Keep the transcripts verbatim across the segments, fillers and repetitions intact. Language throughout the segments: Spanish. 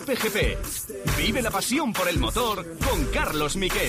COPE G P. Vive la pasión por el motor con Carlos Miquel.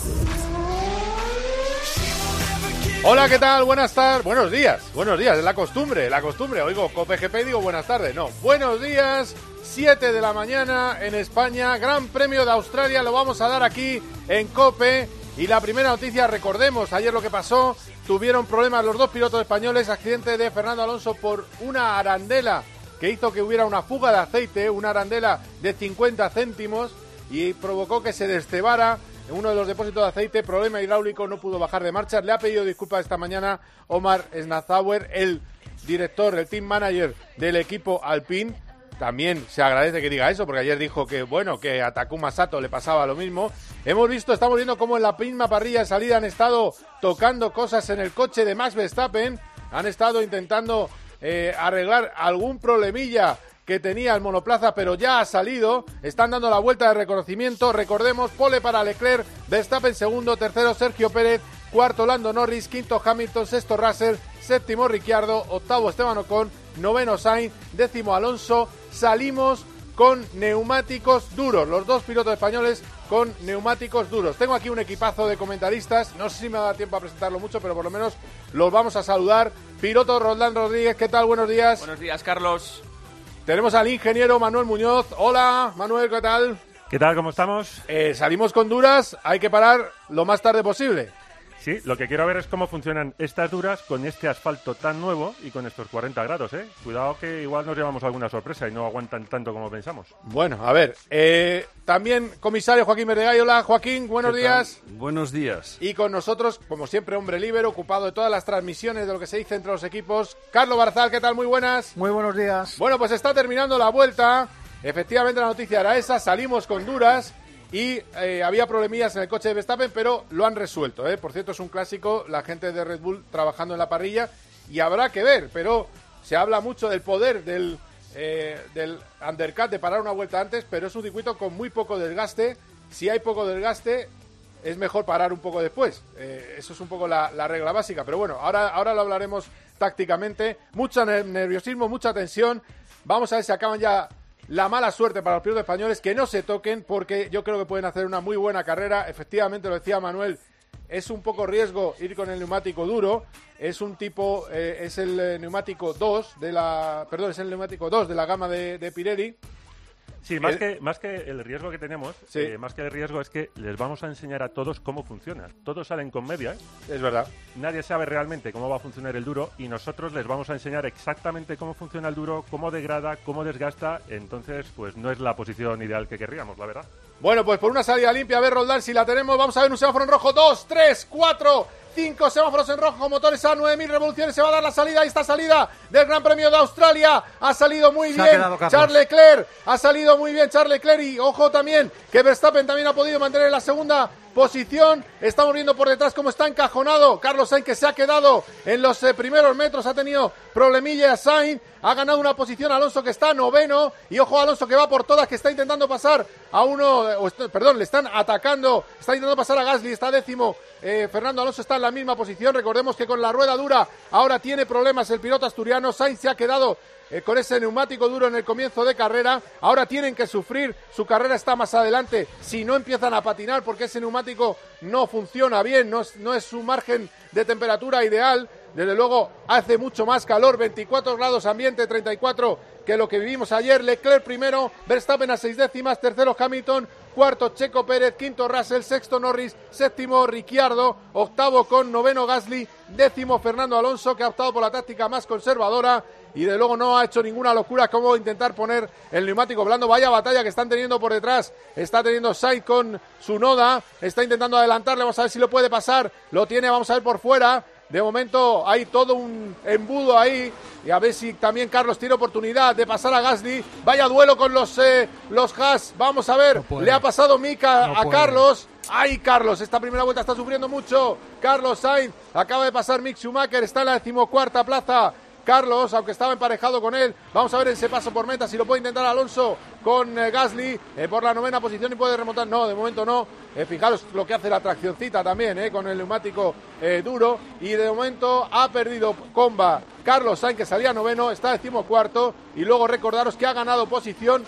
Hola, ¿qué tal? Buenas tardes. Buenos días. Buenos días, es la costumbre, la costumbre. Oigo COPE G P y digo buenas tardes. No, buenos días. siete de la mañana en España. Gran Premio de Australia lo vamos a dar aquí en COPE. Y la primera noticia, recordemos ayer lo que pasó. Tuvieron problemas los dos pilotos españoles. Accidente de Fernando Alonso por una arandela que hizo que hubiera una fuga de aceite, una arandela de cincuenta céntimos, y provocó que se descebara uno de los depósitos de aceite. Problema hidráulico, no pudo bajar de marcha. Le ha pedido disculpas esta mañana Omar Snazauer, el director, el team manager del equipo Alpine. También se agradece que diga eso, porque ayer dijo que, bueno, que a Takuma Sato le pasaba lo mismo. Hemos visto, estamos viendo cómo en la misma parrilla de salida han estado tocando cosas en el coche de Max Verstappen. Han estado intentando eh, arreglar algún problemilla que tenía el monoplaza, pero ya ha salido. Están dando la vuelta de reconocimiento. Recordemos, pole para Leclerc, Verstappen segundo, tercero Sergio Pérez, cuarto Lando Norris, quinto Hamilton, sexto Russell, séptimo Ricciardo, octavo Esteban Ocon, noveno Sainz, décimo Alonso. Salimos con neumáticos duros, los dos pilotos españoles con neumáticos duros. Tengo aquí un equipazo de comentaristas, no sé si me da tiempo a presentarlo mucho, pero por lo menos los vamos a saludar. Piloto Roldán Rodríguez, ¿qué tal? Buenos días. Buenos días, Carlos. Tenemos al ingeniero Manuel Muñoz. Hola, Manuel, ¿qué tal? ¿Qué tal? ¿Cómo estamos? Eh, salimos con duras, hay que parar lo más tarde posible. Sí, lo que quiero ver es cómo funcionan estas duras con este asfalto tan nuevo y con estos cuarenta grados, ¿eh? Cuidado que igual nos llevamos alguna sorpresa y no aguantan tanto como pensamos. Bueno, a ver, eh, también comisario Joaquín Vergay. Hola, Joaquín, buenos días. Buenos días. Y con nosotros, como siempre, hombre libre, ocupado de todas las transmisiones de lo que se dice entre los equipos, Carlos Barzal, ¿qué tal? Muy buenas. Muy buenos días. Bueno, pues está terminando la vuelta. Efectivamente, la noticia era esa, salimos con duras. Y eh, había problemillas en el coche de Verstappen, pero lo han resuelto, ¿eh? Por cierto, es un clásico, la gente de Red Bull trabajando en la parrilla, y habrá que ver, pero se habla mucho del poder del, eh, del undercut, de parar una vuelta antes, pero es un circuito con muy poco desgaste. Si hay poco desgaste, es mejor parar un poco después. Eh, eso es un poco la, la regla básica, pero bueno, ahora, ahora lo hablaremos tácticamente. Mucho nerviosismo, mucha tensión. Vamos a ver si acaban ya. La mala suerte para los pilotos españoles, que no se toquen, porque yo creo que pueden hacer una muy buena carrera. Efectivamente, lo decía Manuel, es un poco riesgo ir con el neumático duro. Es un tipo, eh, es el eh, neumático dos de la, perdón, es el neumático dos de la gama de, de Pirelli. Sí, más, el... que, más que el riesgo que tenemos, sí. eh, más que el riesgo es que les vamos a enseñar a todos cómo funciona. Todos salen con media, ¿eh? Es verdad. Nadie sabe realmente cómo va a funcionar el duro y nosotros les vamos a enseñar exactamente cómo funciona el duro, cómo degrada, cómo desgasta. Entonces, pues no es la posición ideal que querríamos, la verdad. Bueno, pues por una salida limpia, a ver, Roldán, si la tenemos, vamos a ver un semáforo en rojo. Dos, tres, cuatro, cinco semáforos en rojo, motores a nueve mil revoluciones, se va a dar la salida, esta salida del Gran Premio de Australia, ha salido muy se bien Charles Leclerc, ha salido muy bien Charles Leclerc, y ojo también que Verstappen también ha podido mantener la segunda posición. Estamos viendo por detrás cómo está encajonado Carlos Sainz, que se ha quedado en los eh, primeros metros, ha tenido problemillas Sainz, ha ganado una posición Alonso, que está noveno, y ojo a Alonso, que va por todas, que está intentando pasar a uno, eh, o est- perdón, le están atacando, está intentando pasar a Gasly, está décimo, eh, Fernando Alonso está en la misma posición. Recordemos que con la rueda dura ahora tiene problemas el piloto asturiano. Sainz se ha quedado Eh, con ese neumático duro en el comienzo de carrera, ahora tienen que sufrir, su carrera está más adelante si no empiezan a patinar, porque ese neumático no funciona bien, no es, no es su margen de temperatura ideal. Desde luego hace mucho más calor, veinticuatro grados ambiente, treinta y cuatro, que lo que vivimos ayer. Leclerc primero, Verstappen a seis décimas, tercero Hamilton, cuarto Checo Pérez, quinto Russell, sexto Norris, séptimo Ricciardo, octavo con noveno Gasly, décimo Fernando Alonso, que ha optado por la táctica más conservadora y de luego no ha hecho ninguna locura como intentar poner el neumático blando. Vaya batalla que están teniendo por detrás, está teniendo Sainz con Tsunoda, está intentando adelantarle, vamos a ver si lo puede pasar, lo tiene, vamos a ver por fuera. De momento hay todo un embudo ahí, y a ver si también Carlos tiene oportunidad de pasar a Gasly. Vaya duelo con los eh, los Haas, vamos a ver, no le ha pasado Mika no a puede. Carlos. ¡Ay, Carlos! Esta primera vuelta está sufriendo mucho Carlos Sainz, acaba de pasar Mick Schumacher, está en la decimocuarta plaza Carlos, aunque estaba emparejado con él. Vamos a ver ese paso por meta, si lo puede intentar Alonso con eh, Gasly eh, por la novena posición y puede remontar. No, de momento no. Eh, fijaros lo que hace la traccioncita también, eh, con el neumático eh, duro. Y de momento ha perdido comba Carlos Sainz, que salía noveno, está decimocuarto. Y luego recordaros que ha ganado posición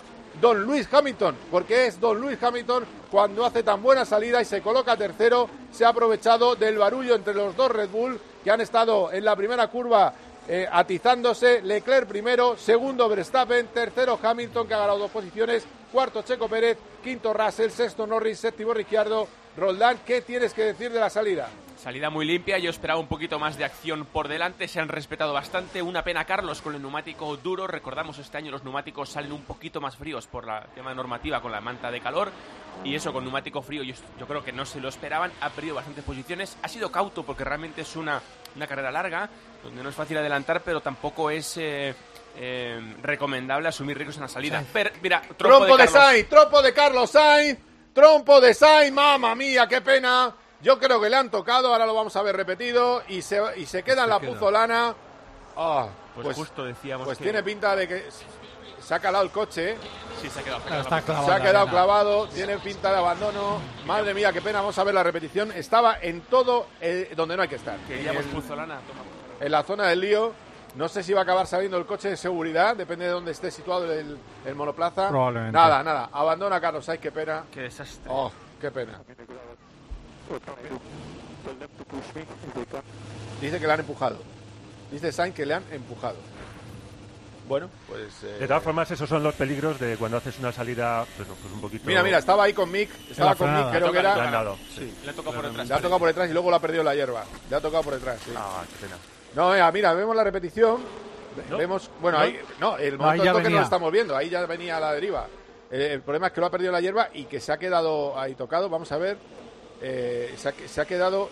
Don Lewis Hamilton, porque es Don Lewis Hamilton cuando hace tan buena salida y se coloca tercero. Se ha aprovechado del barullo entre los dos Red Bull que han estado en la primera curva eh, atizándose. Leclerc primero, segundo Verstappen, tercero Hamilton, que ha ganado dos posiciones, cuarto Checo Pérez, quinto Russell, sexto Norris, séptimo Ricciardo. Roldán, ¿qué tienes que decir de la salida? Salida muy limpia, yo esperaba un poquito más de acción por delante, se han respetado bastante. Una pena, Carlos, con el neumático duro. Recordamos, este año los neumáticos salen un poquito más fríos por la tema normativa con la manta de calor. Y eso, con neumático frío, yo, yo creo que no se lo esperaban. Ha perdido bastantes posiciones. Ha sido cauto porque realmente es una, una carrera larga, donde no es fácil adelantar, pero tampoco es eh, eh, recomendable asumir riesgos en la salida. Sí. Pero, mira, trompo, trompo de, de Sainz, trompo de Carlos Sainz, trompo de Sainz, mamma mía, qué pena. Yo creo que le han tocado, ahora lo vamos a ver repetido, y se, y se queda en la queda. Puzolana. Oh, pues, pues justo decíamos Pues que... tiene pinta de que se ha calado el coche. Sí, se ha quedado, claro, está clavado, se ha quedado clavado, tiene pinta de abandono. Madre mía, qué pena, vamos a ver la repetición. Estaba en todo eh, donde no hay que estar. Queríamos Puzolana. En la zona del lío. No sé si va a acabar saliendo el coche de seguridad, depende de dónde esté situado el, el monoplaza. Probablemente. Nada, nada, abandona Carlos Sainz, qué pena. Qué desastre. Oh, qué pena. Dice que le han empujado. Dice Sainz que le han empujado. Bueno, pues... Eh... De todas formas, esos son los peligros de cuando haces una salida pues, pues un poquito... Mira, mira, estaba ahí con Mick, estaba con Mick, creo que era... Le han dado, sí. Sí. Le ha tocado por detrás. Le ha tocado por detrás y luego lo ha perdido la hierba. Le ha tocado por detrás, sí. Ah, qué pena. No, mira, mira, vemos la repetición. ¿No? Vemos... Bueno, ¿No? ahí... No, el momento que no lo estamos viendo. Ahí ya venía a la deriva. Eh, el problema es que lo ha perdido la hierba y que se ha quedado ahí tocado. Vamos a ver... Eh, se, ha, se ha quedado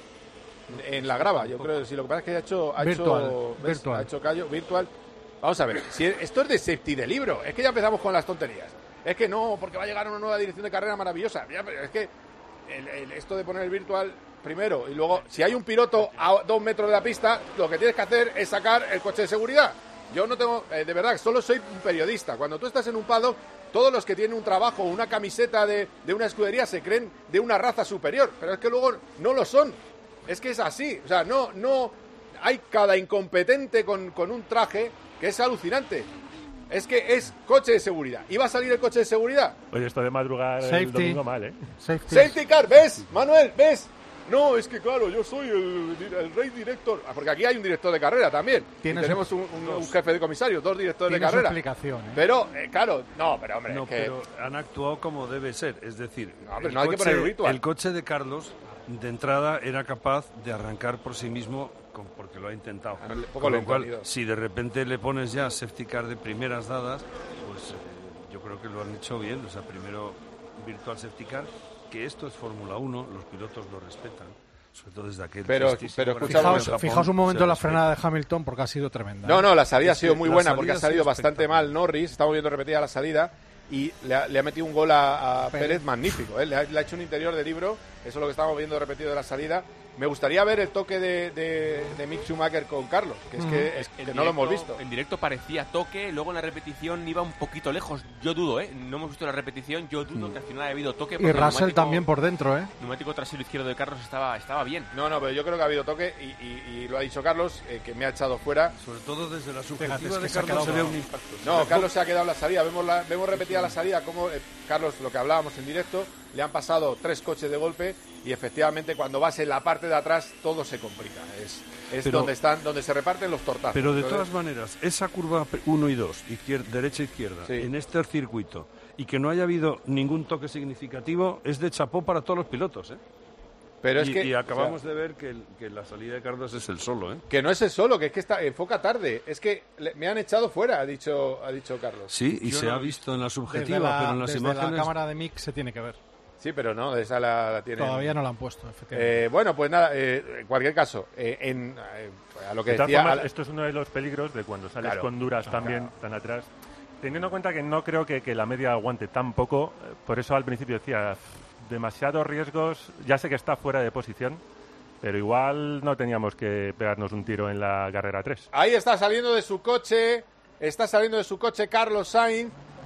en la grava, yo creo que sí, lo que pasa es que ha hecho ha virtual, hecho, ¿ves? virtual. ha hecho callo virtual. Vamos a ver, si esto es de safety de libro, es que ya empezamos con las tonterías. Es que no, porque va a llegar una nueva dirección de carrera maravillosa. Ya, pero es que el, el, esto de poner el virtual primero y luego, si hay un piloto a dos metros de la pista, lo que tienes que hacer es sacar el coche de seguridad. Yo no tengo, eh, de verdad, solo soy un periodista. Cuando tú estás en un paddock, todos los que tienen un trabajo o una camiseta de, de una escudería se creen de una raza superior, pero es que luego no lo son. Es que es así. O sea, no, no hay cada incompetente con, con un traje que es alucinante. Es que es coche de seguridad. ¿Y va a salir el coche de seguridad? Oye, esto de madrugar Safety. El domingo mal, ¿eh? Safety. Safety car, ¿ves, Manuel? ¿Ves? No, es que claro, yo soy el, el rey director. Porque aquí hay un director de carrera también. Tenemos un, un, un jefe de comisario, dos directores de carrera. Explicación, ¿eh? Pero, eh, claro, no, pero hombre. No, es que... pero han actuado como debe ser. Es decir, no, pero el, no hay coche, que poner el ritual. el coche de Carlos, de entrada, era capaz de arrancar por sí mismo, porque lo ha intentado. Con lo cual, si de repente le pones ya safety car de primeras dadas, pues eh, yo creo que lo han hecho bien. O sea, primero virtual safety car, que esto es Fórmula uno, los pilotos lo respetan. Sobre todo desde aquel pero, pero fijaos, Japón, fijaos un momento en la frenada de Hamilton porque ha sido tremenda. No, no, la salida ha sido muy buena porque ha salido bastante mal Norris. Estamos viendo repetida la salida y le ha, le ha metido un gol a, a Pérez. Pérez magnífico. ¿eh? Le, ha, le ha hecho un interior de libro. Eso es lo que estamos viendo repetido de la salida. Me gustaría ver el toque de, de, de Mick Schumacher con Carlos, que es que, es que no directo, lo hemos visto. En directo parecía toque, luego en la repetición iba un poquito lejos. Yo dudo, ¿eh? No hemos visto la repetición, yo dudo mm. que al final haya habido toque. Y Russell también por dentro, ¿eh? El neumático trasero izquierdo de Carlos estaba, estaba bien. No, no, pero yo creo que ha habido toque y, y, y lo ha dicho Carlos, eh, que me ha echado fuera. Sobre todo desde la subjetiva Fíjate, de es que Carlos se ve un impacto. No, Carlos se ha quedado en la salida, vemos, la, vemos repetida la salida, como eh, Carlos, lo que hablábamos en directo, le han pasado tres coches de golpe y efectivamente cuando vas en la parte de atrás todo se complica. Es, es pero, donde están, donde se reparten los tortazos. Pero de Entonces, todas maneras, esa curva uno y dos, izquier- derecha-izquierda, sí. en este circuito, y que no haya habido ningún toque significativo, es de chapó para todos los pilotos, ¿eh? Pero es y, que, y acabamos o sea, de ver que, el, que la salida de Carlos es el solo, ¿eh? Que no es el solo, que es que está, enfoca tarde. Es que le, me han echado fuera, ha dicho, ha dicho Carlos. Sí, y Yo se no, ha visto en la subjetiva, la, pero en las desde imágenes... la cámara de Mick se tiene que ver. Sí, pero no, esa la, la tiene. Todavía no la han puesto, efectivamente. Eh, bueno, pues nada, eh, en cualquier caso, eh, en, eh, a lo que de todas decía... formas, a... esto es uno de los peligros de cuando sales claro, con duras claro, también claro. tan atrás. Teniendo en cuenta que no creo que, que la media aguante tan poco, por eso al principio decía, demasiados riesgos, ya sé que está fuera de posición, pero igual no teníamos que pegarnos un tiro en la carrera tres. Ahí está saliendo de su coche, está saliendo de su coche Carlos Sainz,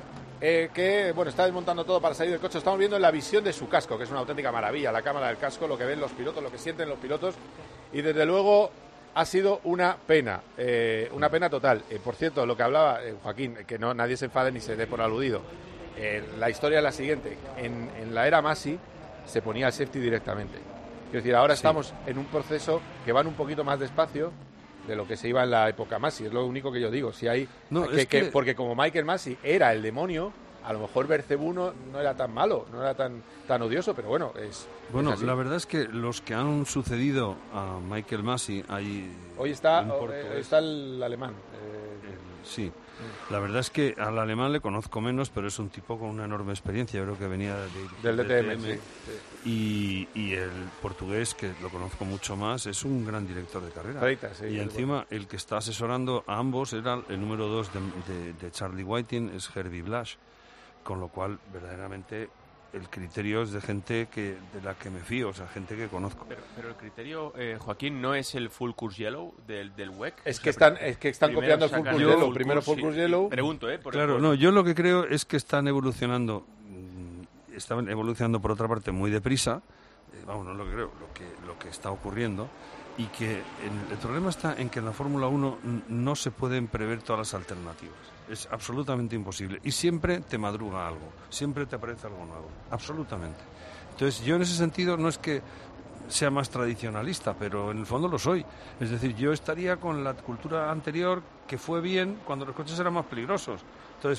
eh, que bueno, está desmontando todo para salir del coche. Estamos viendo en la visión de su casco, que es una auténtica maravilla, la cámara del casco, lo que ven los pilotos, lo que sienten los pilotos, y desde luego ha sido una pena, eh, una pena total. Eh, por cierto, lo que hablaba eh, Joaquín, que no nadie se enfade ni se dé por aludido. eh, la historia es la siguiente. En, en la era Masi se ponía el safety directamente. Quiero decir, ahora sí. estamos en un proceso que van un poquito más despacio de lo que se iba en la época Masi. Es lo único que yo digo. Si hay no, que, es que... que, porque como Michael Masi era el demonio, a lo mejor Beelzebú no, no era tan malo, no era tan tan odioso, pero bueno, es bueno. Es la verdad es que los que han sucedido a Michael Masi, hay hoy está eh, está el alemán. Eh, el, sí. La verdad es que al alemán le conozco menos, pero es un tipo con una enorme experiencia. Yo creo que venía de, del D T M. Sí, sí. Y, y el portugués, que lo conozco mucho más, es un gran director de carrera. Reita, sí, y encima, bueno. el que está asesorando a ambos era el número dos de, de, de Charlie Whiting, es Herbie Blasch. Con lo cual, verdaderamente, el criterio es de gente que de la que me fío, o sea, gente que conozco. Pero, pero el criterio, eh, Joaquín, ¿no es el Full Course Yellow del, del W E C? Es, o sea, que están, es que están copiando el Full Course Yellow. Primero Full Course Yellow. Pregunto, ¿eh? Por claro, el, no, yo lo que creo es que están evolucionando, están evolucionando por otra parte muy deprisa, eh, vamos, no lo que creo, lo que, lo que está ocurriendo, y que el, el problema está en que en la Fórmula uno no se pueden prever todas las alternativas. Es absolutamente imposible. Y siempre te madruga algo, siempre te aparece algo nuevo, absolutamente. Entonces, yo en ese sentido no es que sea más tradicionalista, pero en el fondo lo soy. Es decir, yo estaría con la cultura anterior, que fue bien cuando los coches eran más peligrosos. Entonces,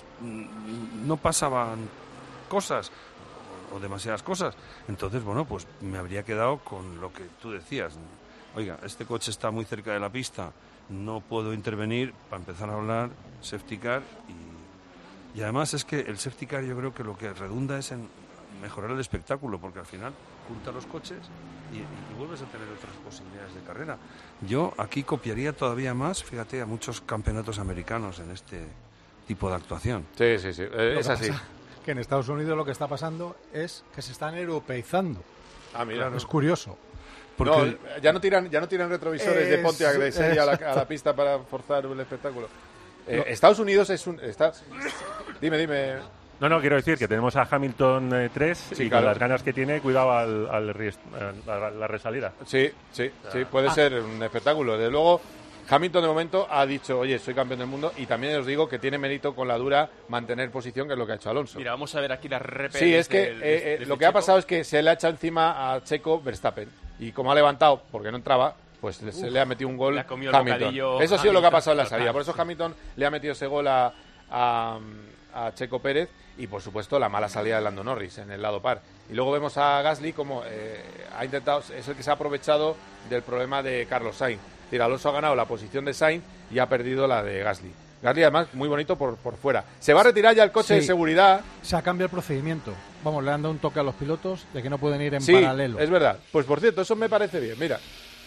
no pasaban cosas, o demasiadas cosas. Entonces, bueno, pues me habría quedado con lo que tú decías. Oiga, este coche está muy cerca de la pista, no puedo intervenir, para empezar a hablar, safety car, y, y además es que el safety car yo creo que lo que redunda es en mejorar el espectáculo, porque al final junta los coches y, y vuelves a tener otras posibilidades de carrera. Yo aquí copiaría todavía más, fíjate, a muchos campeonatos americanos en este tipo de actuación. Sí, sí, sí, eh, es así. Pasa, que en Estados Unidos lo que está pasando es que se están europeizando. Ah, mira. Claro, es curioso. Porque no, ya no tiran ya no tiran retrovisores es, de Pontiac de serie a la, a la pista para forzar el espectáculo. Eh, no. Estados Unidos es un... Está, dime, dime... No, no, quiero decir que tenemos a Hamilton eh, tres sí, y claro. con las ganas que tiene, cuidado al, al, al, a la resalida. Sí, sí, sí, puede ah. ser un espectáculo. Desde luego, Hamilton de momento ha dicho, oye, soy campeón del mundo, y también os digo que tiene mérito con la dura mantener posición, que es lo que ha hecho Alonso. Mira, vamos a ver aquí las repes. Sí, es que del, eh, eh, de lo que Checo. ha pasado es que se le ha echado encima a Checo Verstappen, y como ha levantado, porque no entraba, pues Uf, se le ha metido un gol Hamilton. Eso ha sido Hamilton, lo que ha pasado en la salida. Por eso Hamilton le ha metido ese gol a, a, a Checo Pérez, y por supuesto la mala salida de Lando Norris en el lado par. Y luego vemos a Gasly como eh, ha intentado, es el que se ha aprovechado del problema de Carlos Sainz. Es decir, Alonso ha ganado la posición de Sainz y ha perdido la de Gasly. Gasly además muy bonito por, por fuera. Se va a retirar ya el coche sí, de seguridad. Se ha cambiado el procedimiento. Vamos, le han dado un toque a los pilotos de que no pueden ir en sí, paralelo. Es verdad. Pues por cierto, eso me parece bien, mira.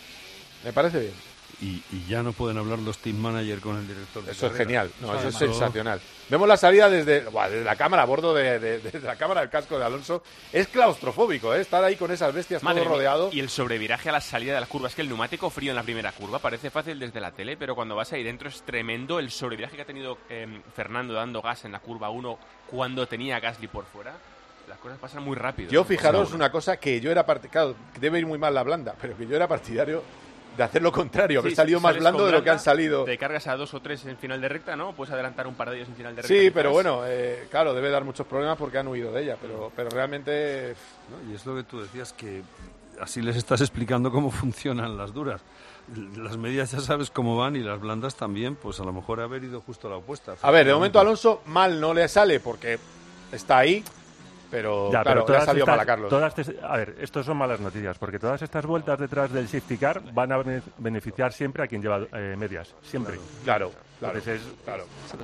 Me parece bien. Y, y ya no pueden hablar los team manager con el director de Eso carrera. Es genial, no, eso no, es sensacional. Vemos la salida desde, buah, desde la cámara, a bordo de, de, de la cámara del casco de Alonso. Es claustrofóbico, ¿eh? Estar ahí con esas bestias Madre todo rodeado. Y el sobreviraje a la salida de la curva. Es que el neumático frío en la primera curva parece fácil desde la tele, pero cuando vas ahí dentro es tremendo el sobreviraje que ha tenido eh, Fernando dando gas en la curva uno cuando tenía Gasly por fuera. Las cosas pasan muy rápido. Yo, fijaros una cosa, que yo era partidario, claro, debe ir muy mal la blanda, pero que yo era partidario de hacer lo contrario, haber sí, salido más blando de lo que han salido. Te cargas a dos o tres en final de recta, ¿no? Puedes adelantar un par de ellos en final de recta. Sí, pero bueno, eh, claro, debe dar muchos problemas porque han huido de ella, pero, pero realmente... ¿No? Y es lo que tú decías, que así les estás explicando cómo funcionan las duras. Las medias ya sabes cómo van y las blandas también, pues a lo mejor haber ido justo a la opuesta. A ver, de momento a Alonso mal no le sale porque está ahí. Pero, ya, claro, pero le ha salido estas, mal a Carlos. Todas te, a ver, esto son malas noticias, porque todas estas vueltas detrás del safety car van a beneficiar siempre a quien lleva eh, medias. Siempre. Claro, claro. Entonces, claro.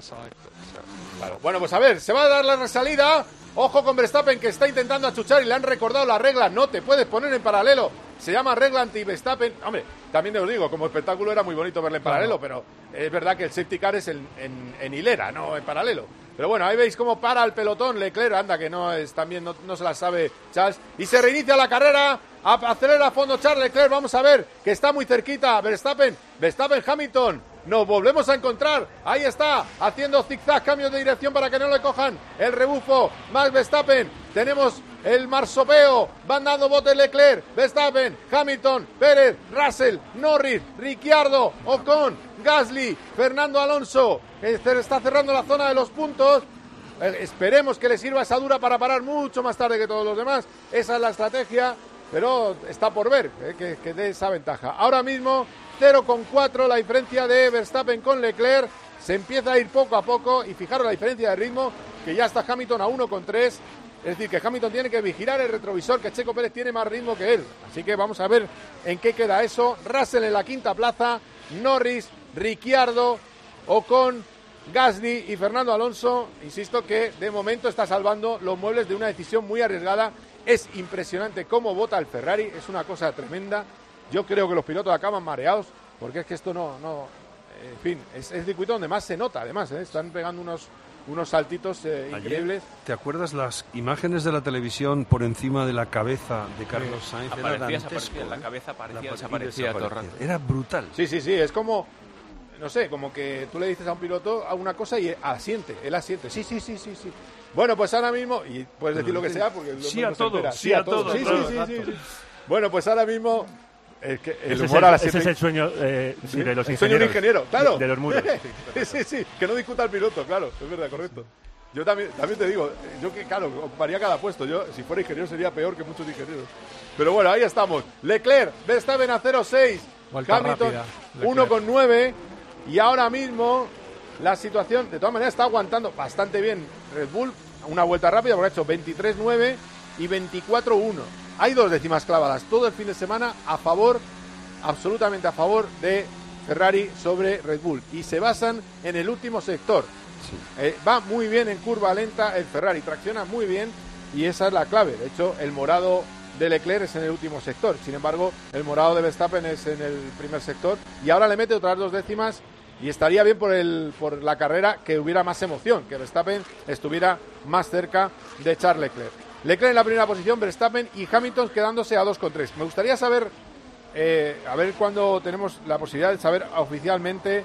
claro. Bueno, pues a ver, se va a dar la resalida. Ojo con Verstappen, que está intentando achuchar y le han recordado la regla. No te puedes poner en paralelo. Se llama regla anti-Verstappen. Hombre, también os digo, como espectáculo era muy bonito verle en paralelo, claro. Pero es verdad que el safety car es en, en, en hilera, no en paralelo. Pero bueno, ahí veis cómo para el pelotón Leclerc, anda que no es también no, no se la sabe Charles, y se reinicia la carrera, acelera a fondo Charles Leclerc, vamos a ver que está muy cerquita Verstappen, Verstappen Hamilton, nos volvemos a encontrar, ahí está, haciendo zigzag, cambios de dirección para que no le cojan el rebufo, Max Verstappen, tenemos el marsopeo, van dando botes Leclerc, Verstappen, Hamilton, Pérez, Russell, Norris, Ricciardo, Ocon, Gasly, Fernando Alonso, está cerrando la zona de los puntos, Eh, esperemos que le sirva esa dura para parar mucho más tarde que todos los demás. Esa es la estrategia, pero está por ver eh, que, que dé esa ventaja. Ahora mismo cero coma cuatro la diferencia de Verstappen con Leclerc. Se empieza a ir poco a poco y fijaros la diferencia de ritmo, que ya está Hamilton a uno coma tres. Es decir, que Hamilton tiene que vigilar el retrovisor, que Checo Pérez tiene más ritmo que él. Así que vamos a ver en qué queda eso. Russell en la quinta plaza, Norris, Ricciardo, Ocon, Gasly y Fernando Alonso. Insisto que de momento está salvando los muebles de una decisión muy arriesgada. Es impresionante cómo bota el Ferrari, es una cosa tremenda. Yo creo que los pilotos acaban mareados, porque es que esto no... no en fin, es el circuito donde más se nota, además, ¿eh? Están pegando unos... unos saltitos eh, increíbles. ¿Te acuerdas las imágenes de la televisión por encima de la cabeza de Carlos sí. Sainz? Aparecía, era desaparecía, ¿eh? La cabeza aparecía, la desaparecía todo el rato. Era brutal. Sí, sí, sí, es como, no sé, como que tú le dices a un piloto a una cosa y asiente, él asiente. Sí, sí, sí, sí, sí. Bueno, pues ahora mismo, y puedes decir lo que sea, porque... Sí a todo, sí, sí a todo. Sí, sí, sí, sí, sí. Bueno, pues ahora mismo... Es que el ese, humor es el, a la ese es el sueño eh, sí, de los el sueño de un ingeniero, claro. De, de los muros. Sí, sí, sí, que no discuta el piloto, claro, es verdad, correcto. Yo también, también te digo, yo que claro, ocuparía cada puesto. Yo, si fuera ingeniero, sería peor que muchos ingenieros. Pero bueno, ahí estamos. Leclerc, Verstappen a cero coma seis, Hamilton uno coma nueve. Y ahora mismo la situación, de todas maneras, está aguantando bastante bien Red Bull. Una vuelta rápida, porque ha hecho veintitrés nueve y veinticuatro uno. Hay dos décimas clavadas todo el fin de semana a favor, absolutamente a favor de Ferrari sobre Red Bull. Y se basan en el último sector. Sí. Eh, va muy bien en curva lenta el Ferrari, tracciona muy bien y esa es la clave. De hecho, el morado de Leclerc es en el último sector. Sin embargo, el morado de Verstappen es en el primer sector. Y ahora le mete otras dos décimas y estaría bien por, el, por la carrera que hubiera más emoción, que Verstappen estuviera más cerca de Charles Leclerc. Leclerc en la primera posición, Verstappen y Hamilton quedándose a dos coma tres. Me gustaría saber, eh, a ver cuándo tenemos la posibilidad de saber oficialmente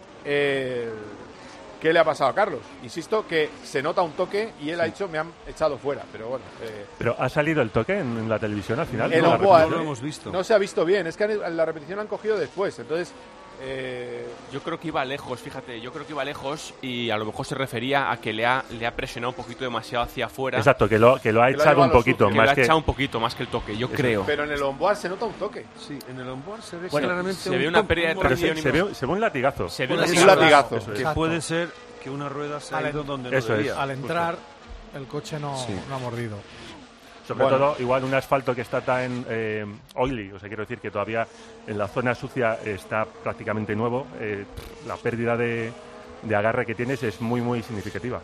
eh, qué le ha pasado a Carlos. Insisto que se nota un toque y él sí. ha dicho, me han echado fuera, pero bueno. Eh, ¿Pero ha salido el toque en, en la televisión al final? El no, onboard, no lo hemos visto. No se ha visto bien, es que en la repetición lo han cogido después, entonces... Eh... Yo creo que iba lejos, fíjate, yo creo que iba lejos y a lo mejor se refería a que le ha, le ha presionado un poquito demasiado hacia afuera. Exacto, que lo, que lo ha que echado lo un poquito que más. Lo ha que... echado un poquito más que el toque, yo Eso. creo. Pero en el onboard se nota un toque. Sí, en el onboard se ve bueno, claramente se un ve una pérdida de tracción. Se, se, ve, se ve un latigazo. Se ve un un latigazo. Que Exacto. puede ser que una rueda se ha ido donde no Eso debía. Es. Al entrar, el coche no, sí. no ha mordido. Sobre bueno. todo, igual un asfalto que está tan eh, oily, o sea, quiero decir que todavía en la zona sucia está prácticamente nuevo. Eh, la pérdida de, de agarre que tienes es muy, muy significativa.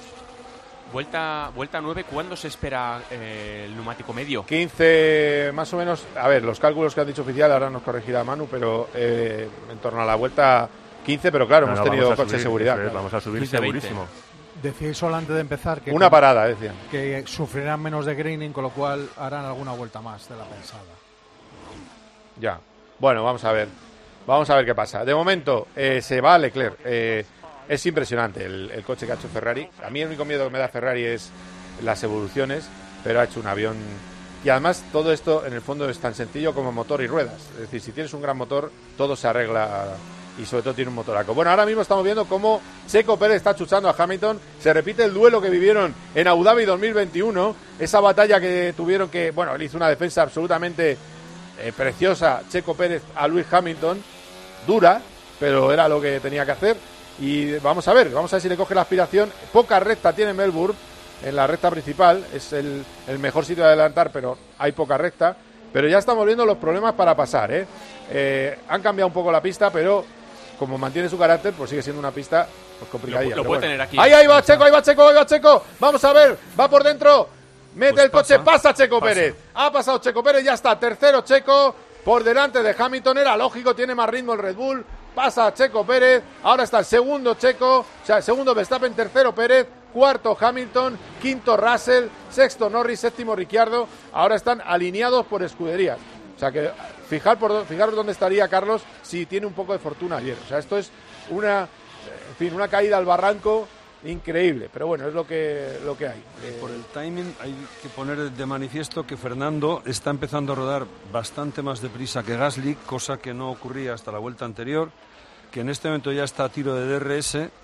Vuelta, vuelta nueve, ¿cuándo se espera eh, el neumático medio? quince, más o menos. A ver, los cálculos que han dicho oficial, ahora nos corregirá Manu, pero eh, en torno a la vuelta quince, pero claro, no, hemos no, tenido coche subir, de seguridad. Es, claro. Vamos a subir segurísimo. Decíais solo antes de empezar que una parada, decían. Que sufrirán menos de graining, con lo cual harán alguna vuelta más de la pensada. Ya. Bueno, vamos a ver. Vamos a ver qué pasa. De momento, eh, se va Leclerc. Eh, es impresionante el, el coche que ha hecho Ferrari. A mí el único miedo que me da Ferrari es las evoluciones, pero ha hecho un avión. Y además, todo esto, en el fondo, es tan sencillo como motor y ruedas. Es decir, si tienes un gran motor, todo se arregla. Y sobre todo tiene un motoraco. Bueno, ahora mismo estamos viendo cómo Checo Pérez está chuchando a Hamilton. Se repite el duelo que vivieron en Abu Dhabi dos mil veintiuno. Esa batalla que tuvieron que... Bueno, él hizo una defensa absolutamente eh, preciosa, Checo Pérez, a Lewis Hamilton. Dura, pero era lo que tenía que hacer. Y vamos a ver, vamos a ver si le coge la aspiración. Poca recta tiene Melbourne en la recta principal. Es el, el mejor sitio de adelantar, pero hay poca recta. Pero ya estamos viendo los problemas para pasar, ¿eh? Eh, han cambiado un poco la pista, pero... como mantiene su carácter, pues sigue siendo una pista pues, complicadilla. Lo, lo puede bueno. tener aquí. Ahí, ahí va Checo, ahí va Checo, ahí va Checo. Vamos a ver, va por dentro. Mete pues el coche, pasa, pasa Checo pasa. Pérez. Ha pasado Checo Pérez, ya está. Tercero Checo, por delante de Hamilton. Era lógico, tiene más ritmo el Red Bull. Pasa Checo Pérez. Ahora está el segundo Checo, o sea, segundo Verstappen, tercero Pérez. Cuarto Hamilton, quinto Russell, sexto Norris, séptimo Ricciardo. Ahora están alineados por escuderías. O sea que fijar por fijaros dónde estaría Carlos si tiene un poco de fortuna ayer. O sea, esto es una, en fin, una caída al barranco increíble. Pero bueno, es lo que lo que hay. Eh, por el timing hay que poner de manifiesto que Fernando está empezando a rodar bastante más deprisa que Gasly, cosa que no ocurría hasta la vuelta anterior, que en este momento ya está a tiro de D R S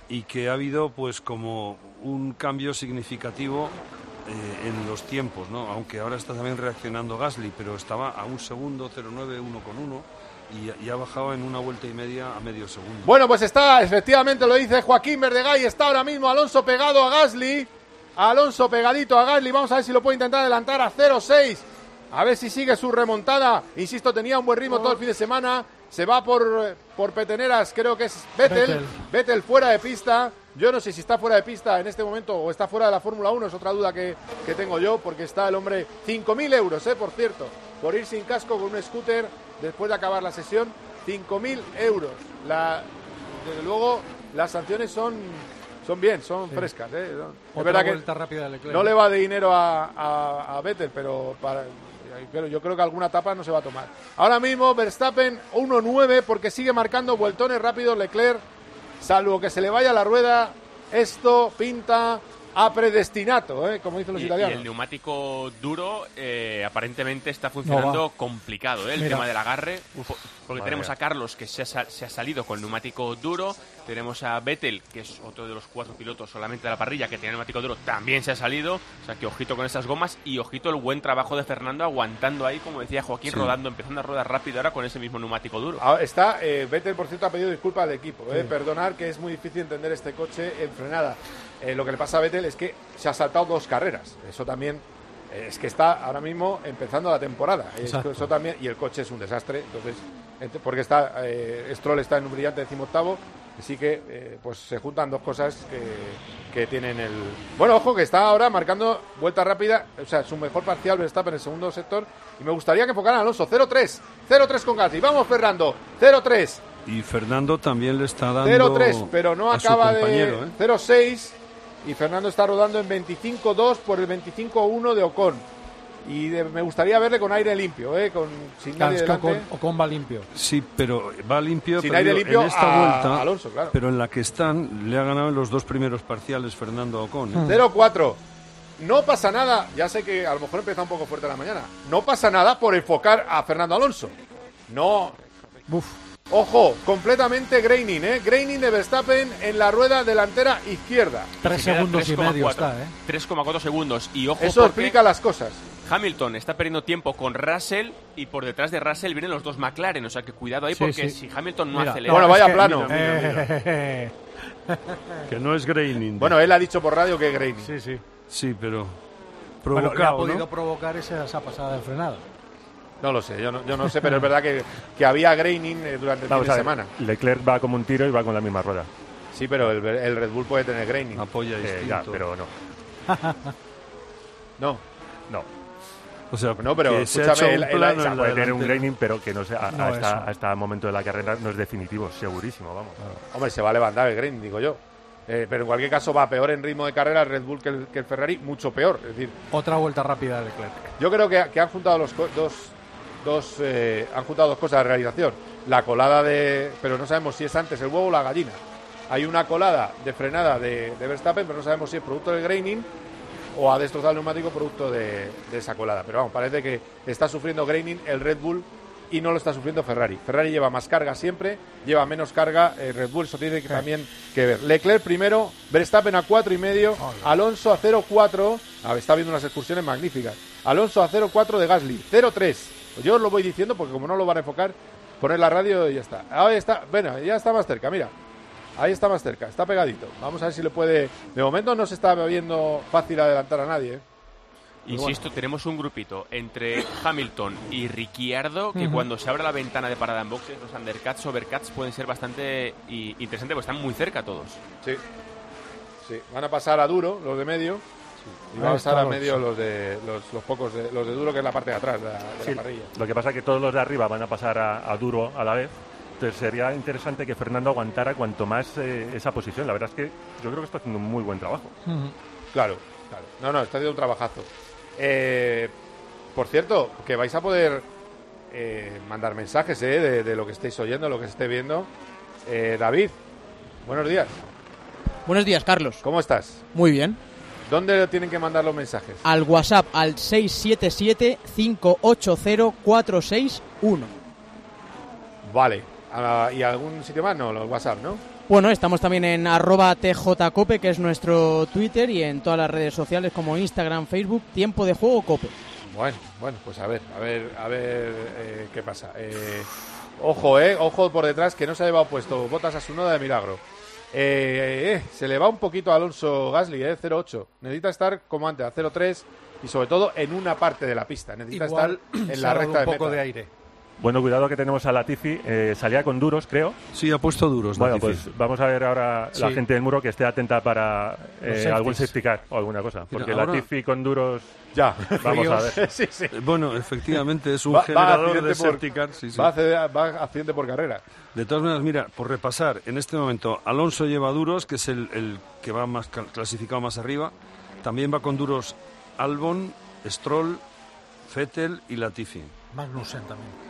y que ha habido pues como un cambio significativo eh, en los tiempos, ¿no? Aunque ahora está también reaccionando Gasly, pero estaba a un segundo, cero nueve, uno con uno, y, y ha bajado en una vuelta y media a medio segundo. Bueno, pues está, efectivamente lo dice Joaquín Verdegay, está ahora mismo Alonso pegado a Gasly, Alonso pegadito a Gasly, vamos a ver si lo puede intentar adelantar a cero seis, a ver si sigue su remontada, insisto, tenía un buen ritmo todo el fin de semana, se va por, por peteneras, creo que es Vettel, Vettel, Vettel fuera de pista, yo no sé si está fuera de pista en este momento o está fuera de la Fórmula uno, es otra duda que, que tengo yo, porque está el hombre, cinco mil euros, eh, por cierto, por ir sin casco con un scooter después de acabar la sesión, cinco mil euros, la, desde luego las sanciones son, son bien, son sí. frescas, eh. Es verdad que rápida de Leclerc. No le va de dinero a, a, a Vettel, pero para... pero yo creo que alguna etapa no se va a tomar. Ahora mismo Verstappen uno nueve porque sigue marcando vueltones rápidos Leclerc, salvo que se le vaya la rueda, esto pinta a predestinato, ¿eh? Como dicen los y, italianos. Y el neumático duro eh, aparentemente está funcionando no complicado, ¿eh? El Mira. tema del agarre, Uf, porque tenemos Dios. a Carlos que se ha, se ha salido con el neumático duro, tenemos a Vettel, que es otro de los cuatro pilotos solamente de la parrilla que tiene neumático duro, también se ha salido, o sea que ojito con esas gomas y ojito el buen trabajo de Fernando aguantando ahí, como decía Joaquín, sí. rodando, empezando a rodar rápido ahora con ese mismo neumático duro. Ahora está, eh, Vettel por cierto ha pedido disculpas al equipo, eh, sí. perdonar que es muy difícil entender este coche en frenada. Eh, lo que le pasa a Vettel es que se ha saltado dos carreras. Eso también eh, es que está ahora mismo empezando la temporada. Exacto. Eso también, y el coche es un desastre. Entonces, porque está eh, Stroll está en un brillante decimoctavo. Así que eh, pues se juntan dos cosas que, que tienen el... Bueno, ojo que está ahora marcando vuelta rápida. O sea, su mejor parcial Verstappen en el segundo sector. Y me gustaría que enfocaran a Alonso. cero tres. cero tres con Gasly. Vamos, Fernando. cero tres. Y Fernando también le está dando cero tres, pero no acaba de... ¿eh? cero seis. Y Fernando está rodando en veinticinco dos por el veinticinco uno de Ocon. Y de, me gustaría verle con aire limpio, ¿eh? Con, sin nadie delante. Ocon, Ocon va limpio. Sí, pero va limpio, sin pero aire limpio en esta a, vuelta, a Alonso, claro. Pero en la que están, le ha ganado en los dos primeros parciales Fernando Ocon. ¿eh? cero cuatro. No pasa nada, ya sé que a lo mejor empieza un poco fuerte la mañana. No pasa nada por enfocar a Fernando Alonso. No. Uf. Ojo, completamente graining, ¿eh? Graining de Verstappen en la rueda delantera izquierda. Tres segundos y medio está, ¿eh? tres coma cuatro segundos. Y ojo, eso explica las cosas. Hamilton está perdiendo tiempo con Russell y por detrás de Russell vienen los dos McLaren. O sea que cuidado ahí, sí, porque sí. si Hamilton no mira, acelera... Bueno, vaya que, plano. Mira, mira, mira. Que no es graining. Bueno, él ha dicho por radio que es graining. Sí, sí. Sí, pero provocado, bueno, le ha podido ¿no? provocar esa, esa pasada de frenada. No lo sé, yo no, yo no sé, pero es verdad que, que había graining eh, durante el Vamos fin de a ver, semana. Leclerc va como un tiro y va con la misma rueda. Sí, pero el, el Red Bull puede tener graining. Apoya eh, ya, pero no. No. No. O sea, no, pero que escúchame, se ha hecho el, un el, plano el, en la puede tener un delantera. graining, pero que no sea No, hasta, hasta el momento de la carrera no es definitivo, segurísimo, vamos. Hombre, se va a levantar el graining, digo yo. Eh, pero en cualquier caso va peor en ritmo de carrera el Red Bull que el, que el Ferrari, mucho peor. Es decir, otra vuelta rápida de Leclerc. Yo creo que, que han juntado los dos, dos eh, han juntado dos cosas de realización. La colada de, pero no sabemos si es antes el huevo o la gallina. Hay una colada de frenada de, de Verstappen, pero no sabemos si es producto del graining o ha destrozado el neumático producto de, de esa colada. Pero vamos, parece que está sufriendo graining el Red Bull y no lo está sufriendo Ferrari. Ferrari lleva más carga siempre, lleva menos carga el Red Bull, eso tiene que, también que ver. Leclerc primero, Verstappen a cuatro y medio, Alonso a cero cuatro, a ver, está viendo unas excursiones magníficas. Alonso a cero cuatro de Gasly, cero tres. Yo os lo voy diciendo porque como no lo van a enfocar, poner la radio y ya está. Ahí está, bueno, ya está más cerca, mira. Ahí está más cerca, está pegadito. Vamos a ver si le puede... De momento no se está viendo fácil adelantar a nadie, ¿eh? Insisto, bueno, tenemos un grupito entre Hamilton y Ricciardo que uh-huh. cuando se abre la ventana de parada en boxes, los undercuts, overcuts pueden ser bastante y, interesantes porque están muy cerca todos. Sí, sí. Van a pasar a duro los de medio sí. y van a pasar a medio los de los, los pocos de, los de duro, que es la parte de atrás de, la, de sí. la parrilla. Lo que pasa es que todos los de arriba van a pasar a, a duro a la vez. Entonces sería interesante que Fernando aguantara cuanto más eh, esa posición. La verdad es que yo creo que está haciendo un muy buen trabajo. Uh-huh. Claro, claro. No, no, está haciendo un trabajazo. Eh, por cierto, que vais a poder eh, mandar mensajes eh, de, de lo que estéis oyendo, lo que se esté viendo. Eh, David, buenos días. Buenos días, Carlos. ¿Cómo estás? Muy bien. ¿Dónde tienen que mandar los mensajes? Al WhatsApp, al seis siete siete, cinco ocho cero, cuatro seis uno. Vale. ¿Y algún sitio más? No, los WhatsApp, ¿no? Bueno, estamos también en arroba tjcope, que es nuestro Twitter, y en todas las redes sociales como Instagram, Facebook, Tiempo de Juego Cope. Bueno, bueno, pues a ver, a ver, a ver eh, qué pasa. Eh, ojo, eh, ojo por detrás, que no se ha llevado puesto botas a su noda de milagro. Eh, eh, se le va un poquito a Alonso Gasly, eh, cero ocho. Necesita estar como antes, a cero tres, y sobre todo en una parte de la pista. Necesita Igual estar en la recta de un poco meta. de aire. Bueno, cuidado que tenemos a Latifi, eh, salía con duros, creo. Sí, ha puesto duros. Bueno, Latifi. pues vamos a ver ahora Sí. la gente del muro que esté atenta para eh, Los algún safeties. safety car o alguna cosa. Porque Mira, ahora- Latifi con duros, Ya, vamos a ver. sí, sí. Eh, Bueno, efectivamente, es un Va- va generador accidente de por- safety car. Sí, sí. Va, a hacer- va a accidente por carrera. De todas maneras, mira, por repasar, en este momento Alonso lleva duros, que es el, el que va más cal- clasificado más arriba. También va con duros Albon, Stroll, Vettel y Latifi. Magnussen también.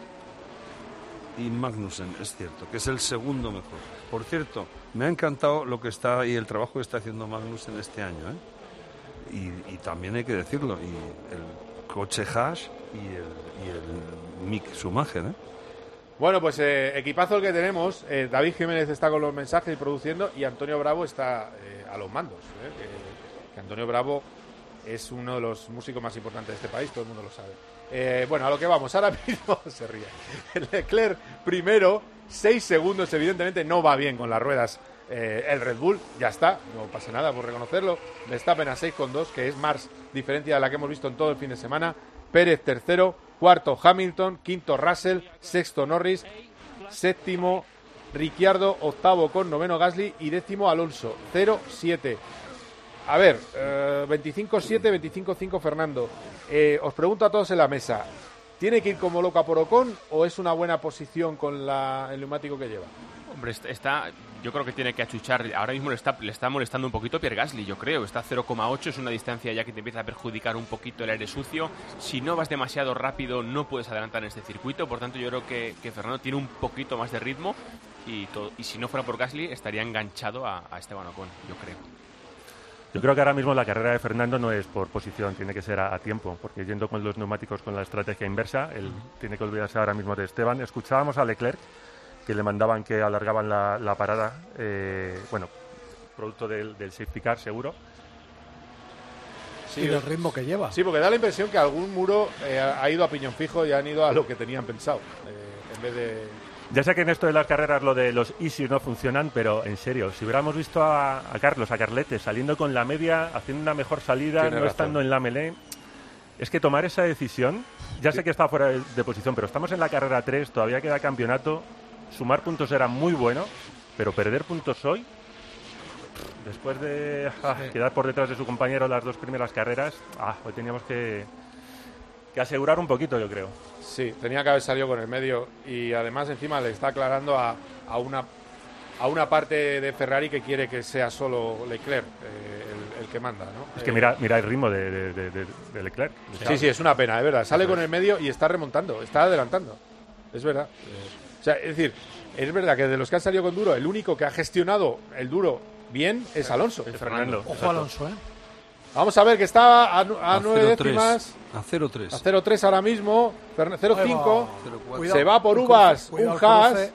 Y Magnussen, es cierto, que es el segundo mejor. Por cierto, me ha encantado lo que está y el trabajo que está haciendo Magnussen este año, ¿eh? Y, y también hay que decirlo, y el coche Haas y el, y el Mick Schumacher, ¿eh? Bueno, pues eh, equipazo el que tenemos. Eh, David Jiménez está con los mensajes y produciendo, y Antonio Bravo está eh, a los mandos. ¿eh? Que, que Antonio Bravo es uno de los músicos más importantes de este país, todo el mundo lo sabe. Eh, bueno, a lo que vamos, ahora mismo se ríe. Leclerc primero, seis segundos, evidentemente no va bien con las ruedas eh, el Red Bull, ya está, no pasa nada por reconocerlo. Verstappen a seis coma dos, que es más diferencia de la que hemos visto en todo el fin de semana. Pérez tercero, cuarto Hamilton, quinto Russell, sexto Norris, séptimo Ricciardo, octavo con noveno Gasly y décimo Alonso, cero siete. A ver, eh, veinticinco siete, veinticinco cinco Fernando. Eh, os pregunto a todos en la mesa, ¿tiene que ir como loca por Ocon o es una buena posición con la, el neumático que lleva? Hombre, est- está, yo creo que tiene que achuchar. Ahora mismo le está, le está molestando un poquito Pierre Gasly, yo creo. Está a cero coma ocho, es una distancia ya que te empieza a perjudicar un poquito el aire sucio. Si no vas demasiado rápido, no puedes adelantar en este circuito. Por tanto, yo creo que, que Fernando tiene un poquito más de ritmo. Y, todo, y si no fuera por Gasly, estaría enganchado a, a Esteban Ocon, yo creo. Yo creo que ahora mismo la carrera de Fernando no es por posición, tiene que ser a, a tiempo, porque yendo con los neumáticos con la estrategia inversa, él tiene que olvidarse ahora mismo de Esteban. Escuchábamos a Leclerc, que le mandaban que alargaban la, la parada, eh, bueno, producto del, del safety car seguro. Sí, Y del ritmo que lleva. Sí, porque da la impresión que algún muro eh, ha ido a piñón fijo y han ido a lo que tenían pensado, eh, en vez de... Ya sé que en esto de las carreras lo de los easy no funcionan, pero en serio, si hubiéramos visto a, a Carlos, a Carlete, saliendo con la media, haciendo una mejor salida, Tiene no razón. estando en la melee, es que tomar esa decisión, ya sé que está fuera de, de posición, pero estamos en la carrera tres, todavía queda campeonato, sumar puntos era muy bueno, pero perder puntos hoy, después de ah, Sí. quedar por detrás de su compañero las dos primeras carreras, ah, hoy teníamos que, que asegurar un poquito, yo creo. Sí, tenía que haber salido con el medio y además encima le está aclarando a, a una a una parte de Ferrari que quiere que sea solo Leclerc eh, el, el que manda, ¿no? Es que Eh, mira, mira el ritmo de, de, de, de- de Leclerc. Sí, sí, es una pena, es verdad. Sale con el medio y está remontando, está adelantando. Es verdad. Eh, o sea, es decir, es verdad que de los que han salido con duro, el único que ha gestionado el duro bien es Alonso. Es Fernando. Ojo Alonso, ¿eh? Vamos a ver que está a, nu- a A nueve cero tres. décimas, A cero tres. a cero tres ahora mismo, cero cinco. cero cuatro. Cuidado, Se va por el uvas, cruce, cuidado un el Haas. cruce.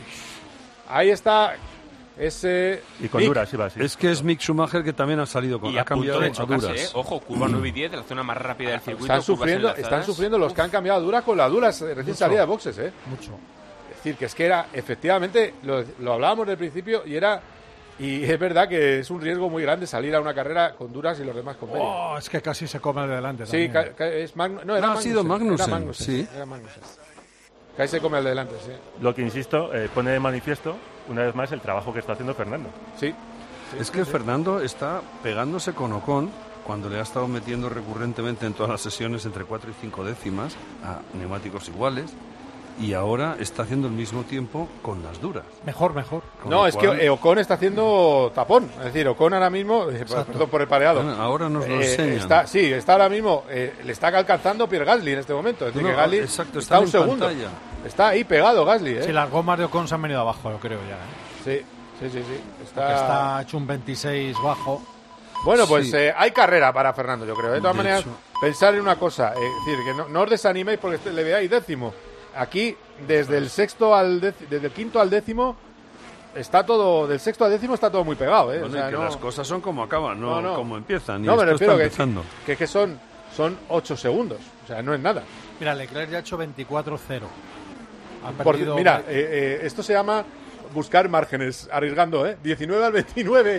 Ahí está ese... Y con Mick. duras iba así. Es que es Mick Schumacher que también ha salido con Y ha a punto cambiado de a chocarse, duras. ¿eh? Ojo, curva nueve y diez, la zona más rápida del circuito. Están curvas sufriendo, están enlazadas. sufriendo los que han cambiado duras con las duras eh, recién Mucho. salida de boxes, ¿eh? Mucho. Es decir, que es que era, efectivamente, lo, lo hablábamos del principio y era... Y es verdad que es un riesgo muy grande salir a una carrera con duras y los demás con medio. Oh, es que casi se come el de delante. Sí, también. ca- ca- es Magnu- no, era No, ha sido Magnussen, Era Magnussen, sí. Era Magnussen. Que ahí se come el de delante, sí. Lo que insisto, eh, pone de manifiesto una vez más el trabajo que está haciendo Fernando. Sí. Es que Fernando está pegándose con Ocon cuando le ha estado metiendo recurrentemente en todas las sesiones entre cuatro y cinco décimas a neumáticos iguales y ahora está haciendo el mismo tiempo con las duras. Mejor, mejor. Con No, lo es que cual- eh, Ocon está haciendo tapón. Es decir, Ocon ahora mismo, eh, perdón por el pareado. Bueno, ahora nos lo Eh, enseñan. está, sí, está ahora mismo, eh, le está alcanzando Pierre Gasly en este momento. Es decir, No, que Gasly exacto, está están un en segundo. pantalla. Está ahí pegado Gasly, ¿eh? Sí, las gomas de Ocon se han venido abajo, yo creo ya. ¿eh? Sí, sí, sí. sí. Porque Está... está hecho un veintiséis bajo. Bueno, pues Sí. eh, hay carrera para Fernando, yo creo. De todas De maneras, hecho. pensar en una cosa, eh, es decir, que no, no os desaniméis porque este- le veáis décimo. Aquí, desde el sexto al dec- desde el quinto al décimo, está todo, del sexto al décimo está todo muy pegado, ¿eh? Bueno, o sea, y que no... las cosas son como acaban, no, no, no. como empiezan. Y no, me esto refiero está que, empezando. que, que son, son ocho segundos, o sea, no es nada. Mira, Leclerc ya ha hecho veinticuatro cero. Ha Por- perdido... mira, eh, eh, esto se llama buscar márgenes, arriesgando, ¿eh? diecinueve al veintinueve.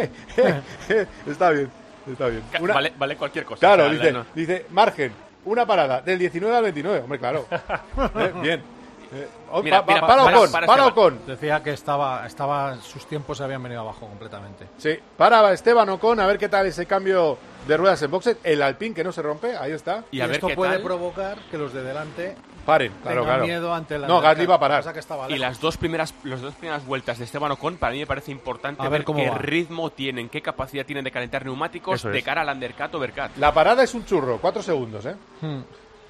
Está bien, está bien. Ca- Una- Vale, vale cualquier cosa. Claro, O sea, dice, no- dice, margen, una parada, del diecinueve al veintinueve. Hombre, claro. Eh, bien. Eh, oh, Mira, pa- mira, pa- para para- Ocon, para para Esteban. Ocon. Decía que estaba, estaba, sus tiempos se habían venido abajo completamente. Sí, para Esteban Ocon, a ver qué tal ese cambio de ruedas en boxes. El Alpine que no se rompe, ahí está. Y Y, a ver esto qué puede tal. provocar que los de delante Paren, claro, tengan claro. miedo ante la... No, Gasly va a parar. Pasa que estaba Y lejos. las dos primeras, las dos primeras vueltas de Esteban Ocon, para mí me parece importante A ver ver, cómo qué va. ritmo tienen, qué capacidad tienen de calentar neumáticos Eso de es. cara al undercut o overcut. La parada es un churro, cuatro segundos, ¿eh? Hmm,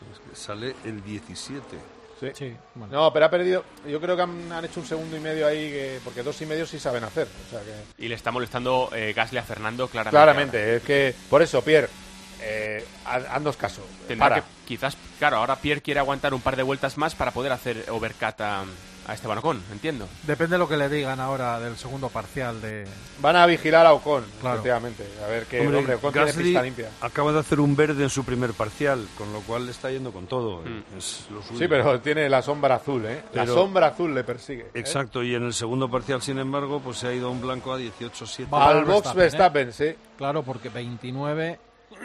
Sale el diecisiete. Sí. sí, bueno. No, pero ha perdido. Yo creo que han, han hecho un segundo y medio ahí, que, porque dos y medio sí saben hacer. O sea que. Y le está molestando eh, Gasly a Fernando claramente. Claramente, es que. Por eso, Pierre, eh, haz- haznos caso. Tendrá Para. que, quizás, claro, ahora Pierre quiere aguantar un par de vueltas más para poder hacer overcut a, a Esteban Ocon, entiendo. Depende de lo que le digan ahora del segundo parcial de... Van a vigilar a Ocon, Claro. efectivamente. A ver qué. Hombre, Hombre, Ocon tiene Gasly pista limpia. acaba de hacer un verde en su primer parcial, con lo cual le está yendo con todo. Mm. Es lo suyo. Sí, pero tiene la sombra azul, ¿eh? La Pero- sombra azul le persigue. ¿eh? Exacto, y en el segundo parcial, sin embargo, pues se ha ido un blanco a dieciocho siete. Va para Al box Verstappen, Verstappen, sí. Claro, porque veintinueve...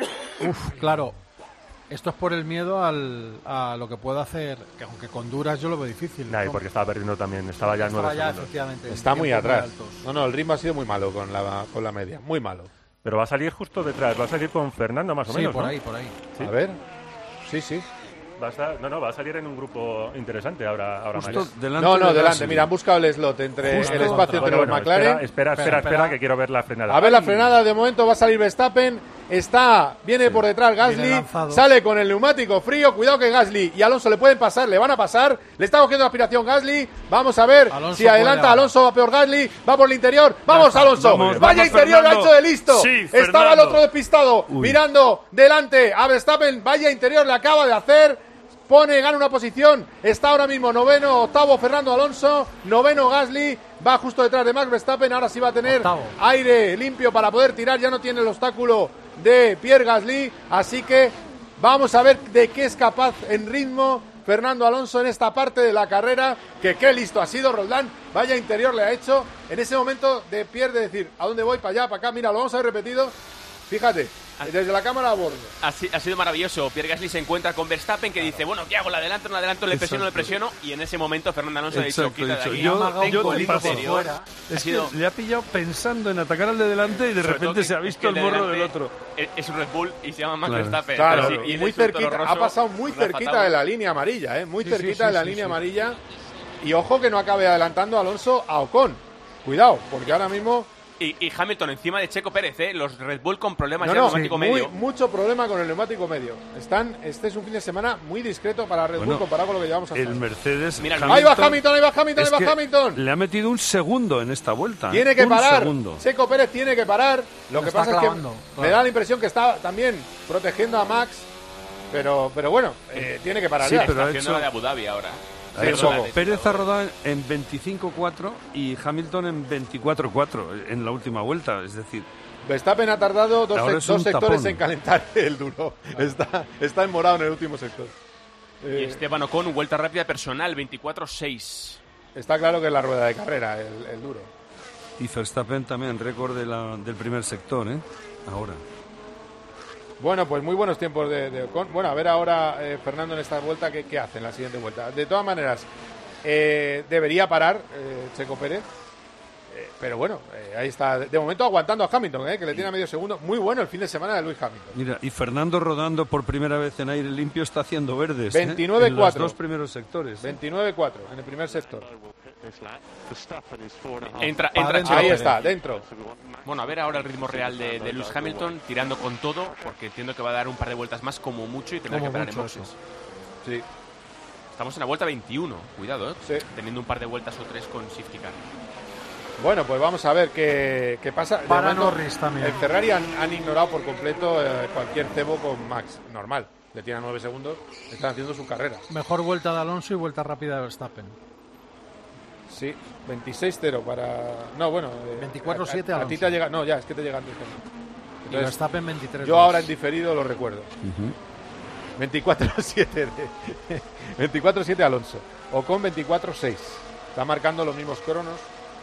Uf, claro. Esto es por el miedo al, a lo que pueda hacer, que aunque con duras yo lo veo difícil. Nah, y ¿no? porque estaba perdiendo también, estaba ya Estaba nueve ya, segundos. efectivamente, en Está muy tiempos atrás. altos. No, no, el ritmo ha sido muy malo con la, con la media. Muy malo. Pero va a salir justo detrás, va a salir con Fernando más o Sí, menos, por ¿no? ahí, por ahí. Sí. A ver. Sí, sí. Va a estar- no, no, va a salir en un grupo interesante ahora, ahora Justo Max. delante No, no, de delante. Gasly. Mira, han buscado el slot entre Justo el espacio entre Bueno, los bueno, McLaren. Espera, espera, espera, Espera, espera, que quiero ver la frenada. A ver la frenada, de momento va a salir Verstappen, está, viene por detrás Viene Gasly, lanzado. sale con el neumático frío, cuidado que Gasly y Alonso le pueden pasar, le van a pasar, le está cogiendo aspiración Gasly, vamos a ver Alonso si adelanta puede Alonso, va peor Gasly, va por el interior, vamos Alonso, Vamos, vaya vamos, interior, Fernando. ha hecho de listo, Sí, estaba el Fernando. otro despistado, Uy. mirando delante a Verstappen, vaya interior le acaba de hacer. Pone, gana una posición, está ahora mismo noveno, octavo Fernando Alonso, noveno Gasly, va justo detrás de Max Verstappen, ahora sí va a tener Octavo. aire limpio para poder tirar, ya no tiene el obstáculo de Pierre Gasly, así que vamos a ver de qué es capaz en ritmo Fernando Alonso en esta parte de la carrera, que qué listo ha sido Roldán, vaya interior le ha hecho, en ese momento de Pierre de decir, ¿a dónde voy? Para allá, para acá, mira, lo vamos a ver repetido, fíjate, desde la cámara a bordo. Ha, si- ha sido maravilloso. Pierre Gasly se encuentra con Verstappen que dice, bueno, ¿qué hago? ¿Le adelanto, no le adelanto? ¿Le presiono, no le presiono? Y en ese momento Fernando Alonso le ha dicho, Exacto, quita de dicho, aquí. yo- amaga un yo te poquito paso interior. fuera. Ha Es sido- que le ha pillado pensando en atacar al de delante y de sobre todo repente que- se ha es visto que el de morro delante del otro. Es es un Red Bull y se llama Max Claro. Verstappen. Claro, Pero sí, y en muy el suelto cerquita, roso, ha pasado muy Rafa cerquita Tauro. de la línea amarilla, ¿eh? Muy Sí, sí, cerquita sí, de la sí, línea sí. amarilla. Y ojo que no acabe adelantando Alonso a Ocon. Cuidado, porque ahora mismo Y, y Hamilton encima de Checo Pérez, ¿eh? Los Red Bull con problemas no, ya no, en neumático muy- medio. mucho problema con el neumático medio. Están, este es un fin de semana muy discreto para Red Bull Bueno, comparado con lo que llevamos hasta El ahora. Mercedes. Mira, Ahí va Hamilton, ahí va Hamilton, es ahí va que Hamilton. Le ha metido un segundo en esta vuelta. Tiene ¿eh? que un parar. segundo. Checo Pérez tiene que parar. Lo Lo que está pasa clavando, es que claro. me da la impresión que está también protegiendo a Max. Pero, pero bueno, eh, tiene que parar Sí, ya. pero Está ha haciendo hecho- la de Abu Dhabi ahora. Ha Sí, hecho perdona, poco. de Pérez Checo. ha rodado en veinticinco cuatro y Hamilton en veinticuatro cuatro en la última vuelta. Es decir, Verstappen ha tardado dos, Ahora sec- es un dos sectores tapón. en calentar el duro. Está, está en morado en el último sector. Y Eh, Esteban Ocon, vuelta rápida personal, veinticuatro seis. está claro que es la rueda de carrera, el, el duro. y Verstappen también récord de la- del primer sector, ¿eh? Ahora. Bueno, pues muy buenos tiempos de, de Ocon. Bueno, a ver ahora eh, Fernando en esta vuelta qué, qué hace en la siguiente vuelta. De todas maneras, eh, debería parar eh, Checo Pérez. Eh, pero bueno, eh, ahí está. De momento aguantando a Hamilton, eh, que le tiene a medio segundo. Muy bueno el fin de semana de Lewis Hamilton. Mira, y Fernando rodando por primera vez en aire limpio está haciendo verdes. ¿eh? veintinueve En los cuatro. dos primeros sectores. ¿eh? veintinueve cuatro en el primer sector. Entra, Para entra adentro. Checo Ahí Pérez. está, dentro. Bueno, a ver ahora el ritmo real de, de Lewis Hamilton, tirando con todo, porque entiendo que va a dar un par de vueltas más como mucho y tendrá Como que parar en mucho, boxes. Sí. Estamos en la vuelta veintiuno, cuidado, ¿eh? Sí. Teniendo un par de vueltas o tres con safety car. Bueno, pues vamos a ver qué, qué pasa. De Para momento, Norris también. En Ferrari han, han ignorado por completo eh, cualquier cebo con Max. Normal. Le tiran nueve segundos. Están haciendo su carrera. Mejor vuelta de Alonso y vuelta rápida de Verstappen. Sí, veintiséis cero para... No, bueno... Eh, veinticuatro siete a, a, Alonso. a ti te ha llegado... No, ya, es que te llega antes. Y Verstappen veintitrés dos. Yo ahora en diferido lo recuerdo. Uh-huh. veinticuatro siete de... veinticuatro siete Alonso. Ocon veinticuatro seis. Está marcando los mismos cronos.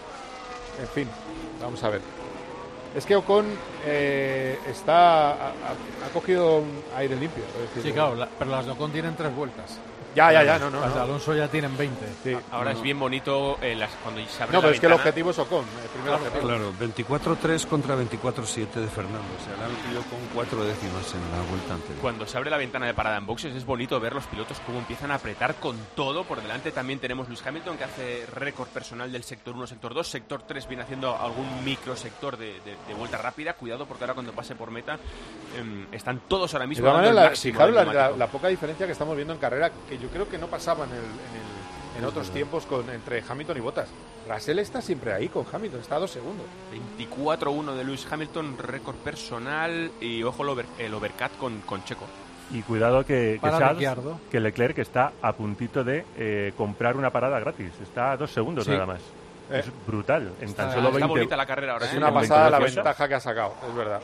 En fin, vamos a ver. Es que Ocon eh, está ha, ha cogido un aire limpio. Es decir, sí, claro, la, pero las de Ocon tienen tres vueltas. Ya, ya, ya, no, no. Las de no. Alonso ya tienen veinte. Sí. Ahora no, es bien bonito eh, las, cuando se abre No, la pero es que el ventana. objetivo es Ocon. El primer claro, objetivo. claro, veinticuatro tres contra veinticuatro siete de Fernando. O sea, le han metido con cuatro décimas en la vuelta anterior. Cuando se abre la ventana de parada en boxes es bonito ver los pilotos cómo empiezan a apretar con todo. Por delante también tenemos Lewis Hamilton, que hace récord personal del sector uno, sector dos. Sector tres viene haciendo algún microsector de, de, de vuelta rápida. Cuidado, porque ahora cuando pase por meta eh, están todos ahora mismo. De dando el manera, máximo fijaros del la, la, neumático. la poca diferencia que estamos viendo en carrera, que yo creo que no pasaba en, el, en, el, en otros tiempos con, entre Hamilton y Bottas. Russell está siempre ahí con Hamilton, está a dos segundos. veinticuatro uno de Lewis Hamilton, récord personal. Y ojo el, over, el overcut con, con Checo. Y cuidado que, que, Para Charles, Ricciardo. que Leclerc está a puntito de eh, comprar una parada gratis. Está a dos segundos Sí. nada más. Eh. Es brutal. En Está- tan solo Está veinte... bonita la carrera ahora, Es ¿eh? una en pasada la veintidós ventaja que ha sacado, es verdad.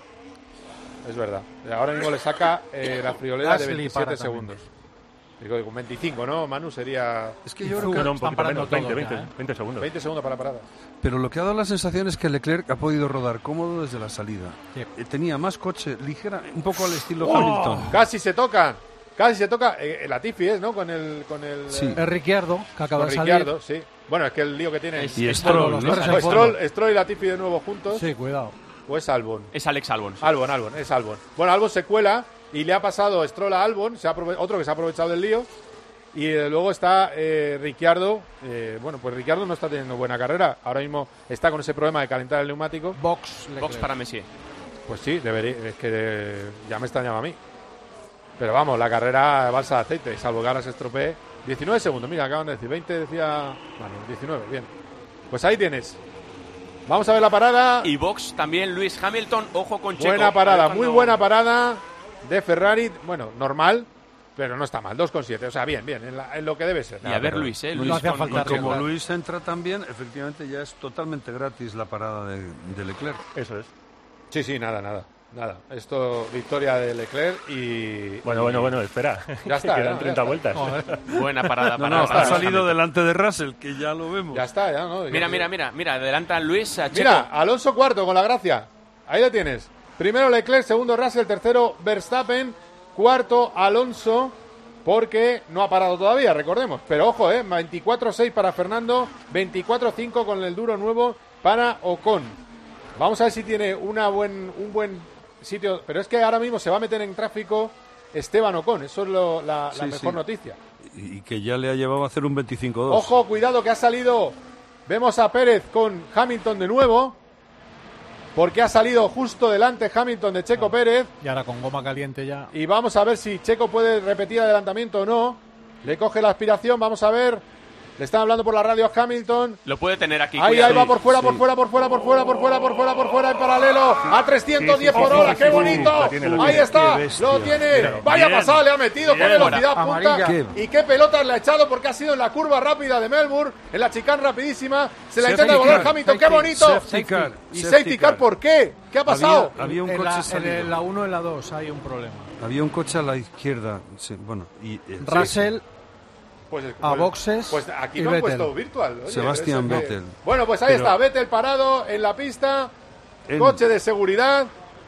Es verdad. Ahora mismo le saca eh, la friolera de Gasly para veintisiete también. segundos. Digo, con veinticinco, ¿no, Manu? Sería Es que yo creo que... No, no, un Están poquito parando menos, veinte, todo veinte, ya, ¿eh? veinte segundos. veinte segundos para la parada. Pero lo que ha dado la sensación es que Leclerc ha podido rodar cómodo desde la salida. Sí. Eh, Tenía más coche ligera, un poco al estilo ¡Oh! Hamilton. Casi se tocan. Casi se toca. Eh, la Tiffy es, ¿no? Con el... Con el Sí. eh, Es Ricciardo, que acaba con de salir. Ricciardo, sí. Bueno, es que el lío que tiene... Es- Y es Stroll, los ¿no? tres en Pues fondo. Stroll, Stroll y la Tiffy de nuevo juntos. Sí, cuidado. ¿O es Albon? Es Alex Albon. sí. Albon, Albon, es Albon. Bueno, Albon se cuela y le ha pasado Stroll a Albon, se ha aprove- otro que se ha aprovechado del lío. Y eh, luego está eh, Ricciardo. Eh, bueno, pues Ricciardo no está teniendo buena carrera. Ahora mismo está con ese problema de calentar el neumático. Box, Leclerc. Box para Messier. Pues sí, debería. Es que eh, ya me extrañaba a mí. Pero vamos, la carrera balsa de aceite, salvo que ahora se estropee. diecinueve segundos, mira, acaban de decir. veinte decía. Bueno, diecinueve, bien. Pues ahí tienes. Vamos a ver la parada. Y Box también, Lewis Hamilton. Ojo con Checo. Buena parada, A ver muy cuando- buena parada de Ferrari. Bueno, normal, pero no está mal. dos coma siete, o sea, bien, bien, en, la- en lo que debe ser. Y a ver Luis, ¿eh? No Luis hacía con- falta con Y como Checo. Luis entra también, efectivamente ya es totalmente gratis la parada de, de Leclerc. Eso es. Sí, sí, nada, nada. Nada. Esto, victoria de Leclerc y. Bueno, y- bueno, bueno, espera. Ya está, Quedan ya, treinta ya está. vueltas. Joder. Buena parada No, para no, para ha Lewis salido Hamilton. delante de Russell, que ya lo vemos. Ya está, ya, ¿no? Mira, mira, mira, mira, adelanta Luis a Checo. Mira, Alonso cuarto con la gracia. Ahí lo tienes. Primero Leclerc, segundo Russell, tercero Verstappen, cuarto Alonso, porque no ha parado todavía, recordemos. Pero ojo, eh, veinticuatro seis para Fernando, veinticuatro cinco con el duro nuevo para Ocon. Vamos a ver si tiene una buen, un buen sitio. Pero es que ahora mismo se va a meter en tráfico Esteban Ocon. Eso es lo- la, la Sí, mejor sí. noticia. Y y que ya le ha llevado a hacer un veinticinco dos. Ojo, cuidado que ha salido. Vemos a Pérez con Hamilton de nuevo. Porque ha salido justo delante Hamilton de Checo Pérez. Y ahora con goma caliente ya. Y vamos a ver si Checo puede repetir adelantamiento o no. Le coge la aspiración, vamos a ver. Le están hablando por la radio a Hamilton. Lo puede tener aquí. Ahí, cuidado. ahí va por fuera, sí. por fuera, por fuera, por fuera, por fuera, por fuera, por fuera, en paralelo. A trescientos diez Sí, sí, por sí, hora, sí, qué sí, bonito. lo tiene, lo Ahí tiene. está, Qué bestia. lo tiene. Pero Vaya bien, pasada, le ha metido con bien, velocidad amarilla. punta. Qué- Y qué pelotas le ha echado porque ha sido en la curva rápida de Melbourne, en la chicane rapidísima. Se la Safety intenta devolver car, Hamilton, qué safety, bonito. safety car, ¿Y safety safety car car. por qué? ¿Qué ha pasado? Había, había un en, coche la, en salido. el- la uno y la dos hay un problema. Había un coche a la izquierda. Sí, bueno, y eh, Russell Pues, a pues- boxes Pues aquí y lo han Vettel. puesto virtual. Oye, Sebastián eso que- Vettel. Bueno, pues ahí Pero- está, Vettel parado en la pista. en- Coche de seguridad.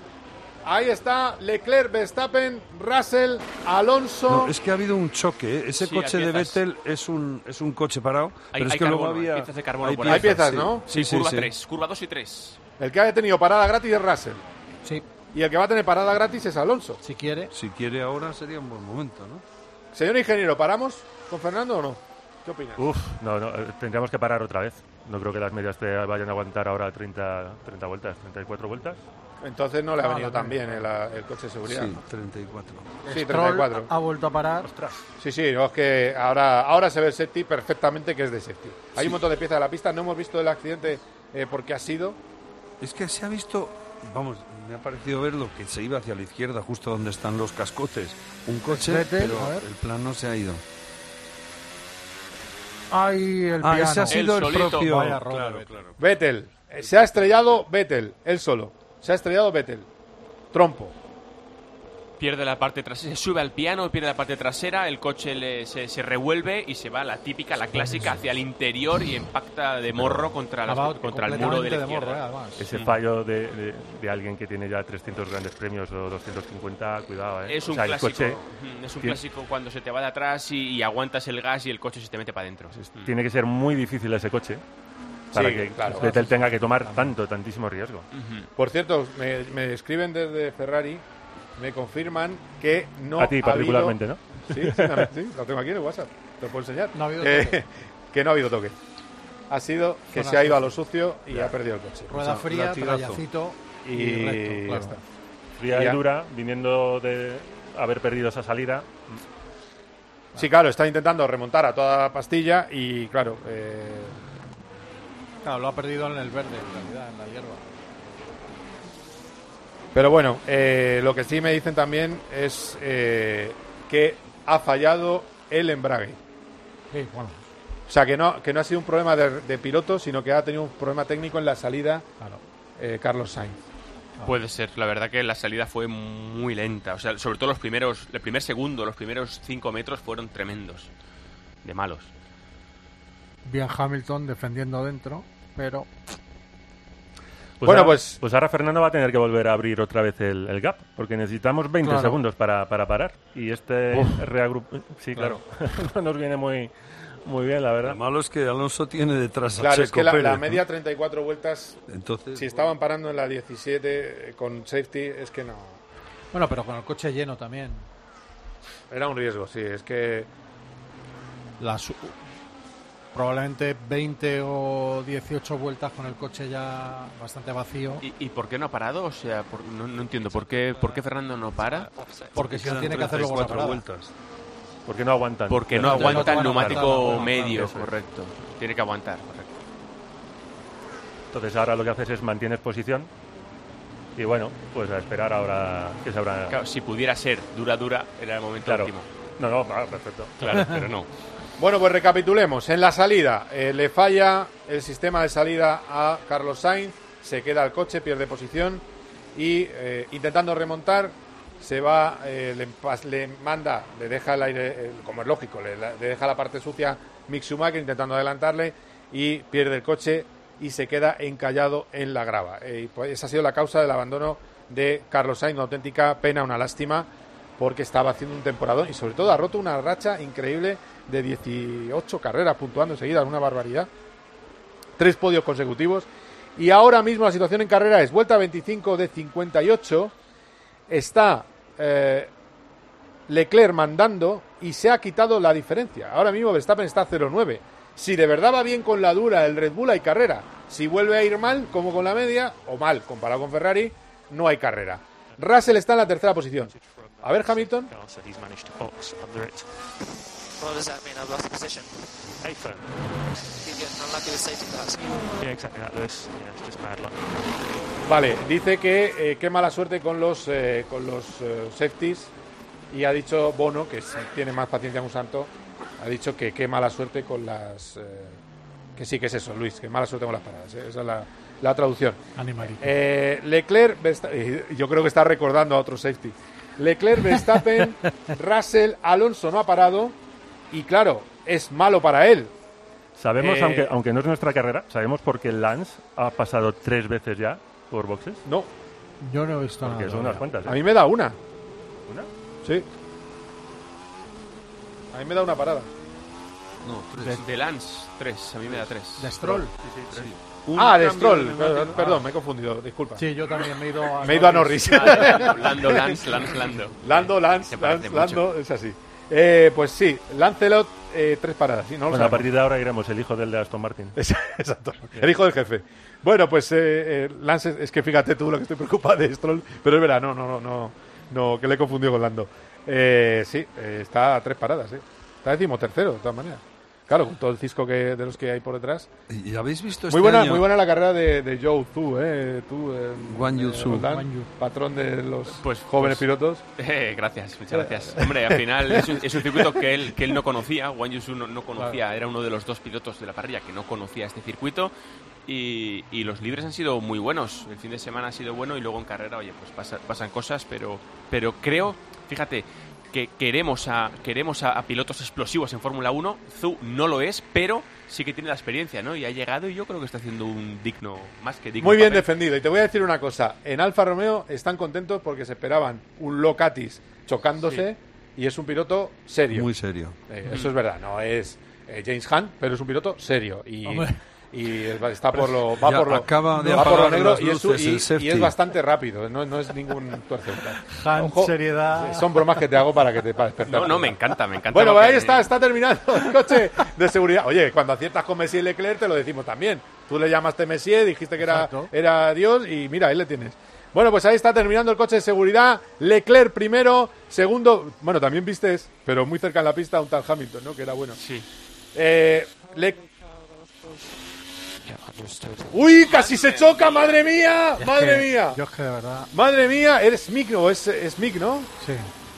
Ahí está Leclerc, Verstappen, Russell, Alonso. No, es que ha habido un choque. ¿eh? Ese Sí, hay coche de piezas. Vettel es un, es un coche parado. Hay- pero es hay que luego carbono, hay había. piezas de carbono hay por ahí. Hay piezas, sí. ¿no? Sí, sí, curva sí. tres, curva dos y tres. El que ha tenido parada gratis es Russell. Sí, Y el que va a tener parada gratis es Alonso. si quiere. Si quiere ahora sería un buen momento, ¿no? Señor ingeniero, ¿paramos con Fernando o no? ¿Qué opinas? Uf, no, no, eh, tendríamos que parar otra vez. No creo que las medias te vayan a aguantar ahora treinta, treinta vueltas, treinta y cuatro vueltas. Entonces no le ha Ah, venido la tan bien el, el coche de seguridad. Sí, treinta y cuatro. Sí, Stroll treinta y cuatro. ha vuelto a parar. Sí, sí, no, es que ahora, ahora se ve el safety perfectamente que es de safety. Hay un montón de piezas de la pista, no hemos visto el accidente eh, porque ha sido. Es que se ha visto, vamos, me ha parecido ver lo que se iba hacia la izquierda, justo donde están los cascotes. Un coche, Vettel, pero a ver. el plano se ha ido. Ay, el Ah, piano. ese ha sido el, El solito. propio. Vaya error, claro, Vettel. claro. Vettel. Se ha estrellado Vettel, él solo. Se ha estrellado Vettel. Trompo. Pierde la parte trasera, se sube al piano, pierde la parte trasera, el coche le- se, se revuelve y se va la típica, la clásica, hacia el interior y impacta de morro contra, las- Acabado contra el muro de la completamente morro, izquierda. eh, además. Ese Mm. fallo de, de- de alguien que tiene ya trescientos grandes premios o doscientos cincuenta, cuidado, ¿eh? Es un O sea, el clásico, coche mm, es un tiene- clásico cuando se te va de atrás y, y aguantas el gas y el coche se te mete para adentro. Mm. tiene que ser muy difícil ese coche para Sí, que claro. Vettel tenga que tomar tanto, tantísimo riesgo. Ujú. Por cierto, me, me escriben desde Ferrari, me confirman que no A ti ha particularmente, habido... ¿no? Sí, sí, sí, lo tengo aquí en el WhatsApp, te lo puedo enseñar. No ha habido Eh, toque. que no ha habido toque. Ha sido que Zona se ha ido a sucia. lo sucio y ha perdido el coche. Rueda O sea, fría, latigazo. trayacito y, Y recto, ya claro. está. Fría Ya. y dura, viniendo de haber perdido esa salida. Sí, claro, está intentando remontar a toda pastilla y claro, eh, Claro, lo ha perdido en el verde, en realidad, en la hierba. pero bueno, eh, lo que sí me dicen también es eh, que ha fallado el embrague. Sí, bueno, O sea, que no, que no ha sido un problema de, de piloto, sino que ha tenido un problema técnico en la salida claro. eh, Carlos Sainz. Puede ser, la verdad que la salida fue muy lenta, o sea, sobre todo los primeros, el primer segundo, los primeros cinco metros fueron tremendos, de malos. Bien Hamilton defendiendo dentro, pero Pues Bueno, ahora, pues- pues ahora Fernando va a tener que volver a abrir otra vez el, el gap, porque necesitamos veinte Claro. segundos para, para parar. Y este reagrup... Sí, claro. no nos viene muy, muy bien, la Lo verdad. malo es que Alonso tiene detrás a Claro, Checo es que la, Pérez, la ¿no? media treinta y cuatro vueltas, Entonces, si estaban parando en la diecisiete eh, con safety, es que no. bueno, pero con el coche lleno también. Era un riesgo, sí, es que La su- probablemente veinte o dieciocho vueltas con el coche ya bastante vacío, ¿Y, y por qué no ha parado? O sea, por- no, no entiendo, ¿por qué, ¿por qué Fernando no para? porque si no quedan tiene que hacer luego la treinta y cuatro parada. vueltas. Porque no aguantan. Porque no no aguanta el van a aguantar, neumático no van a medio, eso es. correcto. Tiene que aguantar, correcto. Entonces ahora lo que haces es mantienes posición. Y bueno, pues a esperar ahora que se habrá... Claro, si pudiera ser dura, dura, era el momento Claro. óptimo. No, no, ah, perfecto. Claro, pero no. Bueno, pues recapitulemos. En la salida eh, le falla el sistema de salida a Carlos Sainz, se queda el coche, pierde posición y eh, intentando remontar se va, eh, le, pas- le manda, le deja el aire, eh, como es lógico, le, la- le deja la parte sucia Mick Schumacher intentando adelantarle y pierde el coche y se queda encallado en la grava. Eh, y pues esa ha sido la causa del abandono de Carlos Sainz, una auténtica pena, una lástima, porque estaba haciendo un temporadón y sobre todo ha roto una racha increíble de dieciocho carreras puntuando enseguida, una barbaridad. Tres podios consecutivos. Y ahora mismo la situación en carrera es vuelta veinticinco de cincuenta y ocho. Está eh, Leclerc mandando y se ha quitado la diferencia. Ahora mismo Verstappen está a cero nueve. Si de verdad va bien con la dura el Red Bull, hay carrera. Si vuelve a ir mal, como con la media, o mal comparado con Ferrari, no hay carrera. Russell está en la tercera posición. A ver, Hamilton. So he's managed to box under it. What does that mean? I've lost position. Eighth then. Keep getting unlucky with safety cars. Yeah, exactly that, Lewis. Yeah, it's just bad luck. Vale, dice que eh, qué mala suerte con los eh, con los eh, safeties y ha dicho Bono, que es- tiene más paciencia que un santo, ha dicho que qué mala suerte con las... eh, que sí, que es eso, Luis, que mala suerte con las paradas. eh, Esa es la, la traducción. Animalito. Eh, Leclerc, Versta- eh, yo creo que está recordando a otro safety. Leclerc, Verstappen, Russell, Alonso no ha parado y claro, es malo para él. Sabemos, Eh, aunque, aunque no es nuestra carrera, sabemos por qué Lance ha pasado tres veces ya por boxes. No, Yo no he visto Porque nada. son unas todavía. cuantas. ¿eh? a mí me da una. ¿Una? Sí. A mí me da una parada. No, tres. De Lance, tres, a mí me da tres. De Stroll. Un Ah, de cambio Stroll. neumático. Perdón, perdón, me he confundido, disculpa. Sí, yo también me he ido a Me he ido a Norris. Lando, Lance, Lance, Lando. Lando, Lance, Se parece Lance, mucho. Lando, es así. Eh, pues sí, Lancelot, eh, tres paradas. Sí, no lo Bueno, a sabemos. partir de ahora iremos el hijo del de Aston Martin. Es- Exacto, el hijo del jefe. Bueno, pues eh, eh, Lance, es que fíjate tú lo que estoy preocupado de Stroll, pero es verdad, no, no, no, no, no que le he confundido con Lando. Eh, sí, eh, está a tres paradas, ¿eh? Está decimotercero, de todas maneras. Claro, con todo el cisco que, de los que hay por detrás. ¿Y habéis visto muy este buena, año? Muy buena la carrera de, de Zhou Zu, ¿eh? Tú, eh, Guan Yu eh, Zhou. Roldán, patrón de los Pues, jóvenes pues, pilotos. Eh, gracias, muchas gracias. Hombre, al final es un, es un circuito que él, que él no conocía, Guan Yu Zhou no, no conocía, claro. Era uno de los dos pilotos de la parrilla que no conocía este circuito. Y, y los libres han sido muy buenos. El fin de semana ha sido bueno y luego en carrera, oye, pues pasa, pasan cosas, pero, pero creo, fíjate, que queremos a queremos a, a pilotos explosivos en Fórmula uno. Zhou no lo es, pero sí que tiene la experiencia, ¿no? Y ha llegado y yo creo que está haciendo un digno, más que digno Muy bien papel. defendido. Y te voy a decir una cosa. En Alfa Romeo están contentos porque se esperaban un Locatis chocándose sí. Y es un piloto serio. Muy serio. Eh, eso es verdad. No es eh, James Hunt, pero es un piloto serio. Y... Hombre. Y está por lo va ya por lo, acaba de va por lo negro y, luces, es, y, y es bastante rápido, no, no es ningún tuerce. Hunt, seriedad. Son bromas que te hago para que te para despertar. No, no, me encanta, me encanta. Bueno, que... ahí está, está terminando el coche de seguridad. Oye, cuando aciertas con Messier y Leclerc te lo decimos también. Tú le llamaste Messier, dijiste que era, era Dios y mira, ahí le tienes. Bueno, pues ahí está terminando el coche de seguridad. Leclerc primero, segundo, bueno, también vistes, pero muy cerca en la pista, un tal Hamilton, ¿no? Que era bueno. Sí. Eh, Le... ¡Uy! ¡Casi se choca! ¡Madre mía! Es ¡Madre que, mía! Yo es que de verdad... ¡Madre mía! ¿Eres Mick o es, es Mick, no? Sí.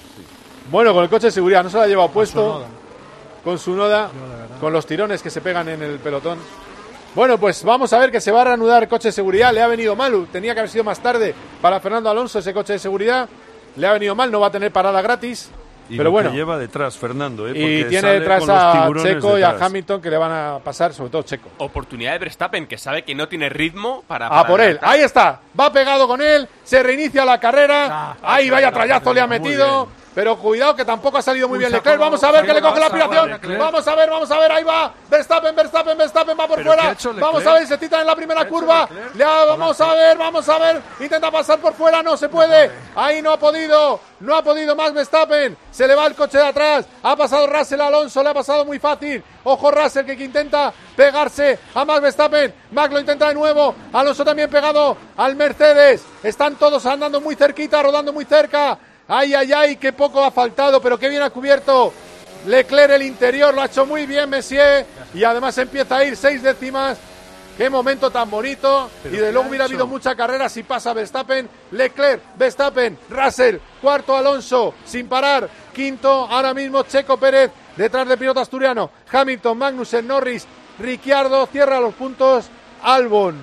Bueno, con el coche de seguridad no se lo ha llevado Con puesto. su noda. Con su noda. Con los tirones que se pegan en el pelotón. Bueno, pues vamos a ver que se va a reanudar el coche de seguridad. Le ha venido mal. Tenía que haber sido más tarde para Fernando Alonso ese coche de seguridad. Le ha venido mal. No va a tener parada gratis. Y pero lo bueno, que lleva detrás Fernando, ¿eh? y tiene detrás a Checo y a Hamilton que le van a pasar, sobre todo Checo. Oportunidad de Verstappen, que sabe que no tiene ritmo para... A para por él, adelantar. ahí está, va pegado con él, se reinicia la carrera, ah, ahí vaya trayazo le ha metido, pero cuidado que tampoco ha salido muy bien Leclerc, vamos a ver que le coge la aspiración, vamos a ver, vamos a ver, ahí va, Verstappen, Verstappen, Verstappen va por fuera, vamos a ver, se tita en la primera curva, le ha, vamos a ver, vamos a ver, intenta pasar por fuera, no se puede, ahí no ha podido, no ha podido más Verstappen, se le va el coche de atrás, ha pasado Russell a Alonso, le ha pasado muy fácil, ojo Russell que intenta pegarse a Max Verstappen, Max lo intenta de nuevo, Alonso también pegado al Mercedes, están todos andando muy cerquita, rodando muy cerca, ay, ay, ay, qué poco ha faltado, pero qué bien ha cubierto Leclerc el interior, lo ha hecho muy bien Messier, y además empieza a ir seis décimas. Qué momento tan bonito. Pero y de luego hubiera habido mucha carrera si pasa Verstappen, Leclerc, Verstappen, Russell, cuarto Alonso, sin parar, quinto ahora mismo Checo Pérez, detrás del piloto asturiano, Hamilton, Magnussen, Norris, Ricciardo, cierra los puntos, Albon.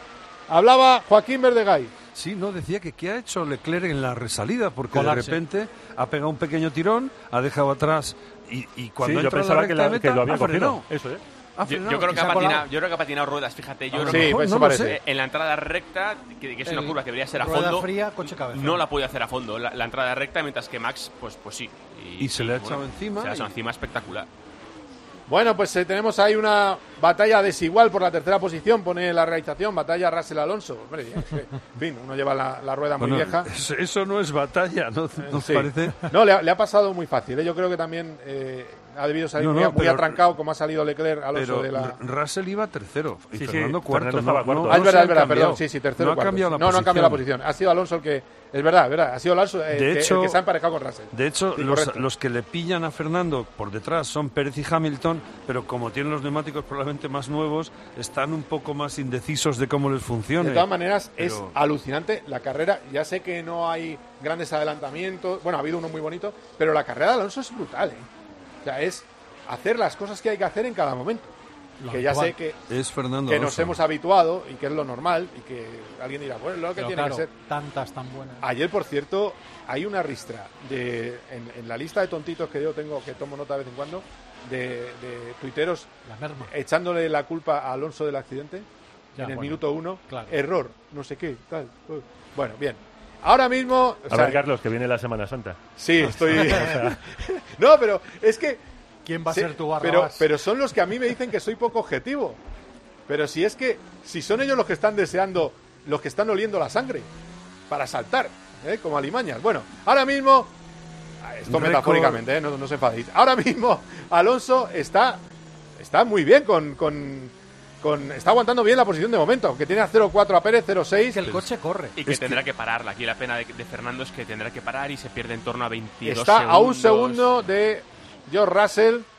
Hablaba Joaquín Verdegay. Sí, no, decía que qué ha hecho Leclerc en la resalida, porque Colapse. de repente ha pegado un pequeño tirón, ha dejado atrás y, y cuando sí, yo entra pensaba la que, recta la, de meta, que lo había ha frenado. cogido. Eso, ¿eh? Ha Yo, frenado. yo creo que Y ha se ha patinado, colado. yo creo que ha patinado ruedas, fíjate, yo Ah, creo sí, que pues no eso lo parece. sé. en la entrada recta, que, que es una El- curva que debería ser a rueda fondo, fría, coche cabeza. no la puede hacer a fondo, la, la entrada recta, mientras que Max, pues, pues sí. Y se le ha echado encima Se le ha echado y- encima espectacular. Bueno, pues eh, tenemos ahí una batalla desigual por la tercera posición, pone la realización, batalla Russell-Alonso. Hombre, es que, en fin, uno lleva la, la rueda muy Bueno, vieja. eso, eso no es batalla, ¿no? ¿No os Sí. parece? No, le ha, le ha pasado muy fácil. ¿eh? Yo creo que también eh, ha debido salir No, muy, no, muy pero- atrancado, como ha salido Leclerc Alonso Pero de la... R- Russell iba tercero y Sí, sí, Fernando cuarto. Fernando estaba no, cuarto. no, Ah, es no verdad, se es han verdad, cambiado. perdón. Sí, sí, tercero No ha cuarto. cambiado la no, no han posición. cambiado la posición. Ha sido Alonso el que... Es verdad, es verdad. Ha sido Alonso eh, De que- hecho- el que se ha emparejado con Russell. De hecho, Sí, los, correcto. los que le pillan a Fernando por detrás son Pérez y Hamilton, pero como tienen los neumáticos probablemente más nuevos, están un poco más indecisos de cómo les funcione. De todas maneras, Pero- es alucinante la carrera. Ya sé que no hay grandes adelantamientos. Bueno, ha habido uno muy bonito, pero la carrera de Alonso es brutal, ¿eh? O sea, es hacer las cosas que hay que hacer en cada momento. Lo que ya habitual. sé que, Es Fernando que nos Alonso. hemos habituado y que es lo normal y que alguien dirá, bueno, es lo que Pero tiene claro, que ser. tantas tan buenas. Ayer, por cierto, hay una ristra de, en, en la lista de tontitos que yo tengo, que tomo nota de vez en cuando, de, de tuiteros La merma. echándole la culpa a Alonso del accidente Ya, en el bueno, minuto uno. claro. Error, no sé qué, tal. uh. Bueno, bien. Ahora mismo... o A sea, ver, Carlos, que viene la Semana Santa. sí, estoy... no, pero es que... ¿Quién va a sí, ser tu pero, Barrabás? pero son los que a mí me dicen que soy poco objetivo. Pero si es que... Si son ellos los que están deseando, los que están oliendo la sangre para saltar, ¿eh? Como alimañas. Bueno, ahora mismo... Esto Récord. metafóricamente, ¿eh? no, no os enfadéis. Ahora mismo Alonso está, está muy bien con, con, con... Está aguantando bien la posición de momento, aunque tiene a cero cuatro a Pérez, cero seis. que el coche corre. Y que Es que- tendrá que... pararla. Aquí la pena de, de Fernando es que tendrá que parar y se pierde en torno a veintidós Está segundos. a un segundo de George Russell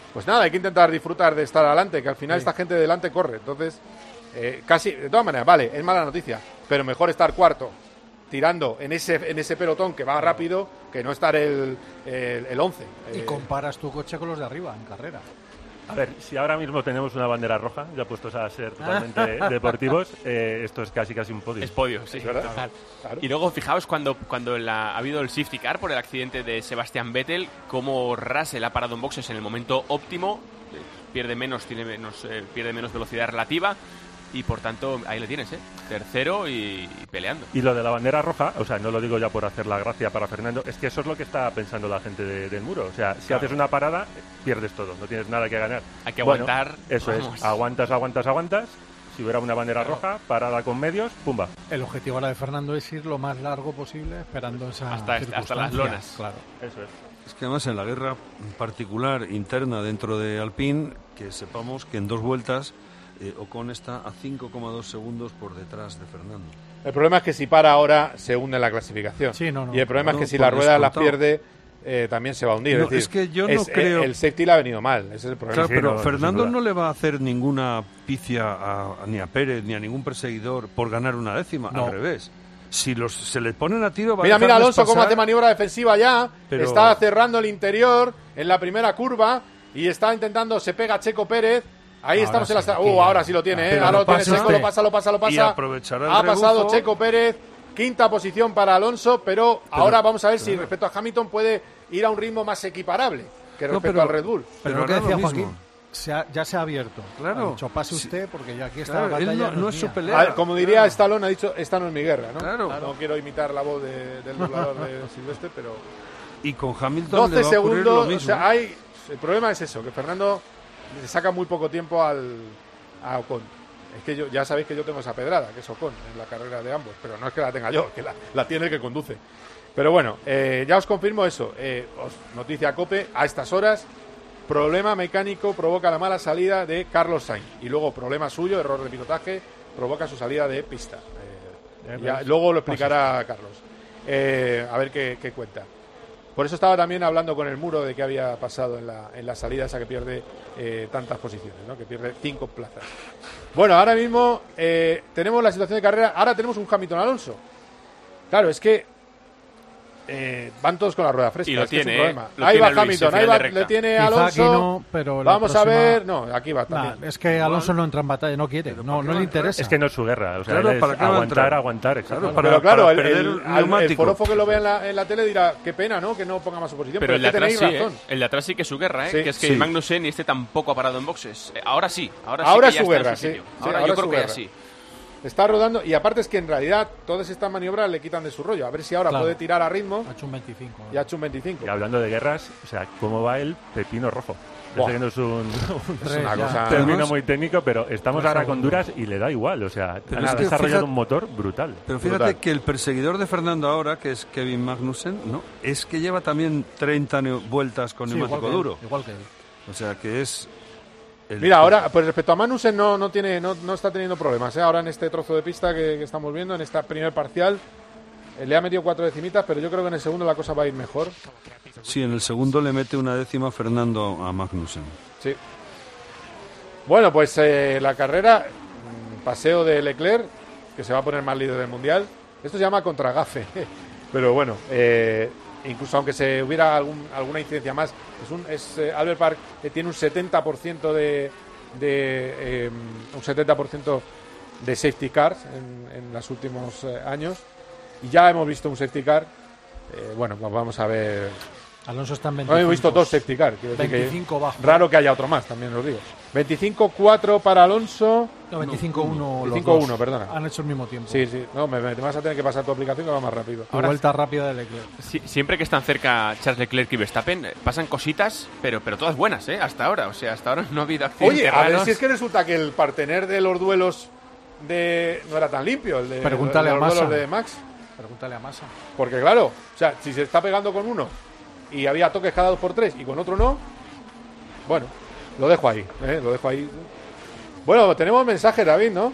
pues nada, hay que intentar disfrutar de estar adelante, que al final Sí. esta gente de delante corre. Entonces, eh, casi, de todas maneras, vale, es mala noticia, pero mejor estar cuarto, tirando en ese en ese pelotón que va rápido, que no estar el, el, el once. Y Eh, comparas tu coche con los de arriba en carrera. A ver, si ahora mismo tenemos una bandera roja, ya puestos a ser totalmente deportivos, eh, esto es casi casi un podio. Es podio, sí. ¿Es verdad? Claro. Claro. Y luego, fijaos, cuando, cuando la- ha habido el safety car por el accidente de Sebastian Vettel, cómo Russell ha parado en boxes en el momento óptimo, eh, pierde menos, tiene menos, eh, pierde menos velocidad relativa, y por tanto, ahí le tienes, ¿eh? Tercero y, y peleando. Y lo de la bandera roja, o sea, no lo digo ya por hacer la gracia para Fernando, es que eso es lo que está pensando la gente de- del muro. O sea, si Claro. haces una parada, pierdes todo, no tienes nada que ganar. Hay que Bueno, aguantar, eso vamos. es, aguantas, aguantas, aguantas. Si hubiera una bandera roja, parada con medios, pumba. El objetivo ahora de Fernando es ir lo más largo posible esperando esa Hasta- hasta las circunstancia. lonas. Claro. Eso es. Es que además en la guerra particular interna dentro de Alpine, que sepamos que en dos vueltas eh, Ocon está a cinco coma dos segundos por detrás de Fernando. El problema es que si para ahora se hunde en la clasificación. Sí, no, no. Y el problema No, es que si por la rueda las descontado. pierde, eh, también se va a hundir. No, es, decir, es que yo no es- creo- El safety le ha venido mal, ese es el problema. Claro, sí, pero no, Fernando sin duda. no le va a hacer ninguna picia a, a- ni a Pérez ni a ningún perseguidor por ganar una décima, No. al revés. Si los se le ponen a tiro, va Mira, a mira dejarles Alonso cómo pasar. hace maniobra defensiva ya. Pero- Está cerrando el interior en la primera curva y está intentando, se pega Checo Pérez. Ahí Ahora estamos en la... sí, Uh, aquí. ahora sí lo tiene, ¿eh? Pero Ahora lo lo tiene pasa. Checo, lo pasa, lo pasa, lo pasa. Y aprovechará el Ha pasado rebufo. Checo Pérez, quinta posición para Alonso, pero, ahora vamos a ver si respecto a Hamilton puede ir a un ritmo más equiparable que No, respecto pero- al Red Bull. Pero, Pero lo que ahora decía lo mismo. Joaquín, se ha- ya se ha abierto. Claro. Ha dicho, pase Sí. usted porque ya aquí está Claro, la él batalla. no- no es su mía. pelea. Ah, como diría Stallone, ha dicho, esta no es mi guerra, ¿no? Claro. No quiero imitar la voz de- del doblador de Silvestre, pero... Y con Hamilton doce le va a ocurrir segundos, lo o mismo. sea, hay, el problema es eso, que Fernando le saca muy poco tiempo al, a Ocon. Es que yo, ya sabéis que yo tengo esa pedrada, que es Ocon, en la carrera de ambos, pero no es que la tenga yo, que la, la tiene el que conduce. Pero bueno, eh, ya os confirmo eso. Eh, os, noticia COPE, a estas horas, problema mecánico provoca la mala salida de Carlos Sainz. Y luego problema suyo, error de pilotaje, provoca su salida de pista. Eh, Eh, ya- pues, luego lo explicará Carlos. Eh, a ver qué, qué cuenta. Por eso estaba también hablando con el muro de qué había pasado en la, en la salida esa que pierde eh, tantas posiciones, ¿no? Que pierde cinco plazas. Bueno, ahora mismo eh, tenemos la situación de carrera. Ahora tenemos un Hamilton Alonso. Claro, es que eh, van todos con la rueda fresca. Y lo es que es un tiene, problema. ¿eh? Lo Ahí tiene va Luis, Hamilton, en ahí final va, de recta. le tiene Quizá Alonso. aquí no, pero la Vamos a próxima- ver. No, aquí va Nah, también. es que Alonso no entra en batalla, no quiere, no, no le interesa. Es que no es su guerra, o sea, Claro, él es ¿para qué va a aguantar, entrar? aguantar, exacto. Claro, para- Pero claro, para el, perder el- un al- el neumático. forofo que lo vea en la, en la tele dirá, qué pena, ¿no? Que no ponga más su posición. Pero Pero, el de es que atrás tenéis sí, ¿eh? razón. El de atrás sí que es su guerra, ¿eh? Sí, que es que sí. Magnussen y este tampoco ha parado en boxes. Eh, ahora sí, ahora, Ahora sí es que su ya está guerra, en su sí. sitio. Sí, Ahora, ahora yo es creo su que ya guerra. sí. Está rodando y aparte es que en realidad todas estas maniobras le quitan de su rollo. A ver si ahora Claro. puede tirar a ritmo Ha hecho un veinticinco. y ha hecho un veinticinco. Y hablando de guerras, o sea, ¿cómo va el pepino rojo? Ya Buah. sé que no es un, un Es una ya. cosa... término Además- muy técnico, pero estamos Tres ahora con segundos. duras y le da igual. O sea, Pero han es que desarrollado fíjate- un motor brutal. Pero fíjate Brutal. que el perseguidor de Fernando ahora, que es Kevin Magnussen, no, es que lleva también treinta neu- vueltas con Sí, neumático igual que él, duro. igual que él. O sea que es... el- Mira, ahora, pues respecto a Magnussen no, no, tiene, no, no está teniendo problemas. ¿eh? Ahora en este trozo de pista que, que estamos viendo, en esta primer parcial, eh, le ha metido cuatro decimitas, pero yo creo que en el segundo la cosa va a ir mejor. Sí, en el segundo le mete una décima Fernando a Magnussen. Sí. Bueno, pues eh, la carrera, mm, paseo de Leclerc, que se va a poner más líder del Mundial. Esto se llama contragafe. Pero bueno, eh, incluso aunque se hubiera algún, alguna incidencia más, es un, es, eh, Albert Park eh, tiene un setenta por ciento de, de eh, un setenta por ciento de safety cars en, en los últimos eh, años. Y ya hemos visto un safety car. Eh, bueno, pues vamos a ver. Alonso está en No veinticinco. hemos visto dos safety car. quiero decir que veinticinco bajo. raro que haya otro más, también os digo. veinticinco cuatro para Alonso. No, veinticinco uno. los veinticinco uno, dos. perdona. Han hecho el mismo tiempo. Sí, sí. No, me, me vas a tener que pasar tu aplicación que va más rápido. La vuelta rápida de Leclerc. Sí, siempre que están cerca Charles Leclerc y Verstappen, eh, pasan cositas, pero, pero todas buenas, ¿eh? Hasta ahora. O sea, hasta ahora no ha habido accidentes Oye, a ver raros. si es que resulta que el partener de los duelos de no era tan limpio, el de, Pregúntale de a los duelos Massa. de Max. Pregúntale a Massa. Porque claro, o sea, si se está pegando con uno y había toques cada dos por tres y con otro no, bueno, lo dejo ahí, ¿eh? Lo dejo ahí. Bueno, tenemos mensajes, David, ¿no?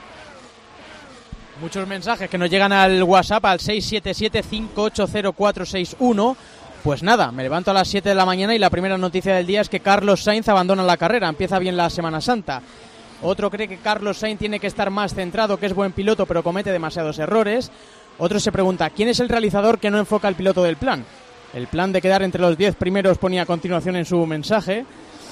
Muchos mensajes que nos llegan al WhatsApp al seis siete siete, cinco ocho cero, cuatro seis uno. Pues nada, me levanto a las siete de la mañana y la primera noticia del día es que Carlos Sainz abandona la carrera, empieza bien la Semana Santa. Otro cree que Carlos Sainz tiene que estar más centrado, que es buen piloto pero comete demasiados errores. Otro se pregunta, ¿quién es el realizador que no enfoca el piloto del plan? El plan de quedar entre los diez primeros ponía a continuación en su mensaje.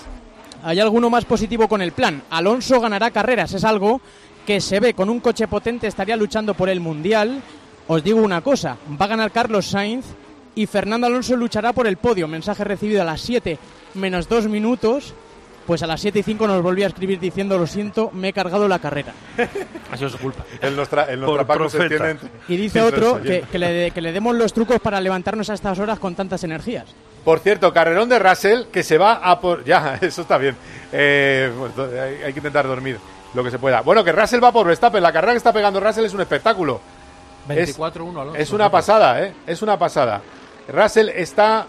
Hay alguno más positivo con el plan. Alonso ganará carreras, es algo que se ve, con un coche potente estaría luchando por el Mundial. Os digo una cosa, va a ganar Carlos Sainz y Fernando Alonso luchará por el podio. Mensaje recibido a las siete menos dos minutos. Pues a las siete y cinco nos volvió a escribir diciendo: lo siento, me he cargado la carrera. Ha sido su culpa. En nuestra, en nuestra Paco se entiende. Y dice otro que, que, le de, que le demos los trucos para levantarnos a estas horas con tantas energías. Por cierto, carrerón de Russell que se va a por... Ya, eso está bien. Eh, pues, hay, hay que intentar dormir lo que se pueda. Bueno, que Russell va por Verstappen. La carrera que está pegando Russell es un espectáculo. veinticuatro uno, Alonso. Es una pasada, ¿eh? Es una pasada. Russell está...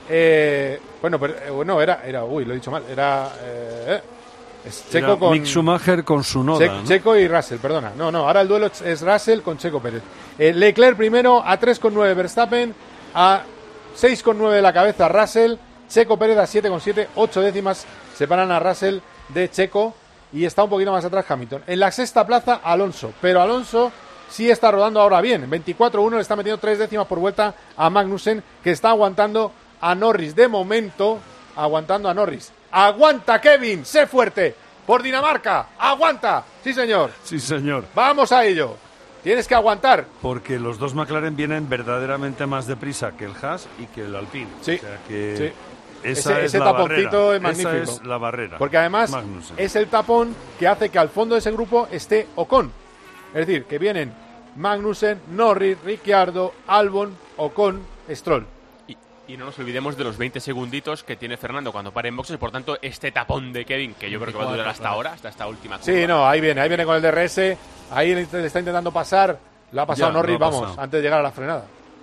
Eh, bueno, pero, eh, bueno, era, era... Uy, lo he dicho mal. Era... Eh, es Checo era con... Mick Schumacher con su Noda, che, ¿no? Checo y Russell, perdona. No, no, ahora el duelo es Russell con Checo Pérez. Eh, Leclerc primero, a tres coma nueve Verstappen, a seis coma nueve de la cabeza Russell, Checo Pérez a siete coma siete, ocho décimas separan a Russell de Checo y está un poquito más atrás Hamilton. En la sexta plaza Alonso, pero Alonso sí está rodando ahora bien. veinticuatro uno le está metiendo tres décimas por vuelta a Magnussen, que está aguantando a Norris. De momento, aguantando a Norris. ¡Aguanta, Kevin! ¡Sé fuerte! ¡Por Dinamarca! ¡Aguanta! ¡Sí, señor! Sí, señor. ¡Vamos a ello! Tienes que aguantar. Porque los dos McLaren vienen verdaderamente más deprisa que el Haas y que el Alpine. Sí. O sea que sí. Esa ese es ese la taponcito barrera. es magnífico. Esa es la barrera. Porque además Magnussen. es el tapón que hace que al fondo de ese grupo esté Ocon. Es decir, que vienen Magnussen, Norris, Ricciardo, Albon, Ocon, Stroll. Y, y no nos olvidemos de los veinte segunditos que tiene Fernando cuando para en boxes. Por tanto, este tapón de Kevin, que yo creo que va a durar hasta ahora, hasta esta última curva. Sí, no, ahí viene, ahí viene con el D R S. Ahí le le está intentando pasar. Lo ha pasado Ya, Norris, lo ha vamos, pasado. antes de llegar a la frenada.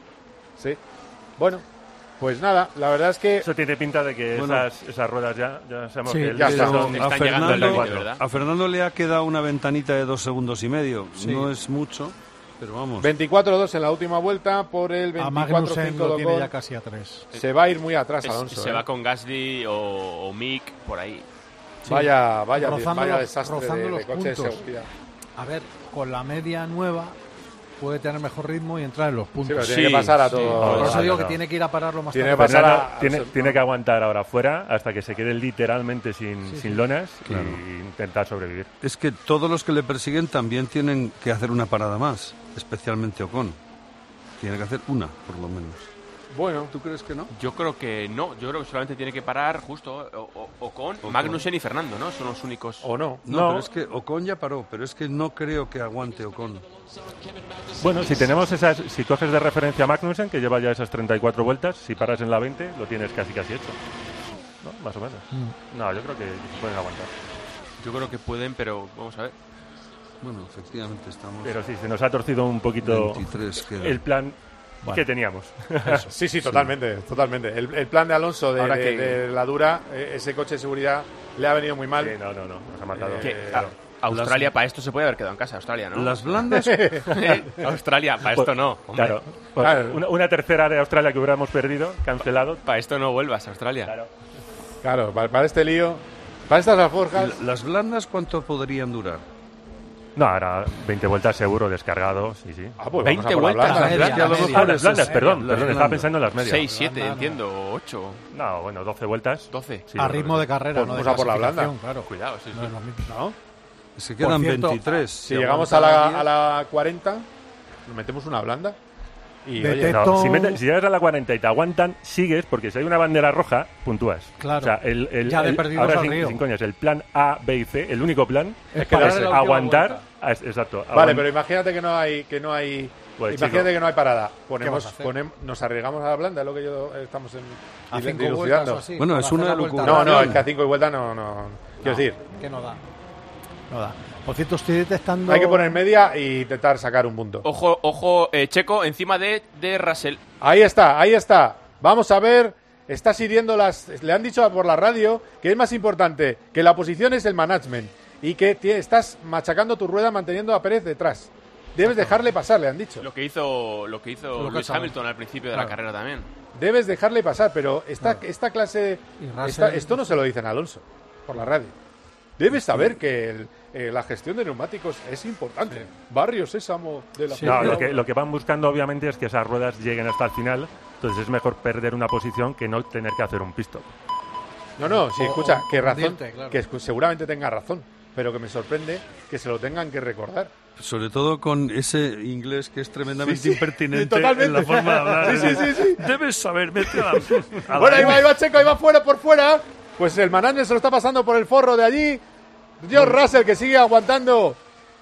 Sí. Bueno, pues nada, la verdad es que... Eso tiene pinta de que Bueno. esas, esas ruedas ya, ya sabemos Sí, que el- ya está. son- a, Están llegando al Fernando, límite, ¿verdad? a Fernando le ha quedado una ventanita de dos segundos y medio. Sí. No es mucho, pero vamos. veinticuatro dos en la última vuelta por el A veinticuatro Magnussen cinco lo tiene Ocon. ya casi a tres. Se va a ir muy atrás Es- Alonso. se eh. va con Gasly o, o Mick por ahí. Vaya, vaya, Rozando vaya los- desastre rozando de, de los coche de puntos. seguridad. A ver, con la media nueva puede tener mejor ritmo y entrar en los Sí, puntos. pero tiene Sí, que pasar a sí. todo. Por eso no, digo no, que no. tiene que ir a pararlo más Tiene tarde. que pasar Fernando a- tiene, absoluto. tiene que aguantar ahora fuera hasta que se quede literalmente sin, Sí, sin sí. lonas Claro. y intentar sobrevivir. Es que todos los que le persiguen también tienen que hacer una parada más, especialmente Ocon. Tiene que hacer una, por lo menos. Bueno, ¿Tú crees que no? Yo creo que no, yo creo que solamente tiene que parar justo o, o, Ocon, Magnussen y Fernando, ¿no? Son los únicos. o no. No, No. pero es que Ocon ya paró, pero es que no creo que aguante Ocon. Bueno, si tenemos esas, si coges de referencia a Magnussen, que lleva ya esas treinta y cuatro vueltas, si paras en la veinte, lo tienes casi casi hecho. ¿No? Más o menos. Mm. No, yo creo que se pueden aguantar. Yo creo que pueden, pero vamos a ver. Bueno, efectivamente estamos... Pero sí, se nos ha torcido un poquito veintitrés queda. el plan Bueno. que teníamos. Sí, sí, totalmente, totalmente. El, el plan de Alonso de, Ahora de- que- de la dura, eh, ese coche de seguridad le ha venido muy mal. Sí, no, no, no, nos ha matado. Eh, Que, Eh, a- Australia, para esto se puede haber quedado en casa, Australia, ¿no? Las blandas... Australia, para esto no. hombre. Claro, pues, Claro. Una, una tercera de Australia que hubiéramos perdido, cancelado. Para esto no vuelvas, Australia. Claro. Claro, para, para este lío, para estas alforjas, ¿Las blandas cuánto podrían durar? No, ahora veinte vueltas seguro, descargado, sí, sí. ah, pues vamos veinte a por la vueltas, blanda. media, Es que a lo media. mejor Ah, las esas- blandas, perdón, las perdón, estaba blandas. pensando en las medias. seis, siete, Blanda, no. entiendo, ocho, No, bueno, doce vueltas. doce. Sí, a yo creo ritmo que de sí. carrera, Pues no de vamos a por la blanda. clasificación, claro. Cuidado, sí, No sí. es lo mismo. ¿no? Se quedan cierto, veintitrés. Si llegamos a la, a la cuarenta, nos metemos una blanda. Y De oye, teto- No, si, metes- si llegas a la cuarenta y te aguantan, sigues, porque si hay una bandera roja, puntúas. Claro. O sea, el, el, Ya de el- perdidos ahora al sin, río. sin coñas, el plan A, B y C, el único plan Es es, parar en la última aguantar. vuelta. ah, es- exacto. vale, aguant- pero imagínate que no hay, que no hay, Pues, imagínate chico. que no hay parada. vas Ponemos, a hacer? ponem- nos arriesgamos a la blanda, es lo que yo eh, estamos en, A dil- cinco dilucidando. vueltas o así, Bueno, para es una hacer la vuelta locura. No, no, rápida. es que a cinco y vuelta no, no. Quiero decir, Que no da. No da. Por cierto, estoy detectando... hay que poner media e intentar sacar un punto. Ojo, ojo, eh, Checo, encima de, de Russell. Ahí está, ahí está. Vamos a ver, está siguiendo las... Le han dicho por la radio que es más importante que la posición es el management y que tie- estás machacando tu rueda manteniendo a Pérez detrás. Debes dejarle pasar, le han dicho. Lo que hizo, lo que hizo Lo que Lewis sabe. Hamilton al principio de Claro. la carrera también. debes dejarle pasar, pero esta, Claro. esta clase, Y Russell- esta- esto no se lo dicen a Alonso por la radio. Debes saber que el, eh, la gestión de neumáticos es importante. Barrio Sésamo de la Sí. No, Fórmula lo que, uno. lo que van buscando obviamente es que esas ruedas lleguen hasta el final, entonces es mejor perder una posición que no tener que hacer un pit stop. No, no, sí, O- escucha, o que razón, hundirte, claro. que escu- seguramente tenga razón, pero que me sorprende que se lo tengan que recordar. Sobre todo con ese inglés que es tremendamente Sí, sí. impertinente Sí, totalmente. en la forma de hablar. Sí, sí, sí, sí. Debes saber, vete a la... a la Bueno, ahí va, M. ahí va Checo, ahí va fuera por fuera. Pues el Management se lo está pasando por el forro de allí. George Russell que sigue aguantando.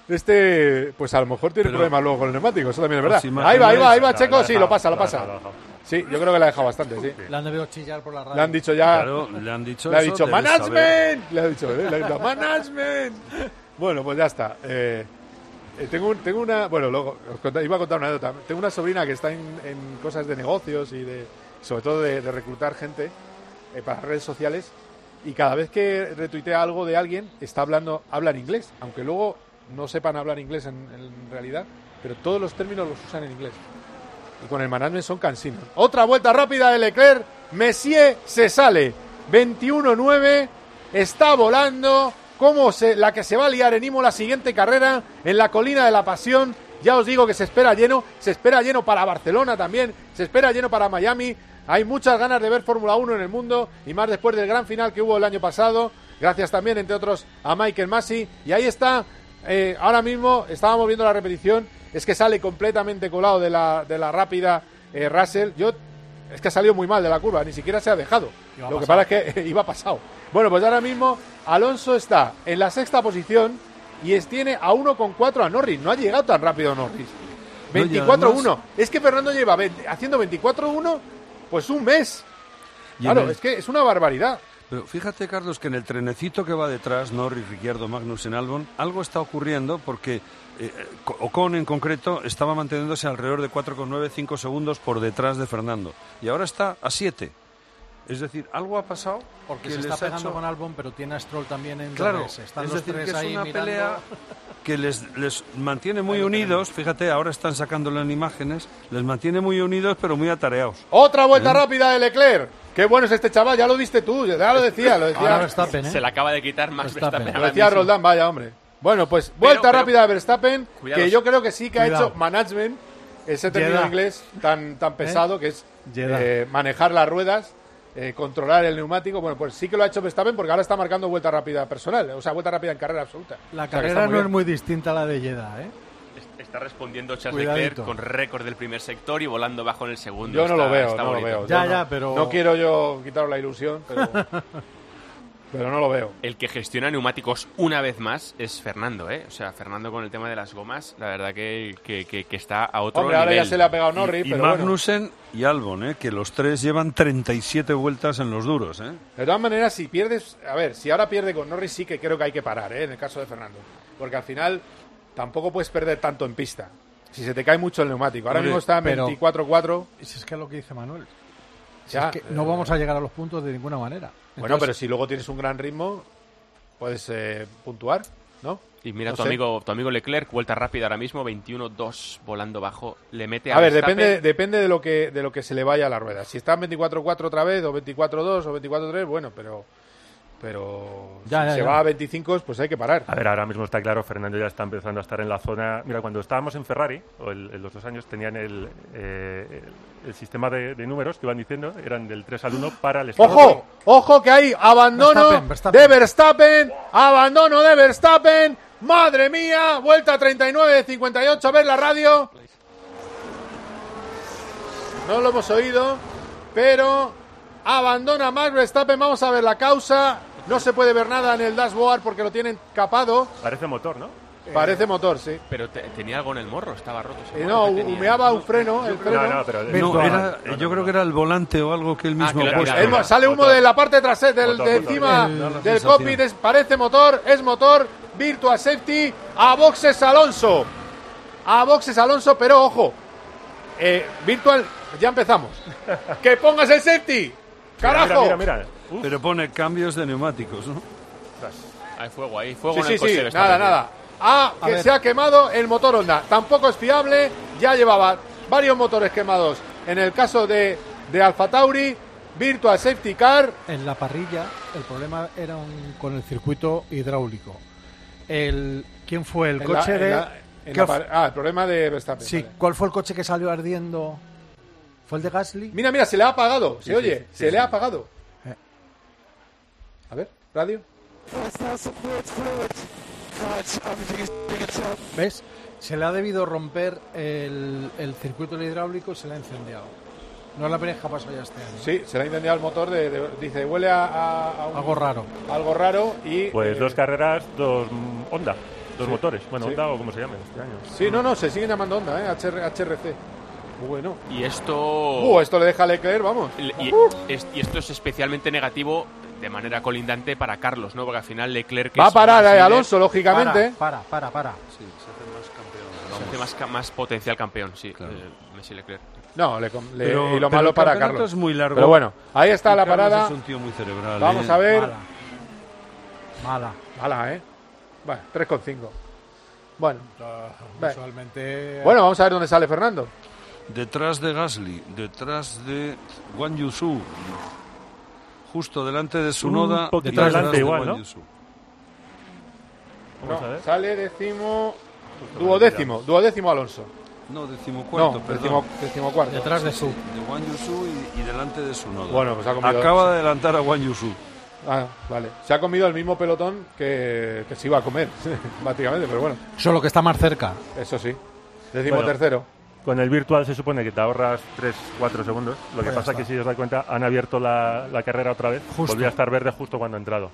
Este, pues a lo mejor tiene Pero- problemas luego con el neumático, eso también es verdad. Las Ahí va, ahí va, ahí va La- Checo, la ha sí, dejado, lo pasa, lo la ha pasa. dejado, la ha dejado. Sí, yo creo que la ha dejado bastante, sí. Le han debido chillar por la radio. Le han dicho ya, Claro, le han dicho le ha eso, dicho debes saber. management, le ha dicho, eh, le ha dicho management. Bueno, pues ya está. Eh, eh, tengo, un- tengo una, bueno, luego os conta- iba a contar una anécdota. Tengo una sobrina que está en, en cosas de negocios y de, sobre todo de, de reclutar gente eh, para redes sociales, y cada vez que retuitea algo de alguien está hablando, habla en inglés, aunque luego no sepan hablar inglés en, en realidad, pero todos los términos los usan en inglés. Y con el management son cansinos. Otra vuelta rápida de Leclerc. Messier se sale. veintiuno nueve. Está volando. Como se, la que se va a liar en Imola, siguiente carrera en la colina de la pasión. Ya os digo que se espera lleno. Se espera lleno para Barcelona también. Se espera lleno para Miami. Hay muchas ganas de ver Fórmula uno en el mundo. Y más después del gran final que hubo el año pasado. Gracias también, entre otros, a Michael Masi. Y ahí está. Eh, ahora mismo estábamos viendo la repetición. Es que sale completamente colado de la, de la rápida eh, Russell. Yo, es que ha salido muy mal de la curva, ni siquiera se ha dejado. Iba Lo que pasado. pasa es que iba pasado. Bueno, pues ahora mismo Alonso está en la sexta posición y es, tiene a uno coma cuatro a Norris. No ha llegado tan rápido Norris. veinticuatro uno. Es que Fernando lleva veinte haciendo veinticuatro uno pues un mes. Y en Claro, el- es que es una barbaridad. Pero fíjate, Carlos, que en el trenecito que va detrás, Norris, Ricciardo, Magnussen, Albon, algo está ocurriendo porque eh, Ocon en concreto estaba manteniéndose alrededor de cuatro coma nueve cinco segundos por detrás de Fernando. Y ahora está a siete. Es decir, algo ha pasado Porque que se les está ha pegando hecho- con Albon, pero tiene a Stroll también en Claro, dobles. Están es los decir, tres que es ahí una mirando. pelea que les, les mantiene muy unidos. Fíjate, ahora están sacándolo en imágenes. Les mantiene muy unidos, pero muy atareados. Otra vuelta ¿Eh? rápida de Leclerc. Qué bueno es este chaval, ya lo viste tú, ya lo decía, lo Ahora decía, Verstappen, ¿eh? Se le acaba de quitar Max Verstappen. Verstappen. lo ahora decía mismo. Roldán, vaya hombre. Bueno, pues Pero- vuelta pero- rápida de Verstappen, Cuidado. que yo creo que sí que ha Cuidado. hecho management, ese término Jeddah. inglés tan, tan pesado que es Jeddah. eh, manejar las ruedas, eh, controlar el neumático. Bueno, pues sí que lo ha hecho Verstappen porque ahora está marcando vuelta rápida personal, o sea, vuelta rápida en carrera absoluta. La O sea, que está carrera muy no bien. es muy distinta a la de Jeddah, ¿eh? Está respondiendo Charles Cuidadito. Leclerc con récord del primer sector y volando bajo en el segundo. Yo no Está- lo veo, está no lo bonito. veo. Ya, Yo ya, no- pero- No quiero yo quitaros la ilusión, pero, pero no lo veo. El que gestiona neumáticos una vez más es Fernando, ¿eh? O sea, Fernando con el tema de las gomas, la verdad que, que, que- que está a otro Hombre, ahora nivel. ya se le ha pegado Norris, Y pero bueno. Magnussen y Albon, ¿eh? Que los tres llevan treinta y siete vueltas en los duros, ¿eh? De todas maneras, si pierdes, a ver, si ahora pierde con Norris, sí que creo que hay que parar, ¿eh? En el caso de Fernando. Porque al final tampoco puedes perder tanto en pista. Si se te cae mucho el neumático. Ahora Hombre, mismo está en pero- veinticuatro cuatro. Si es que es lo que dice Manuel. Si Ya, es que no eh, vamos a llegar a los puntos de ninguna manera. Bueno, Entonces, pero si luego tienes un gran ritmo, puedes eh, puntuar, ¿no? Y mira, No tu sé. amigo tu amigo Leclerc, vuelta rápida ahora mismo, veintiuno dos volando bajo, le mete a A ver, Verstappen. depende, depende de lo que de lo que se le vaya a la rueda. Si está en veinticuatro cuatro otra vez, o veinticuatro dos, o veinticuatro tres, bueno, pero pero Ya, si ya, se ya. va a veinticinco, pues hay que parar. A ver, ahora mismo está claro, Fernando ya está empezando a estar en la zona. Mira, cuando estábamos en Ferrari, o el- en los dos años, tenían el, eh, el, el sistema de, de números que iban diciendo, eran del tres al uno para el estado. ¡Ojo! ¡Ojo que hay abandono Verstappen, Verstappen. de Verstappen! ¡Abandono de Verstappen! ¡Madre mía! Vuelta treinta y nueve de cincuenta y ocho. A ver la radio. No lo hemos oído, pero abandona Max Verstappen. Vamos a ver la causa. No se puede ver nada en el dashboard porque lo tienen capado. Parece motor, ¿no? Parece motor, sí. Pero te- tenía algo en el morro, estaba roto. ese Eh, morro no, que tenía. humeaba un freno, el freno. No, no, pero... No, Virtual. era, yo creo que era el volante o algo que él Ah, mismo que ha lo- puesto. era- El mo- sale humo Motor. de la parte trasera, del, Motor, de motor. encima El- la del sensación. cockpit. Es- parece motor, es motor. Virtual Safety. A boxes Alonso. A boxes Alonso, pero ojo. Eh, virtual, ya empezamos. ¡Que pongas el safety! ¡Carajo! Mira, mira, mira. Uf, Pero pone cambios de neumáticos, ¿no? Hay fuego ahí, fuego Sí, en sí, el coche sí, de nada, Verstappen. nada. Ah, A que ver. se ha quemado el motor Honda. Tampoco es fiable. Ya llevaba varios motores quemados en el caso de, de Alfa Tauri. Virtual Safety Car. En la parrilla el problema era un, con el circuito hidráulico. El, ¿Quién fue el En coche la- de...? en la- en ¿qué la of- par- ah, el problema de Verstappen. Sí, vale. ¿cuál fue el coche que salió ardiendo? ¿Fue el de Gasly? Mira, mira, se le ha apagado. ¿Se Sí, oye? sí, se sí, le ha sí. apagado. Eh. A ver, radio. ¿Ves? Se le ha debido romper el, el circuito hidráulico y se le ha incendiado. No es la primera vez que ha pasado ya este año. Sí, se le ha incendiado el motor. De, de- dice, huele a, a- a un- Algo raro. algo raro y... Pues eh, dos carreras, dos mm, Honda, dos sí, motores. Bueno, sí. Honda o como se llame este año. Sí, no, no, se siguen llamando Honda, ¿eh? H R, H R C. Bueno. Y esto... Uh, esto le deja a Leclerc, vamos. Y, es- y esto es especialmente negativo de manera colindante para Carlos, ¿no? Porque al final Leclerc... que Va a es parar más eh, líder, Alonso, lógicamente. Para, para, para. para. Sí, se hace más campeón. se vamos. hace más, ca- más potencial campeón, sí. Claro. eh, Messi Leclerc. No, le, com- le- Pero- y lo pero malo el para campeonato Carlos. es muy largo. Pero bueno, ahí está Y la Carlos parada. es un tío muy cerebral. Vamos ¿eh? a ver. Mala. Mala. Mala, ¿eh? Bueno, tres coma cinco. Bueno. Ve. Visualmente... Bueno, vamos a ver dónde sale Fernando. Detrás de Gasly, detrás de Guan Yusu, justo delante de Tsunoda, Un poquito detrás delante de igual, Guan ¿no? Yusu. Vamos No, a ver. sale décimo. Justo Duodécimo, me duodécimo Alonso. No, decimocuarto, No, perdón. décimo, decimocuarto. Detrás de Sí, su... de Guan Yusu y, y delante de Tsunoda. Bueno, pues ha comido. Acaba de adelantar a Guan Yusu. Ah, vale. Se ha comido el mismo pelotón que, que se iba a comer, básicamente, pero bueno, Solo que está más cerca. eso sí. Décimo Bueno. tercero. Con el virtual se supone que te ahorras tres cuatro segundos. Lo que Pues ya pasa es que está. si os dais cuenta, han abierto la, la carrera otra vez. Justo. Volvía a estar verde justo cuando ha entrado.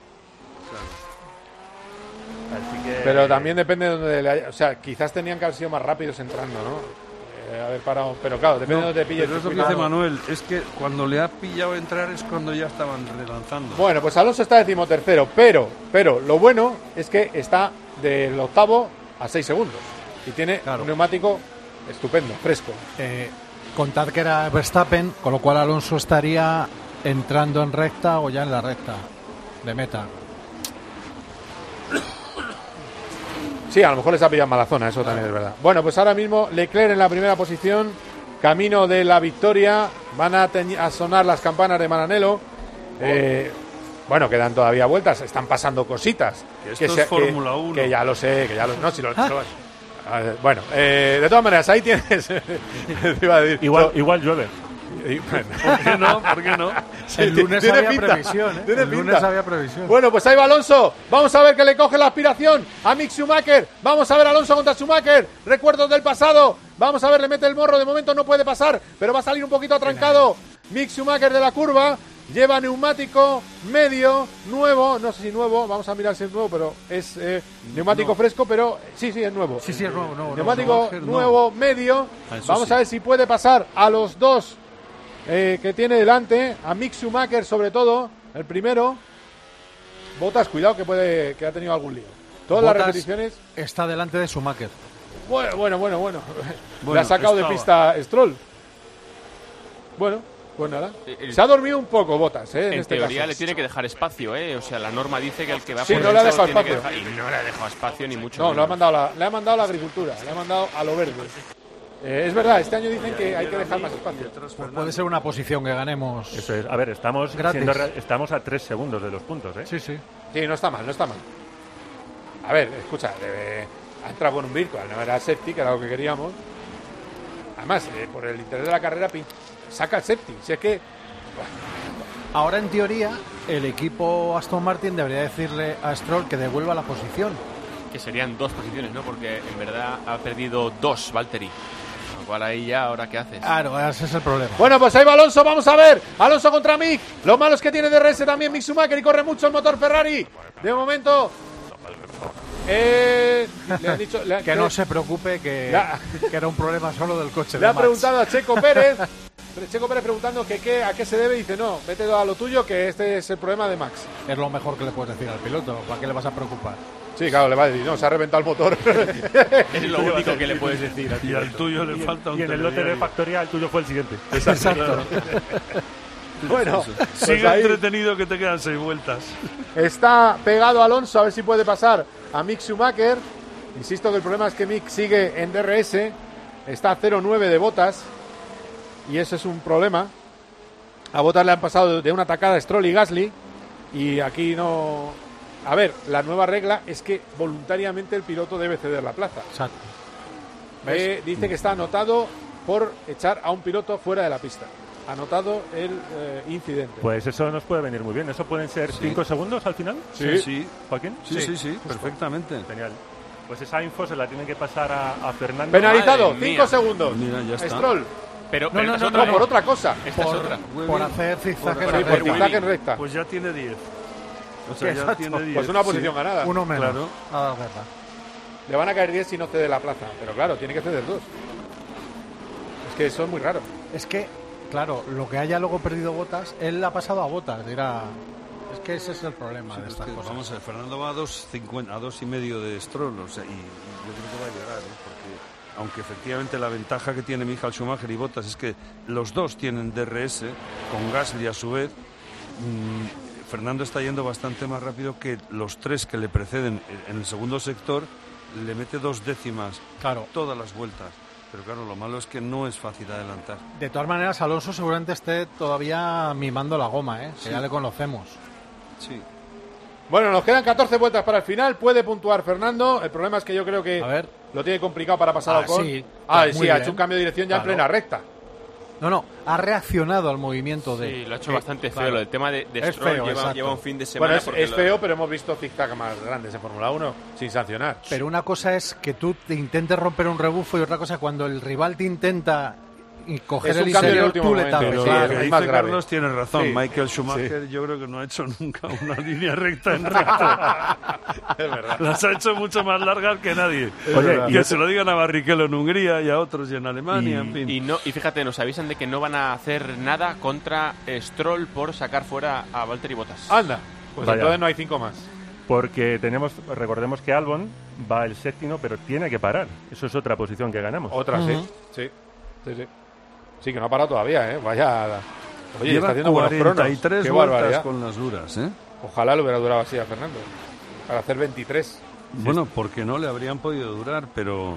Así que... Pero también depende de donde le haya. O sea, quizás tenían que haber sido más rápidos entrando, ¿no? Eh, haber parado. Pero claro, depende No, de donde te pilles. pero es lo que dice Manuel, es que cuando le ha pillado entrar es cuando ya estaban relanzando. Bueno, pues Alonso está decimotercero, pero, pero lo bueno es que está del octavo a seis segundos. Y tiene Claro. un neumático estupendo, fresco. Eh, contad que era Verstappen, con lo cual Alonso estaría entrando en recta o ya en la recta de meta. Sí, a lo mejor les ha pillado en mala zona, eso también es verdad. Bueno, pues ahora mismo Leclerc en la primera posición, camino de la victoria. Van a, teñ- a sonar las campanas de Maranello. Eh, bueno, quedan todavía vueltas, están pasando cositas. Que esto es Fórmula uno. Que ya lo sé, que ya lo no, si lo, si lo- a ver, bueno, eh, de todas maneras, ahí tienes. iba a decir, Igual, so- igual llueve. y- bueno, ¿Por qué no? ¿Por qué no? sí, El lunes tiene había pinta, previsión, ¿eh? tiene El lunes pinta. había previsión. Bueno, pues ahí va Alonso. Vamos a ver que le coge la aspiración a Mick Schumacher. Vamos a ver Alonso contra Schumacher. Recuerdos del pasado. Vamos a ver, le mete el morro. De momento no puede pasar, pero va a salir un poquito atrancado. Mick Schumacher de la curva. Lleva neumático medio, nuevo. No sé si nuevo. Vamos a mirar si es nuevo, pero es eh, neumático No. fresco, pero sí, sí, es nuevo. Sí, sí, es nuevo, nuevo, Neumático Schumacher no. nuevo, medio. Ah, eso Vamos sí. a ver si puede pasar a los dos eh, que tiene delante. A Mick Schumacher, sobre todo. El primero. Botas, cuidado que puede que ha tenido algún lío. Todas las Bottas repeticiones. está delante de Schumacher. Bueno, bueno, bueno, bueno. Le Bueno, ha sacado de estaba. pista Stroll. Bueno, pues nada. El- Se ha dormido un poco Botas, ¿eh? En, En este teoría caso. le tiene que dejar espacio, ¿eh? O sea, la norma dice que el que va Sí, por no le ha dentro dejado tiene que espacio. dejar- y no le ha dejado espacio ni mucho No, menos. lo ha mandado la, le ha mandado a la agricultura, le ha mandado a lo verde. Eh, es verdad, este año dicen que hay que dejar más espacio. Pues puede ser una posición que ganemos. Eso es. A ver, estamos, Gratis. siendo re- estamos a tres segundos de los puntos, ¿eh? Sí, sí. Sí, no está mal, no está mal. A ver, escucha, eh, ha entrado con un virtual, no era safety, que era lo que queríamos. Además, eh, por el interés de la carrera, pin- saca el safety. Si es que Ahora, en teoría, el equipo Aston Martin debería decirle a Stroll que devuelva la posición. Que serían dos posiciones, ¿no? Porque en verdad ha perdido dos Valtteri. Con lo cual ahí ya, ¿ahora qué haces? Claro, ese es el problema. Bueno, pues ahí va Alonso, vamos a ver. Alonso contra Mick. Lo malo es que tiene D R S también Mick Schumacher y corre mucho el motor Ferrari. De momento. Eh, le han dicho. le- Que no se preocupe, que, Ya. que era un problema solo del coche Le de ha Max. preguntado a Checo Pérez. Checo Pérez preguntando que qué, a qué se debe. Y dice: no, vete a lo tuyo, que este es el problema de Max. Es lo mejor que le puedes decir al piloto. ¿Para qué le vas a preocupar? Sí, claro, le va a decir: no, se ha reventado el motor. Es lo único que le puedes decir. Y al tuyo le falta un Y en el lote de telediario. factoría el tuyo fue el siguiente. Exacto. Bueno, pues Sigue ahí entretenido que te quedan seis vueltas. está pegado Alonso, a ver si puede pasar a Mick Schumacher. Insisto que el problema es que Mick sigue en D R S, está a cero nueve de botas y eso es un problema. A Bottas le han pasado de una tacada Stroll y Gasly. Y aquí no... A ver, la nueva regla es que voluntariamente el piloto debe ceder la plaza. Exacto. Eh, dice que está anotado por echar a un piloto fuera de la pista. Anotado el eh, incidente. Pues eso nos puede venir muy bien. ¿Eso pueden ser cinco sí. segundos al final? Sí, sí. ¿Joaquín? Sí, sí, sí, sí perfectamente. Genial. Pues esa info se la tienen que pasar a, a Fernando. Penalizado, cinco segundos. Mira, ya está. Stroll. Pero, no, pero no, no, otra, no, por otra cosa. Esta por, es otra. Por hacer zigzag en sí, por zigzag en recta. Pues ya tiene diez. O sea, ya tiene diez. Pues una posición sí. ganada. Uno menos. Claro. A la guerra. Le van a caer diez si no cede la plaza. Pero claro, tiene que ceder dos. Es que eso es muy raro. Es que, claro, lo que haya luego perdido Bottas, él ha pasado a Bottas. Dirá... Es que ese es el problema sí, de es estas que, cosas. Vamos a ver, Fernando va a dos, cincuenta, a dos y medio de Stroll, o sea, y, y yo creo que va a llegar, ¿eh? Porque aunque efectivamente la ventaja que tiene Michael Schumacher y Bottas es que los dos tienen D R S, con Gasly a su vez, mmm, Fernando está yendo bastante más rápido que los tres que le preceden en el segundo sector, le mete dos décimas claro. todas las vueltas. Pero claro, lo malo es que no es fácil adelantar. De todas maneras, Alonso seguramente esté todavía mimando la goma, ¿eh? Que sí. ya le conocemos. Sí. Bueno, nos quedan catorce vueltas para el final. Puede puntuar Fernando. El problema es que yo creo que a ver. lo tiene complicado para pasar ah, a Ocon. Sí, ah, muy sí, bien. ha hecho un cambio de dirección ya claro. en plena recta. No, no, ha reaccionado al movimiento de... Sí, lo ha hecho eh, bastante feo. claro. Lo del tema de, de es Stroll feo, lleva, lleva un fin de semana. Bueno, es, es lo... feo, pero hemos visto zigzag más grandes en Fórmula uno sin sancionar. Pero una cosa es que tú te intentes romper un rebufo y otra cosa cuando el rival te intenta coger es el un cambio interior, en el último tú le momento, tapes. Pero claro, lo que es dice más grave. Carlos tiene razón. Sí. Michael Schumacher Sí. yo creo que no ha hecho nunca una línea recta en recta. Es verdad. Las ha hecho mucho más largas que nadie. Oye, y que se lo digan a Barrichello en Hungría y a otros y en Alemania, Y, en fin. y, no, y fíjate, nos avisan de que no van a hacer nada contra Stroll por sacar fuera a Valtteri Bottas. Anda, pues Vaya. entonces no hay cinco más. Porque tenemos, recordemos que Albon va el séptimo, pero tiene que parar. Eso es otra posición que ganamos. Otra, Uh-huh. sí. Sí, sí, sí. Sí, que no ha parado todavía, ¿eh? Vaya... Oye, Lleva está haciendo buenos cronos. cuarenta y tres Qué vueltas barbaridad. con las duras, ¿eh? Ojalá lo hubiera durado así a Fernando. Para hacer veintitrés. Bueno, porque no le habrían podido durar, pero...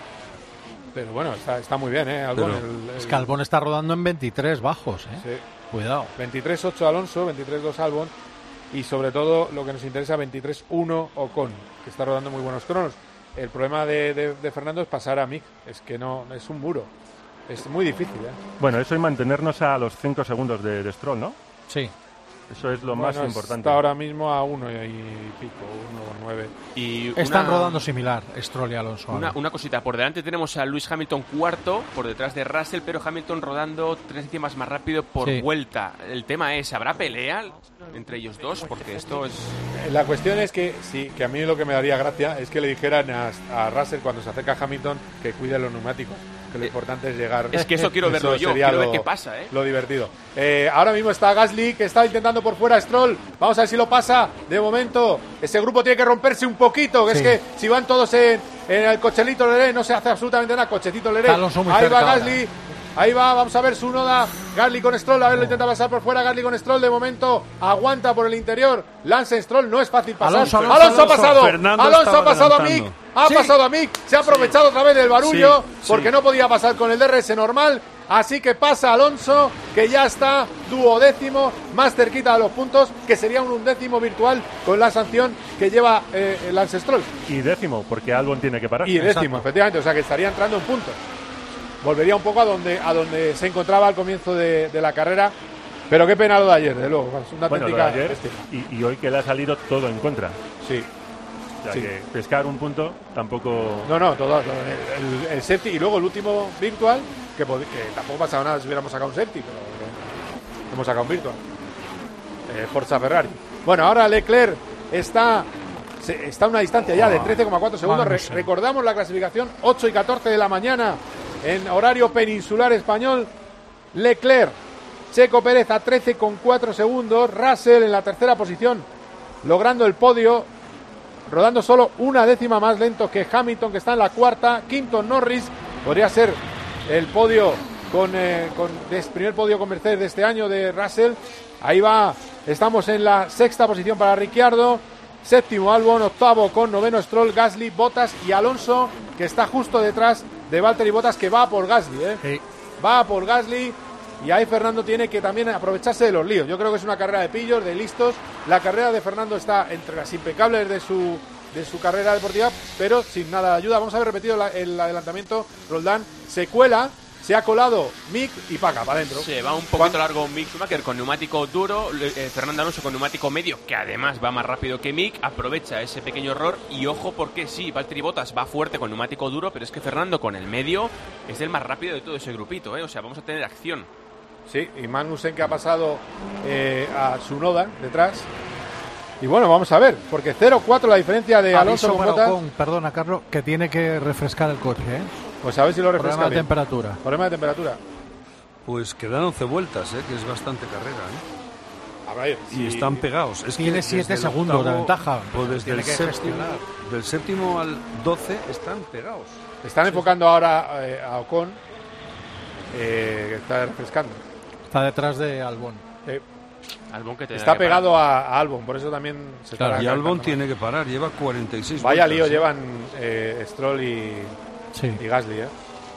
Pero bueno, está, está muy bien, ¿eh? Albon, Pero- el- el- Es que Albon está rodando en veintitrés bajos, ¿eh? Sí. Cuidado. veintitrés ocho Alonso, veintitrés dos Albon y sobre todo lo que nos interesa veintitrés uno Ocon, que está rodando muy buenos cronos. El problema de, de, de Fernando es pasar a Mick, es que no es un muro. Es muy difícil, ¿eh? Bueno, eso y mantenernos a los cinco segundos de, de Stroll, ¿no? Sí. Eso es lo Bueno, más importante. Está ahora mismo a uno y pico, uno nueve. Y Están una- rodando similar, Stroll y Alonso. Una, ahora. una cosita, por delante tenemos a Lewis Hamilton cuarto, por detrás de Russell, pero Hamilton rodando tres décimas más rápido por Sí. vuelta. El tema es, ¿habrá pelea entre ellos dos? Porque esto es... La cuestión es que sí, que a mí lo que me daría gracia es que le dijeran a, a Russell cuando se acerca a Hamilton que cuide los neumáticos, que lo importante es llegar. Es que eso quiero verlo yo, sería quiero ver lo- qué pasa, ¿eh? Lo divertido. Eh, ahora mismo está Gasly, que está intentando por fuera a Stroll. Vamos a ver si lo pasa. De momento, ese grupo tiene que romperse un poquito, que Sí. es que si van todos en, en el cochelito Leré, no se hace absolutamente nada. Cochecito Leré. Está Alonso muy Ahí cerca va ahora. Gasly. Ahí va, vamos a ver su noda. Gasly con Stroll, a ver, lo intenta pasar por fuera. Gasly con Stroll, de momento aguanta por el interior. Lance Stroll, no es fácil pasar. Alonso, Alonso, Alonso, ha pasado. Fernando Alonso estaba ha pasado a Mick. adelantando. Ha Sí. pasado a Mick. Se ha aprovechado otra vez del barullo Sí, porque sí. no podía pasar con el D R S normal. Así que pasa Alonso, que ya está duodécimo, más cerquita de los puntos, que sería un undécimo virtual con la sanción que lleva eh, Lance Stroll. Y décimo, porque Albon tiene que parar. Y décimo, efectivamente, o sea que estaría entrando en puntos. Volvería un poco a donde a donde se encontraba al comienzo de, de la carrera. Pero qué pena lo de ayer, de luego. Es una Bueno, lo de auténtica ayer bestia. y, y hoy que le ha salido todo en contra. Sí. O sea Sí. que pescar un punto tampoco... No, no, todo. El, el, el safety y luego el último virtual, que, pod- que tampoco pasaba nada si hubiéramos sacado un safety, pero eh, hemos sacado un virtual. Eh, Forza Ferrari. Bueno, ahora Leclerc está, se- está a una distancia ya de trece coma cuatro segundos. Re- Magnussen. recordamos la clasificación, ocho y catorce de la mañana en horario peninsular español. Leclerc, Checo Pérez a trece coma cuatro segundos. Russell en la tercera posición, logrando el podio, rodando solo una décima más lento que Hamilton, que está en la cuarta. Quinto Norris, podría ser el podio con, eh, con el primer podio con Mercedes de este año de Russell. Ahí va, estamos en la sexta posición para Ricciardo, séptimo Albon, octavo con noveno Stroll, Gasly, Bottas y Alonso, que está justo detrás de Valtteri Bottas, que va por Gasly, ¿eh? Sí. Va por Gasly y ahí Fernando tiene que también aprovecharse de los líos. Yo creo que es una carrera de pillos, de listos. La carrera de Fernando está entre las impecables de su de su carrera deportiva, pero sin nada de ayuda. Vamos a ver repetido la, el adelantamiento. Roldán se cuela, se ha colado Mick y paga para adentro. Se va un poquito ¿Cuándo? largo Mick Schumacher con neumático duro, eh, Fernando Alonso con neumático medio, que además va más rápido que Mick, aprovecha ese pequeño error y ojo porque sí, Valtteri Bottas va fuerte con neumático duro, pero es que Fernando con el medio es el más rápido de todo ese grupito, ¿eh? O sea, vamos a tener acción. Sí, y Magnussen que ha pasado eh, a Tsunoda detrás. Y bueno, vamos a ver, porque cero cuatro la diferencia de Alonso Aviso con Bottas. Ocon, perdona, Carlos, que tiene que refrescar el coche, ¿eh? Pues a ver si lo refresca. Problema de bien. temperatura. Problema de temperatura. Pues quedan once vueltas, ¿eh? Que es bastante carrera, ¿eh? A ver, y si... están pegados. Es tiene que siete segundos octavo, de ventaja. Pues desde el séptimo, del séptimo al doce están pegados. Están sí. enfocando ahora eh, a Ocon, eh, que está refrescando. Está detrás de Albon. Eh, Albon que está que pegado a, a Albon, por eso también se claro, está y Albon tiene que parar, lleva cuarenta y seis Vaya vueltas, lío ¿eh? llevan eh, Stroll y, sí. y Gasly, ¿eh?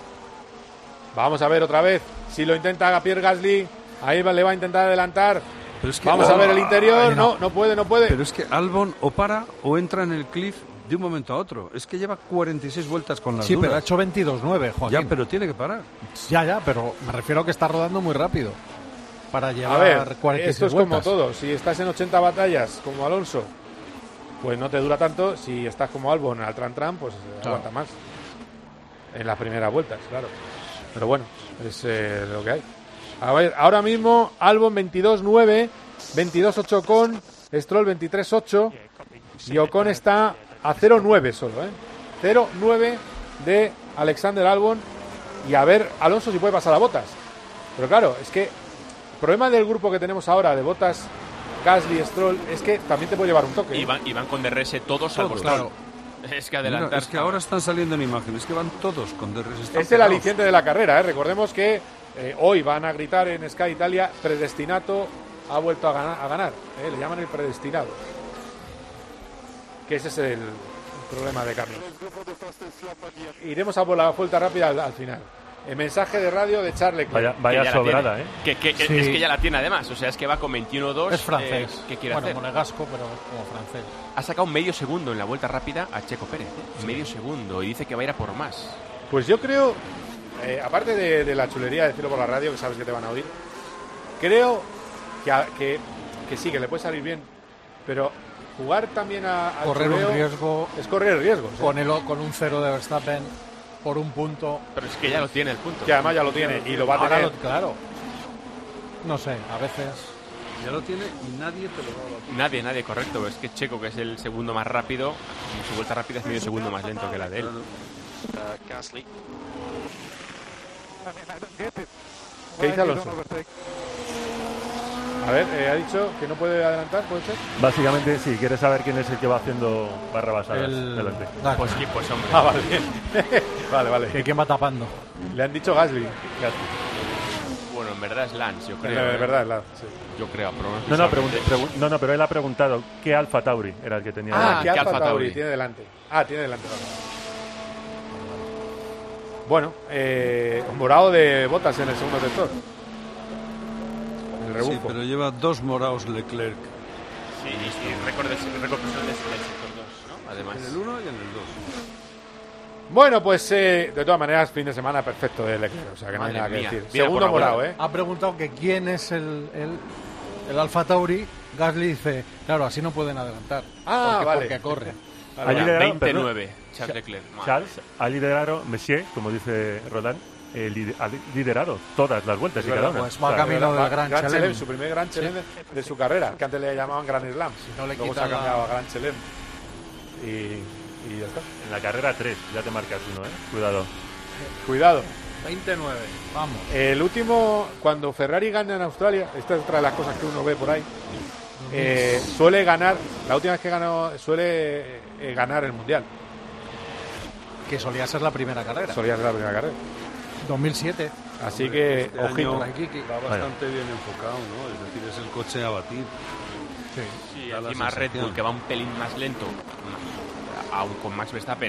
Vamos a ver otra vez si lo intenta Pierre Gasly. Ahí le va a intentar adelantar. Pero es que Vamos Albon, a ver el interior. ay, no. no, no puede, no puede. Pero es que Albon o para o entra en el cliff de un momento a otro. Es que lleva cuarenta y seis vueltas con las Sí, duras. pero ha hecho veintidós nueve, Joaquín. Ya, pero tiene que parar. Ya, ya, pero me refiero a que está rodando muy rápido para llevar a ver, cuarenta y seis esto es vueltas. como todo. Si estás en ochenta batallas como Alonso, pues no te dura tanto. Si estás como Albon al tran tran, pues claro. aguanta más en las primeras vueltas, claro. Pero bueno, es eh, lo que hay. A ver, ahora mismo Albon veintidós nueve, veintidós ocho Ocon, Stroll veintitrés ocho y Ocon está a cero nueve solo, ¿eh? cero nueve de Alexander Albon, y a ver Alonso si puede pasar a Bottas. Pero claro, es que el problema del grupo que tenemos ahora de Bottas, Gasly, Stroll, es que también te puede llevar un toque, ¿eh? Y van, y van con D R S todos, salvo Stroll. Es que adelantar. Mira, es que ahora están saliendo en imágenes, es que van todos con D R S. Es el aliciente de la carrera, ¿eh? Recordemos que eh, hoy van a gritar en Sky Italia, predestinato ha vuelto a ganar, a ganar ¿eh? Le llaman el predestinado. Que ese es el, el problema de Carlos. Iremos a por la vuelta rápida al, al final. El mensaje de radio de Charles Leclerc. Vaya, vaya sobrada, ¿eh? Que, que, sí. Es que ya la tiene además, o sea, es que va con veintiuno dos. Es francés. Eh, ¿Qué quiere bueno, hacer? monegasco, pero como francés. Ha sacado medio segundo en la vuelta rápida a Checo Pérez. ¿eh? Sí. Medio segundo, y dice que va a ir a por más. Pues yo creo, eh, aparte de, de la chulería de decirlo por la radio, que sabes que te van a oír, creo que, a, que, que sí, que le puede salir bien, pero jugar también a, a correr chuleo un riesgo es correr riesgos, ¿eh? con, el, con un cero de Verstappen por un punto. Pero es que ya lo tiene el punto. Que además ya lo tiene y lo va a tener. Lo, claro. No sé, a veces. Ya lo tiene y nadie te lo va a batir. Nadie, nadie, correcto. Es que Checo, que es el segundo más rápido, y su vuelta rápida es medio segundo más lento que la de él. Uh, Gasly. ¿Qué dice Alonso? A ver, eh, ha dicho que no puede adelantar, ¿puede ser? Básicamente, sí, quiere saber quién es el que va haciendo barra basadas el... delante. Vale. Pues sí, pues hombre. Ah, vale, bien. vale, vale. Que quién va tapando. Le han dicho Gasly. Gasly. Bueno, en verdad es Lance, yo creo. En ¿eh? verdad es Lance, sí. Yo creo, no no, pregun- pregun- no, no, pero él ha preguntado qué Alfa Tauri era el que tenía. Ah, ¿qué ¿qué Alfa Alfa Tauri Tauri tiene delante? Ah, tiene delante. Bueno, eh, morado de Bottas en el segundo sector. El rebufo. Sí, pero lleva dos morados Leclerc. Sí, y récord del récord personal del sector dos, ¿no? Además. En el uno y en el dos. Bueno, pues eh, de todas maneras, fin de semana perfecto de Leclerc, o sea que no hay Madre nada que mía. decir. Mira, Segundo por la morado, ¿eh? Ha preguntado que quién es el, el, el Alfa Tauri. Gasly dice, claro, así no pueden adelantar. Ah, porque, vale. porque corre. Ha liderado, veintinueve, perdón, Charles Leclerc. Charles ha liderado, Messier, como dice Roland, eh, lider, ha liderado todas las vueltas Es y cada verdad, una. pues va O sea, camino del Gran Gran Chelem. Chelem, su primer Gran Chelem de, de su carrera, que antes le llamaban Gran Slam. Si no le Luego se quita ha cambiado la- a Gran Chelem. Y, y ya está. En la carrera tres, ya te marcas uno, ¿eh? Cuidado. Cuidado. veintinueve, vamos. El último, cuando Ferrari gana en Australia, esta es otra de las cosas que uno ve por ahí, eh, suele ganar, la última vez que ganó, suele eh, ganar el Mundial. Que solía ser la primera carrera. Solía ser la primera carrera. dos mil siete. Así que, Este ojito. año va bastante bien enfocado, ¿no? Es decir, es el coche a batir. Sí, Da la encima Red sensación. Bull, que va un pelín más lento, aún con Max Verstappen,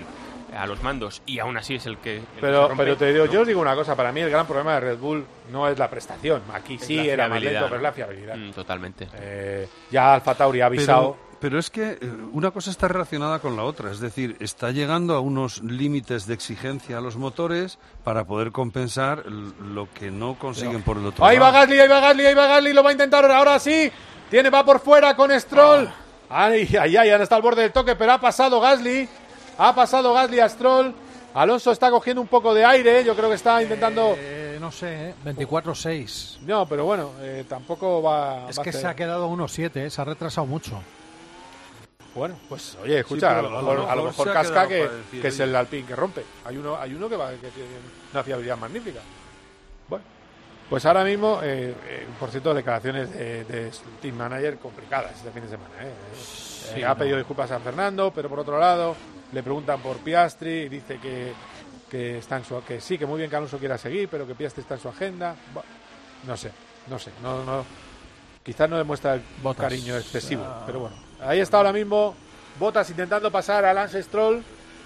a los mandos y aún así es el que... El pero que rompe, pero te digo, ¿no? yo os digo una cosa, para mí el gran problema de Red Bull no es la prestación. Aquí Es sí la era más fiabilidad, lento, ¿no? pero es la fiabilidad. Mm, totalmente. Eh, ya Alfa Tauri ha avisado... Pero, pero es que eh, una cosa está relacionada con la otra, es decir, está llegando a unos límites de exigencia a los motores para poder compensar l- lo que no consiguen por el otro Ahí va lado. Gasly, ahí va Gasly, ahí va Gasly, lo va a intentar ahora sí. Tiene, va por fuera con Stroll. Ay, ay, ay, ahora está al borde del toque, pero ha pasado Gasly. Ha pasado Gasly a Stroll. Alonso está cogiendo un poco de aire, yo creo que está intentando... Eh, no sé, ¿eh? veinticuatro seis. No, pero bueno, eh, tampoco va... Es va a que hacer- se ha quedado uno siete, ¿eh? Se ha retrasado mucho. Bueno, pues oye, escucha, Sí, a pero lo a lo mejor, a lo mejor mejor se ha casca quedado que, para decir, que es oye. el Alpine que rompe. Hay uno, hay uno que, va, que tiene una fiabilidad magnífica. Bueno, pues ahora mismo, eh, eh, por cierto, declaraciones de, de Team Manager complicadas este fin de semana. ¿eh? Sí, Eh, ha no. pedido disculpas a Fernando, pero por otro lado le preguntan por Piastri y dice que, que está en su que sí, que muy bien que Alonso quiera seguir, pero que Piastri está en su agenda. Bueno, no sé, no sé, no, no, quizás no demuestra el Bottas. cariño excesivo, Ah. pero bueno, ahí está ahora mismo Bottas intentando pasar a Lance Stroll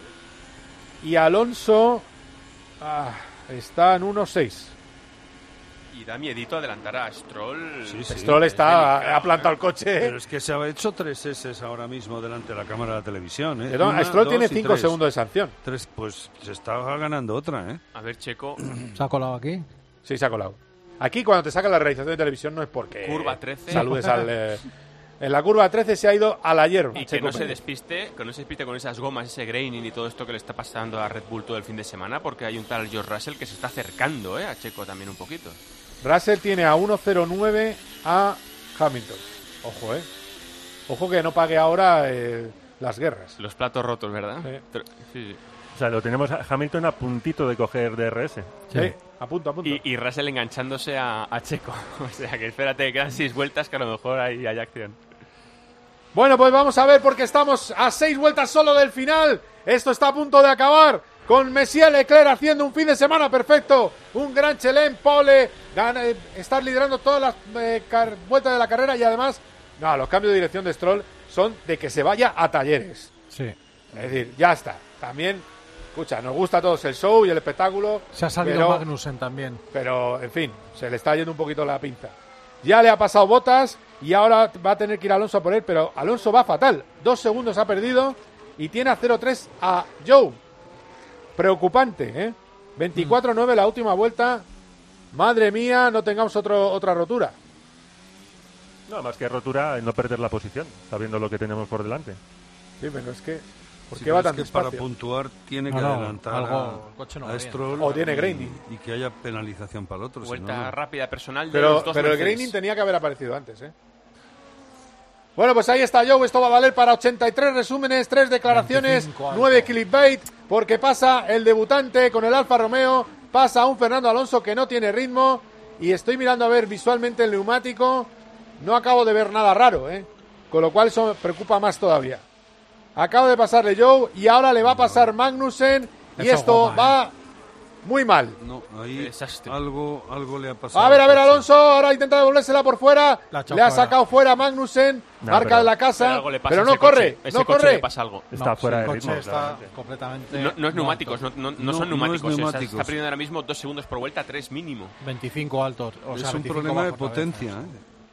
y Alonso ah, está en uno seis. Y da miedito adelantar a Stroll. Sí, sí. Stroll Es está, delicado, ha plantado ¿eh? el coche. Pero es que se ha hecho tres S ahora mismo delante de la cámara de la televisión. ¿eh? Pero Una, Stroll dos tiene y cinco tres. segundos de sanción. Tres, pues se está ganando otra, ¿eh? A ver, Checo, ¿Se ha colado aquí? Sí, se ha colado. Aquí cuando te sacan la realización de televisión no es porque curva trece. saludes al... eh, en la curva trece se ha ido a la hierba. Y que Checo no se Pérez. despiste, que no se despiste con esas gomas, ese graining y todo esto que le está pasando a Red Bull todo el fin de semana, porque hay un tal George Russell que se está acercando, ¿eh? A Checo también un poquito. Russell tiene a uno cero nueve a Hamilton. Ojo, ¿eh? Ojo que no pague ahora eh, las guerras. Los platos rotos, ¿verdad? Sí. Pero- sí, sí. O sea, lo tenemos a Hamilton a puntito de coger D R S. Sí, a punto, a punto. Y, y Russell enganchándose a, a Checo. O sea que espérate, quedan seis vueltas que a lo mejor hay, hay acción. Bueno, pues vamos a ver porque estamos a seis vueltas solo del final. Esto está a punto de acabar con Messier Leclerc haciendo un fin de semana perfecto. Un gran chelén, pole, gana, eh, estar liderando todas las eh, car- vueltas de la carrera y además, no, los cambios de dirección de Stroll son de que se vaya a talleres. Sí. Es decir, ya está. También, escucha, nos gusta a todos el show y el espectáculo. Se ha salido pero, Magnussen también. pero, en fin, se le está yendo un poquito la pinza. Ya le ha pasado Bottas y ahora va a tener que ir Alonso a por él, pero Alonso va fatal. Dos segundos ha perdido y tiene a cero tres a Joe. Preocupante, ¿eh? veinticuatro nueve la última vuelta. Madre mía, no tengamos otro, otra rotura. No, más que rotura, no perder la posición, sabiendo lo que tenemos por delante. Sí, pero es que... ¿Por Sí, qué pero va es tan que para despacio? puntuar tiene que No, no, adelantar algo- a, el coche no a va bien. Stroll O tiene y- graining. y que haya penalización para el otro. si Vuelta no, no. rápida personal de Pero, los dos pero el Mercedes. graining tenía que haber aparecido antes, ¿eh? Bueno, pues ahí está Joe. Esto va a valer para ochenta y tres resúmenes, tres declaraciones, veinticinco alto. nueve clickbait, porque pasa el debutante con el Alfa Romeo, pasa un Fernando Alonso que no tiene ritmo y estoy mirando a ver visualmente el neumático. No acabo de ver nada raro, ¿eh? Con lo cual eso me preocupa más todavía. Acabo de pasarle Joe y ahora le va a pasar Magnussen y Eso esto goma, ¿eh? va muy mal. No, ahí Qué desastre. algo, algo le ha pasado. A ver, a ver, al coche. Alonso, ahora intenta devolvérsela por fuera. La ha echado Le ha fuera. sacado fuera Magnussen, No, marca pero- de la Pero casa, algo le pasa pero a no ese corre, coche. Ese no coche corre. le pasa algo. Está No, fuera sí, de el ritmo. coche está claramente. completamente... No, no es neumáticos, no, alto. no, no No, son no es neumáticos. o sea, neumáticos. está perdiendo ahora mismo dos segundos por vuelta, tres mínimo. veinticinco altos. O Es sea, un veinticinco problema de bajo otra vez, potencia. ¿eh?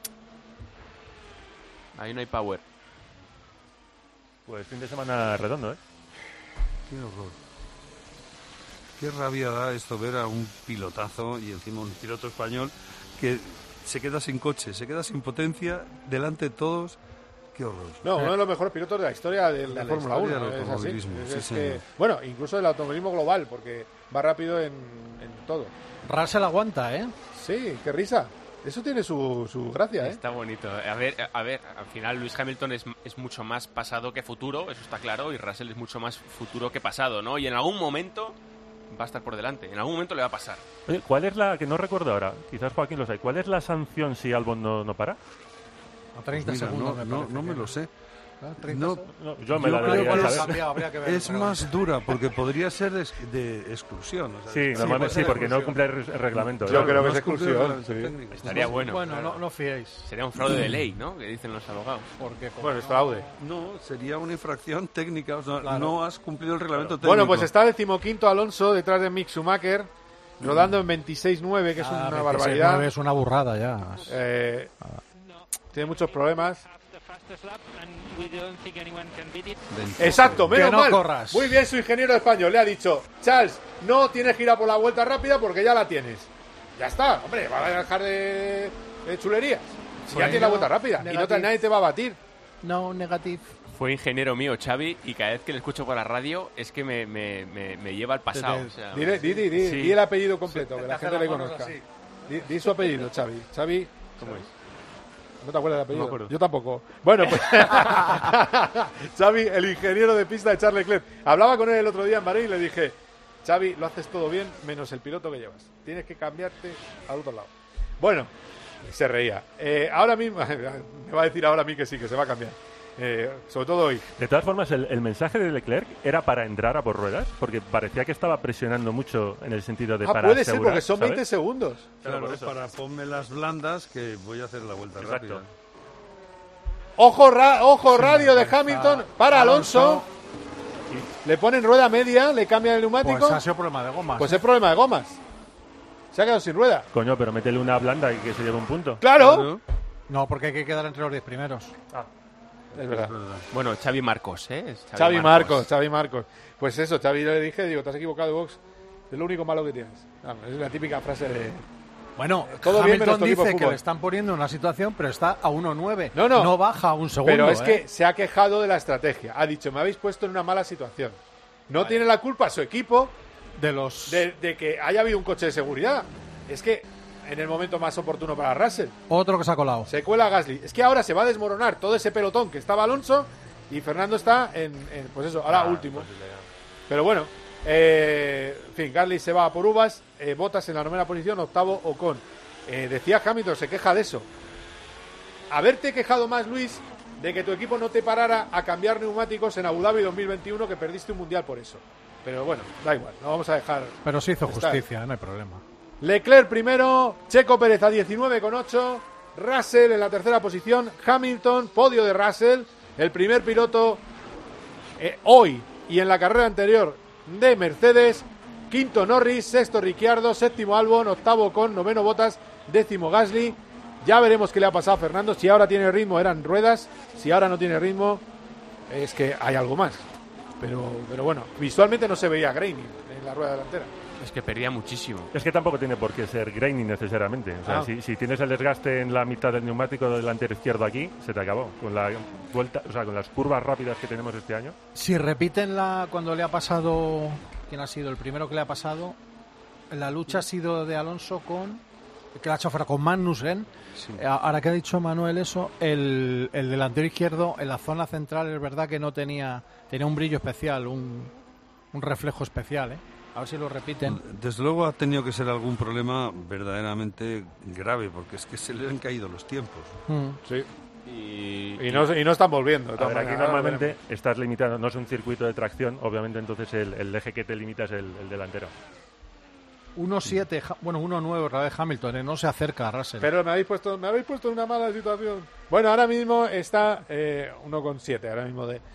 ¿eh? Ahí no hay power. Pues fin de semana redondo, ¿eh? Qué horror. Qué rabia da esto ver a un pilotazo y encima un piloto español que se queda sin coche, se queda sin potencia delante de todos. Qué horror. No, uno de los mejores pilotos de la historia de la la Fórmula historia uno. del Es así. automovilismo, Es- sí, es señor. que- bueno, incluso del automovilismo global, porque va rápido en, en todo. Russell aguanta, ¿eh? Sí, qué risa. Eso tiene su, su gracia, ¿eh? Está bonito. A ver, a ver, al final Lewis Hamilton es, es mucho más pasado que futuro, eso está claro, y Russell es mucho más futuro que pasado, ¿no? Y en algún momento va a estar por delante, en algún momento le va a pasar. Oye, ¿cuál es la, que no recuerdo ahora, quizás Joaquín lo sabe, ¿cuál es la sanción si Albon no, no para? A treinta Mira, segundos no, me no, parece no me que- lo sé. No, no, yo me yo la debería saber. Es más dura porque podría ser de, de exclusión. O sea, sí, sí, normalmente sí, porque no cumple el reglamento. Yo claro. creo que no es exclusión. Sí. Estaría bueno. Bueno, claro. no, no fiéis. Sería un fraude de ley, ¿no? Que dicen los abogados. Porque bueno, es fraude. No, sería una infracción técnica. O sea, claro. no has cumplido el reglamento claro. técnico. Bueno, pues está decimoquinto Alonso detrás de Mick Schumacher, rodando en veintiséis nueve, que es ah, una barbaridad. Es una burrada ya. Eh, tiene muchos problemas. Exacto, menos que no mal. corras. Muy bien, su ingeniero español le ha dicho: Charles, no tienes que ir a por la vuelta rápida porque ya la tienes. Ya está, hombre, va a dejar de, de chulerías. Si Fue ya tienes la no, vuelta rápida negative. y no te, nadie te va a batir. No, negativo. Fue ingeniero mío, Xavi, y cada vez que le escucho por la radio es que me, me, me, me lleva al pasado. O sea, di, di, di, di, sí. di el apellido completo, Sí, que la te gente hace le las manos conozca. así. Di, di su apellido, Xavi. Xavi, ¿Cómo es? ¿no te acuerdas del apellido? No me acuerdo. Yo tampoco. Bueno, pues Xavi, el ingeniero de pista de Charles Leclerc. Hablaba con él el otro día en Bahrein y le dije: Xavi, lo haces todo bien, menos el piloto que llevas. Tienes que cambiarte al otro lado. Bueno, se reía. Eh, ahora mismo, me va a decir ahora a mí que sí, que se va a cambiar. Eh, sobre todo hoy. De todas formas, el, el mensaje de Leclerc era para entrar a por ruedas, porque parecía que estaba presionando mucho en el sentido de ah, para puede asegurar, ser, porque son ¿sabes? veinte segundos. Claro, Claro, por para ponme las blandas que voy a hacer la vuelta Exacto. rápida. Ojo, ra ojo Sí, radio de está Hamilton para Alonso. Alonso. Le ponen rueda media, le cambian el neumático. Pues ha sido problema de gomas. Pues es problema de gomas. Se ha quedado sin rueda. Coño, pero métele una blanda y que se lleve un punto. ¡Claro! Claro. No, porque hay que quedar entre los diez primeros. Es verdad. Bueno, Xavi Marcos, ¿eh? Es Xavi, Xavi Marcos, Xavi Marcos. Pues eso, Xavi le dije, digo, te has equivocado, Vox. Es lo único malo que tienes. Vamos, es la típica frase de... Bueno, Todo bien menos Hamilton tu equipo de dice que fútbol. le están poniendo en una situación, pero está a uno nueve. No, no. No baja un segundo. Pero es ¿eh? que se ha quejado de la estrategia. Ha dicho, me habéis puesto en una mala situación. No tiene la culpa su equipo de los de, de que haya habido un coche de seguridad. Es que en el momento más oportuno para Russell otro que se ha colado. se cuela Gasly. Es que ahora se va a desmoronar todo ese pelotón que estaba Alonso y Fernando está en, en pues eso, ahora Ah, último. pues ya. Pero bueno, eh, en fin, Gasly se va a por uvas, eh, Bottas en la novena posición, octavo Ocon. Eh, decía Hamilton, se queja de eso. Haberte quejado más, Luis, de que tu equipo no te parara a cambiar neumáticos en Abu Dhabi dos mil veintiuno, que perdiste un mundial por eso. Pero bueno, da igual, no vamos a dejar. Pero se hizo Está. justicia, no hay problema. Leclerc primero, Checo Pérez a diecinueve con ocho, Russell en la tercera posición, Hamilton, podio de Russell, el primer piloto eh, hoy y en la carrera anterior de Mercedes, quinto Norris, sexto Ricciardo, séptimo Albon, octavo con noveno Bottas, décimo Gasly. Ya veremos qué le ha pasado a Fernando, si ahora tiene ritmo eran ruedas, si ahora no tiene ritmo es que hay algo más. Pero, pero bueno, visualmente no se veía graining en la rueda delantera. Es que perdía muchísimo. Es que tampoco tiene por qué ser graining necesariamente. O sea, Ah. si, si tienes el desgaste en la mitad del neumático delantero izquierdo aquí, se te acabó. Con la vuelta, o sea, con las curvas rápidas que tenemos este año. Si repiten la cuando le ha pasado, ¿quién ha sido el primero que le ha pasado? La lucha ha sido de Alonso con que la ha chofrado con Magnussen. Sí. Eh, Ahora que ha dicho Manuel eso, el, el delantero izquierdo en la zona central es verdad que no tenía tenía un brillo especial, un, un reflejo especial, ¿eh? A ver si lo repiten. Desde luego ha tenido que ser algún problema verdaderamente grave, porque es que se le han caído los tiempos. Mm. Sí. Y, Y no, y no están volviendo. de A todas ver, aquí maneras. Ahora normalmente veremos. estás limitado, no es un circuito de tracción, obviamente entonces el, el eje que te limita es el, el delantero. uno siete, Ja- bueno, uno nueve otra vez Hamilton, ¿eh? No se acerca a Russell. Pero me habéis puesto, me habéis puesto en una mala situación. Bueno, ahora mismo está eh, uno con siete, ahora mismo de.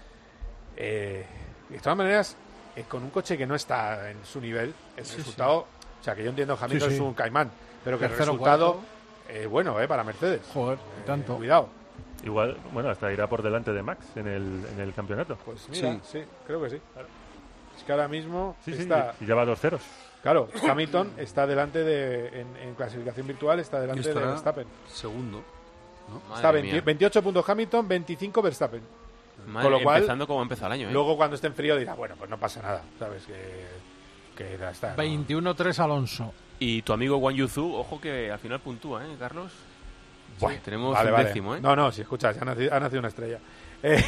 Eh, de todas maneras, eh, con un coche que no está en su nivel, el Sí, resultado. O sea, que yo entiendo Hamilton Sí, sí. es un caimán, pero que el Tercero, resultado cuarto. es bueno, eh, para Mercedes. Joder, Eh, tanto. Cuidado. Igual, bueno, hasta irá por delante de Max en el, en el campeonato. Pues mira, sí, Sí. creo que sí. Es que ahora mismo Sí, sí, está. y lleva dos ceros. Claro, Hamilton está delante de. En, en clasificación virtual está Y delante de estará Verstappen. segundo. madre Está mía. veinte veintiocho puntos Hamilton, veinticinco Verstappen. Madre, con lo cual- empezando como ha empezado el año, ¿eh? Luego cuando esté en frío dirá, bueno, pues no pasa nada, ¿sabes? Que, que ya está. ¿no? veintiuno tres Alonso. Y tu amigo Wang Yuzu, ojo que al final puntúa, ¿eh, Carlos? Buah, Sí, tenemos vale, un vale. décimo, ¿eh? No, no, si escuchas, ha nacido, ha nacido una estrella. Eh,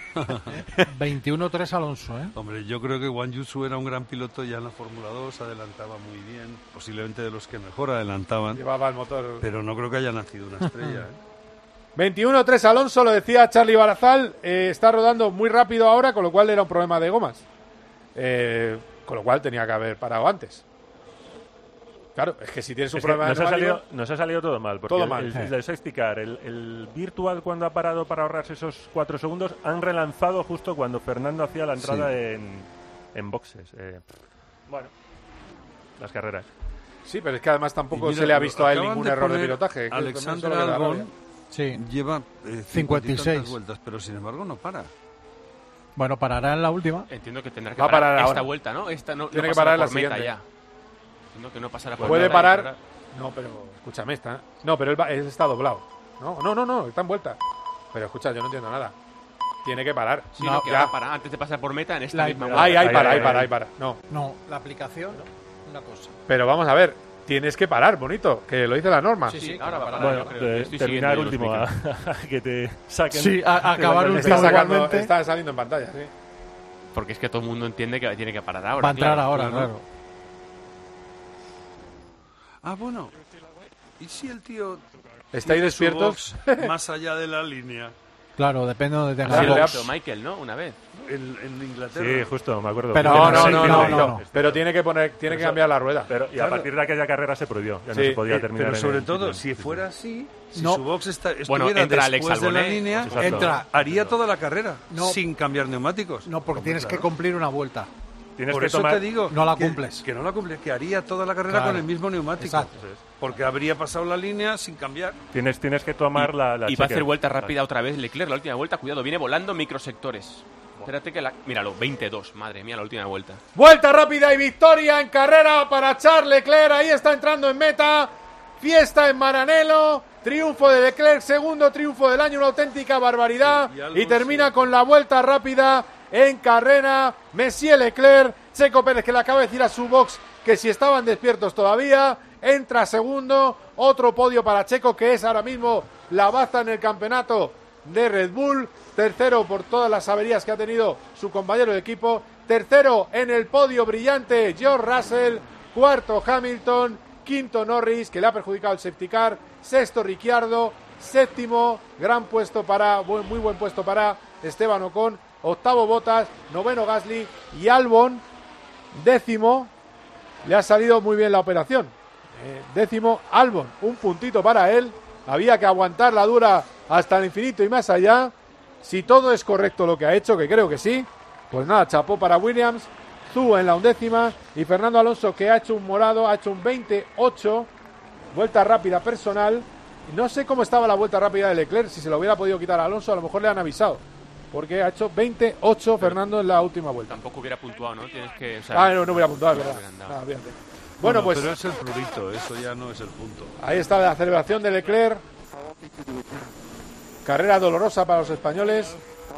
veintiuno tres Alonso, ¿eh? Hombre, yo creo que Wang Yusu era un gran piloto ya en la Fórmula dos, adelantaba muy bien, posiblemente de los que mejor adelantaban, llevaba el motor. pero no creo que haya nacido una estrella. ¿eh? veintiuno tres Alonso, lo decía Charlie Barazal, eh, está rodando muy rápido ahora, con lo cual era un problema de gomas. Eh, con lo cual tenía que haber parado antes. Claro, es que si tienes un es problema nos de ha neumático... salido, Nos ha salido todo mal. Porque todo el, mal. El, el, el safety car, el, el virtual cuando ha parado para ahorrarse esos cuatro segundos, han relanzado justo cuando Fernando hacía la entrada sí. en, en boxes. Eh, bueno, las carreras. Sí, pero es que además tampoco mira, se le ha visto a él ningún error de pilotaje. Alexander Albon sí. lleva eh, cincuenta y seis vueltas, pero sin embargo no para. Bueno, parará en la última. Entiendo que tendrá que Va parar, parar esta ahora. vuelta, ¿no? Esta no, Tiene no que parar en la por meta siguiente. Ya. Entiendo que no pasará por Puede meta parar. parar. No, pero escúchame, está. No, pero él, va, él está doblado. No, no, no, no, está en vuelta. Pero escucha, yo no entiendo nada. Tiene que parar. Sí, no, no, que ya. va para antes de pasar por meta en esta La, misma Ahí, vuelta. ahí, Ahí, para, ahí, ahí, para, ahí. ahí, para. No. No, la aplicación, una cosa. Pero vamos a ver. Tienes que parar, bonito, que lo dice la norma. Sí, sí, ahora va a parar. Bueno, yo creo. de, Estoy terminar siguiendo último a, a que te saquen. Sí, a, a acabar de la último Está, sacando, igualmente. está saliendo en pantalla, sí. Porque es que todo el mundo entiende que tiene que parar ahora. Va a entrar claro, ahora, claro. claro. Ah, bueno. ¿Y si el tío ¿Estáis tiene su despiertos? box más allá de la línea? Claro, depende de donde Así tenga Sí, lo le ha- hizo Michael, ¿no? Una vez. En, en Inglaterra. Sí, justo, me acuerdo. Pero No, no, sí, no, que no, no, no. no. Pero tiene que poner, tiene que Eso- cambiar la rueda. Pero, y Claro. a partir de aquella carrera se prohibió. Ya Sí, no se podía Eh, terminar. pero en sobre el todo, sitio. si fuera así, si No. su box está, estuviera Bueno, entra Alex después de la Albon, ¿eh? línea, Exacto. Entra. haría toda la carrera No. sin cambiar neumáticos. No, porque Hombre, tienes claro. que cumplir una vuelta. Tienes Por que eso tomar. te digo No la que- cumples. Que no la cumple, que haría toda la carrera Claro. con el mismo neumático. Exacto. Porque habría pasado la línea sin cambiar. Tienes, tienes que tomar y, la, la y va a checker. hacer vuelta rápida otra vez Leclerc, la última vuelta. Cuidado, viene volando microsectores. Espérate que la... Míralo, veintidós. Madre mía, la última vuelta. Vuelta rápida y victoria en carrera para Charles Leclerc. Ahí está entrando en meta. Fiesta en Maranello. Triunfo de Leclerc, segundo triunfo del año, una auténtica barbaridad. Y algo Y termina sí. con la vuelta rápida en carrera. Messier Leclerc, Checo Pérez, que le acaba de decir a su box que si estaban despiertos todavía. Entra segundo, otro podio para Checo, que es ahora mismo la baza en el campeonato de Red Bull. Tercero por todas las averías que ha tenido su compañero de equipo. Tercero en el podio brillante George Russell. Cuarto Hamilton. Quinto Norris, que le ha perjudicado el safety car. Sexto Ricciardo. Séptimo, gran puesto para, buen, muy buen puesto para Esteban Ocon. Octavo Bottas. Noveno Gasly. Y Albon, décimo. Le ha salido muy bien la operación. Eh, décimo Albon, un puntito para él. Había que aguantar la dura hasta el infinito y más allá. Si todo es correcto lo que ha hecho, que creo que sí, pues nada, chapó para Williams. Zhou en la undécima y Fernando Alonso, que ha hecho un morado, ha hecho un veintiocho. Vuelta rápida personal. No sé cómo estaba la vuelta rápida de Leclerc. Si se lo hubiera podido quitar a Alonso, a lo mejor le han avisado, porque ha hecho veintiocho Fernando en la última vuelta. Tampoco hubiera puntuado, ¿no? Tienes que... O sea, Ah, no, no hubiera apuntado, es verdad. hubieran dado. Ah, fíjate. Bueno, pues Pero es el prurito, eso ya no es el punto. ahí está la celebración de Leclerc. Carrera dolorosa para los españoles.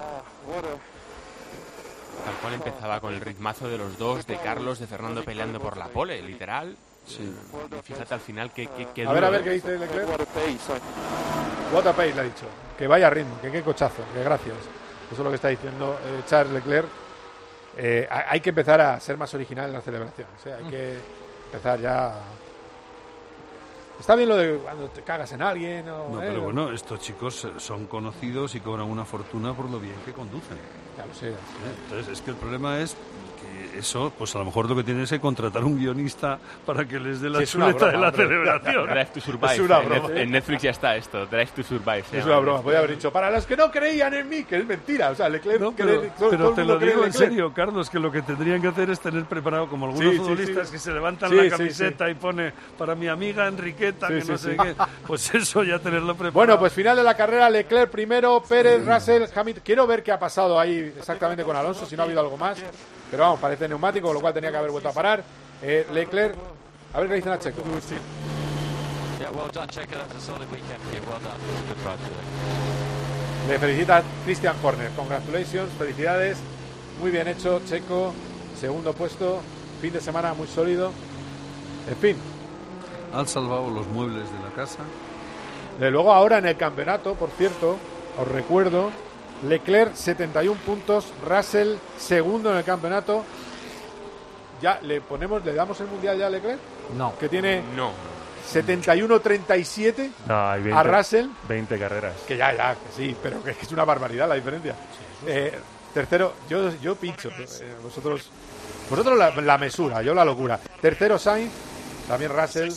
Tal cual empezaba con el ritmazo de los dos, de Carlos, de Fernando peleando por la pole, literal. Sí. Y fíjate al final que, que, que A ver, a duro, ver ¿eh? qué dice Leclerc. What a pace, le ha dicho. Que vaya ritmo, que qué cochazo, que gracias. Eso es lo que está diciendo eh, Charles Leclerc. Eh, hay que empezar a ser más original en la celebración. O sea, hay que empezar ya... Está bien lo de cuando te cagas en alguien. O, No, eh, pero bueno, estos chicos son conocidos y cobran una fortuna por lo bien que conducen. Ya lo sé. ¿eh? Entonces, es que el problema es que eso, pues a lo mejor lo que tienes es que contratar un guionista para que les dé la Sí, es una chuleta broma, de la hombre. celebración. Drive to Survive. Es una en, broma. Net- en Netflix ya está esto, Drive to Survive. se Es llama. una broma. Podría haber dicho, para los que no creían en mí, que es mentira. O sea, Leclerc... No, cree- pero, todo- pero todo el te mundo lo cree digo en Leclerc. serio, Carlos, que lo que tendrían que hacer es tener preparado, como algunos Sí, sí, futbolistas sí. que se levantan Sí, la sí, camiseta y pone para mi amiga Enriqueta, Sí, que sí, no sé sí. qué. Pues eso ya tenerlo preparado. Bueno, pues final de la carrera, Leclerc primero, Pérez, Russell, Hamilton. Quiero ver qué ha pasado ahí exactamente con Alonso, si no ha habido algo más. Pero vamos, parece neumático, con lo cual tenía que haber vuelto a parar. Eh, Leclerc, a ver qué dicen a Checo. Yeah, well done, Checo. That's a solid weekend for you. Well done. Good ride today. Le felicita Christian Horner. Congratulations, felicidades. Muy bien hecho, Checo. Segundo puesto, fin de semana muy sólido. En fin, Han salvado los muebles de la casa. de luego ahora en el campeonato, por cierto, os recuerdo, Leclerc setenta y uno puntos, Russell segundo en el campeonato. Ya le ponemos, le damos el mundial ya a Leclerc, No. que tiene No. setenta y uno treinta y siete no, hay veinte, a Russell. veinte carreras. Que ya, ya, que sí, pero que es una barbaridad la diferencia. Eh, tercero, yo, yo pincho. Eh, vosotros vosotros la, la mesura, yo la locura. Tercero, Sainz. También Russell.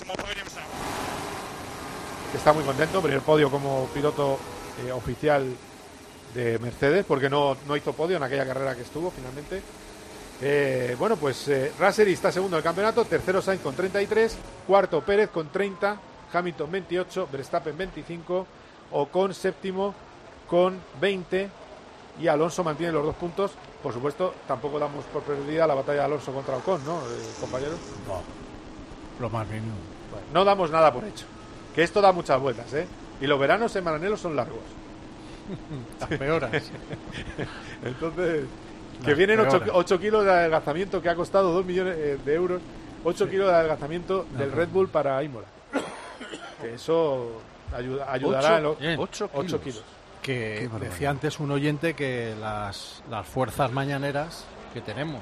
Que está muy contento. Primer podio como piloto eh, oficial de Mercedes, porque no, no hizo podio en aquella carrera que estuvo finalmente. Eh, bueno, pues eh, Russell está segundo del campeonato, tercero Sainz con treinta y tres, cuarto Pérez con treinta, Hamilton veintiocho, Verstappen veinticinco, Ocon séptimo con veinte y Alonso mantiene los dos puntos. Por supuesto, tampoco damos por perdida la batalla de Alonso contra Ocon, ¿no, eh, compañeros? No, lo más bien. Bueno, no damos nada por hecho, que esto da muchas vueltas, ¿eh? Y los veranos en Maranello son largos. Las peoras. Entonces, que Las vienen ocho kilos de adelgazamiento que ha costado dos millones de euros, ocho sí. kilos de adelgazamiento no, del Red Bull para Imola. Que eso ayuda, ayudará ocho, en ocho kilos. kilos. Que decía antes un oyente que las, las fuerzas mañaneras que tenemos,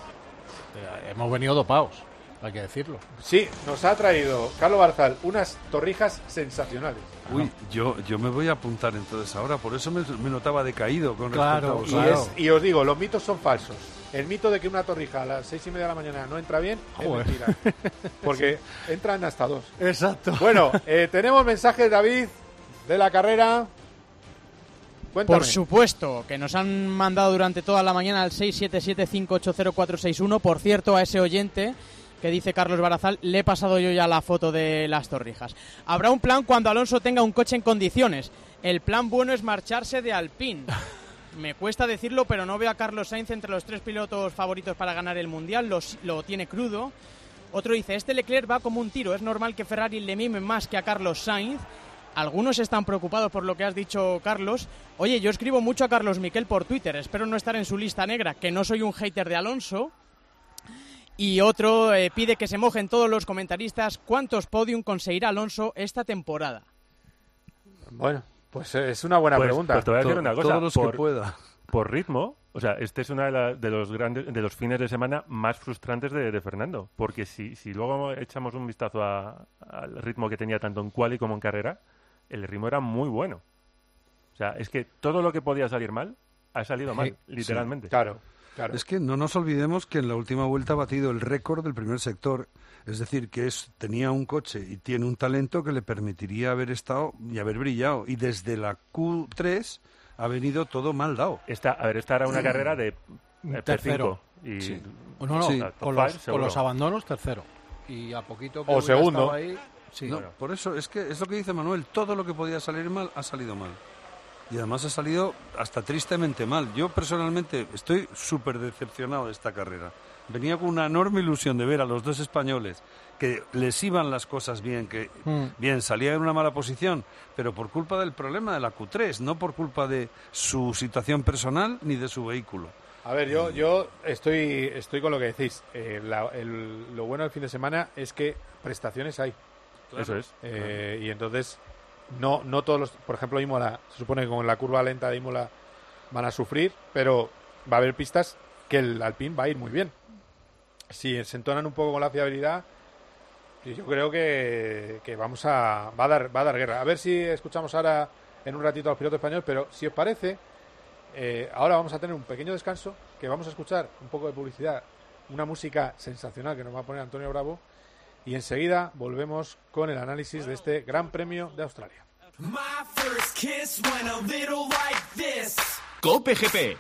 eh, hemos venido dopados, hay que decirlo. Sí, nos ha traído Carlos Barzal unas torrijas sensacionales. Uy, yo, yo me voy a apuntar entonces ahora, por eso me, me notaba decaído con claro, respecto a vosotros. Y, es, y os digo, los mitos son falsos. El mito de que una torrija a las seis y media de la mañana no entra bien es Joder. mentira. Porque sí. entran hasta dos. Exacto. Bueno, eh, tenemos mensajes, David, de la carrera. Cuéntame. Por supuesto, que nos han mandado durante toda la mañana al seis siete siete cinco ocho cero cuatro seis uno. Por cierto, a ese oyente que dice Carlos Barazal, le he pasado yo ya la foto de las torrijas. Habrá un plan cuando Alonso tenga un coche en condiciones. El plan bueno es marcharse de Alpine. Me cuesta decirlo, pero no veo a Carlos Sainz entre los tres pilotos favoritos para ganar el Mundial. Lo, lo tiene crudo. Otro dice, este Leclerc va como un tiro. Es normal que Ferrari le mime más que a Carlos Sainz. Algunos están preocupados por lo que has dicho, Carlos. Oye, yo escribo mucho a Carlos Miquel por Twitter. Espero no estar en su lista negra, que no soy un hater de Alonso. Y otro eh, pide que se mojen todos los comentaristas. ¿Cuántos podium conseguirá Alonso esta temporada? Bueno, pues es una buena pues, pregunta. Pues te voy a decir una cosa. Todos los por, que pueda. Por ritmo, o sea, este es uno de, la, de los grandes, de los fines de semana más frustrantes de, de Fernando. Porque si, si luego echamos un vistazo a, al ritmo que tenía tanto en quali como en carrera, el ritmo era muy bueno. O sea, es que todo lo que podía salir mal, ha salido mal, sí, literalmente. Sí, claro. Claro. Es que no nos olvidemos que en la última vuelta ha batido el récord del primer sector. Es decir, que es tenía un coche y tiene un talento que le permitiría haber estado y haber brillado. Y desde la Q tres ha venido todo mal dado. Esta, a ver, esta era una carrera de eh, tercero. Y, sí. No, no, sí. con, los, con los abandonos, tercero. Y a poquito que o segundo. Ahí, sí. No, bueno. Por eso, es que es lo que dice Manuel. Todo lo que podía salir mal, ha salido mal. Y además ha salido hasta tristemente mal. Yo personalmente estoy súper decepcionado de esta carrera. Venía con una enorme ilusión de ver a los dos españoles que les iban las cosas bien, que mm. bien, salía en una mala posición, pero por culpa del problema de la Q tres, no por culpa de su situación personal ni de su vehículo. A ver, yo yo estoy estoy con lo que decís. Eh, la, el, lo bueno del fin de semana es que prestaciones hay. Claro. Eso es. Eh, claro. Y entonces... No, no todos los, por ejemplo, Imola, se supone que con la curva lenta de Imola van a sufrir, pero va a haber pistas que el Alpine va a ir muy bien. Si se entonan un poco con la fiabilidad, yo creo que, que vamos a va a dar va a dar guerra. A ver si escuchamos ahora en un ratito a los pilotos españoles, pero si os parece, eh, ahora vamos a tener un pequeño descanso, que vamos a escuchar un poco de publicidad, una música sensacional que nos va a poner Antonio Bravo. Y enseguida volvemos con el análisis de este Gran Premio de Australia. Cope G P.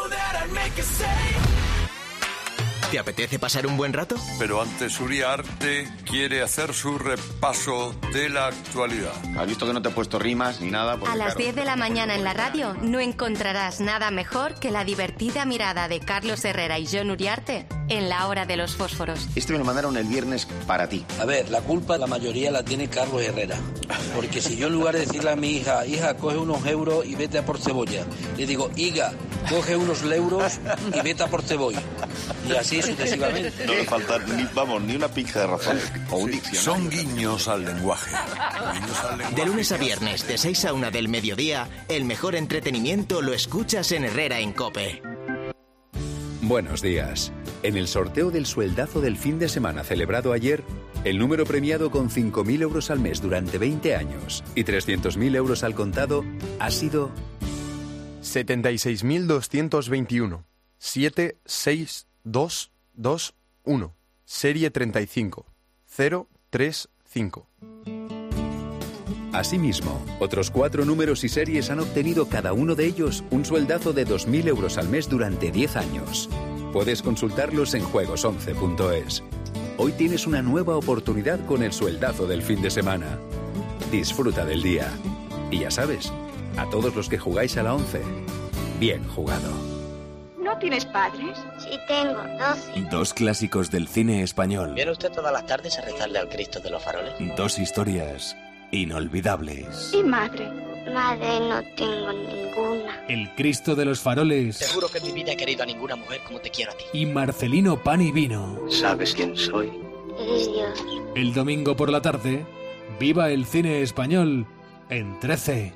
¿Te apetece pasar un buen rato? Pero antes Uriarte quiere hacer su repaso de la actualidad. ¿Has visto que no te he puesto rimas ni nada? A las diez de la mañana en la radio no encontrarás nada mejor que la divertida mirada de Carlos Herrera y Jon Uriarte en la hora de los fósforos. Este me lo mandaron el viernes para ti. A ver, la culpa la mayoría la tiene Carlos Herrera. Porque si yo en lugar de decirle a mi hija, hija, coge unos euros y vete a por cebolla, le digo, higa, coge unos euros y vete a por cebolla. Y así sucesivamente. No le falta ni, vamos, ni una pizca de razón. O un diccionario. Son guiños al lenguaje. Guiños al lenguaje. De lunes a viernes, de seis a una del mediodía, el mejor entretenimiento lo escuchas en Herrera en COPE. Buenos días. En el sorteo del sueldazo del fin de semana celebrado ayer, el número premiado con cinco mil euros al mes durante veinte años y trescientos mil euros al contado ha sido setenta y seis mil doscientos veintiuno. siete seis dos dos uno. Serie treinta y cinco. cero tres cinco. Asimismo, otros cuatro números y series han obtenido cada uno de ellos un sueldazo de dos mil euros al mes durante diez años. Puedes consultarlos en juegos once punto es. Hoy tienes una nueva oportunidad con el sueldazo del fin de semana. Disfruta del día. Y ya sabes, a todos los que jugáis a la once, bien jugado. ¿No tienes padres? Sí, tengo, doce. Dos clásicos del cine español. ¿Viene usted todas las tardes a rezarle al Cristo de los Faroles? Dos historias inolvidables. ¿Y madre? Madre no tengo ninguna. El Cristo de los Faroles. Te juro que en mi vida he querido a ninguna mujer como te quiero a ti. Y Marcelino Pan y Vino. ¿Sabes quién soy? Es Dios. El domingo por la tarde, viva el cine español en trece.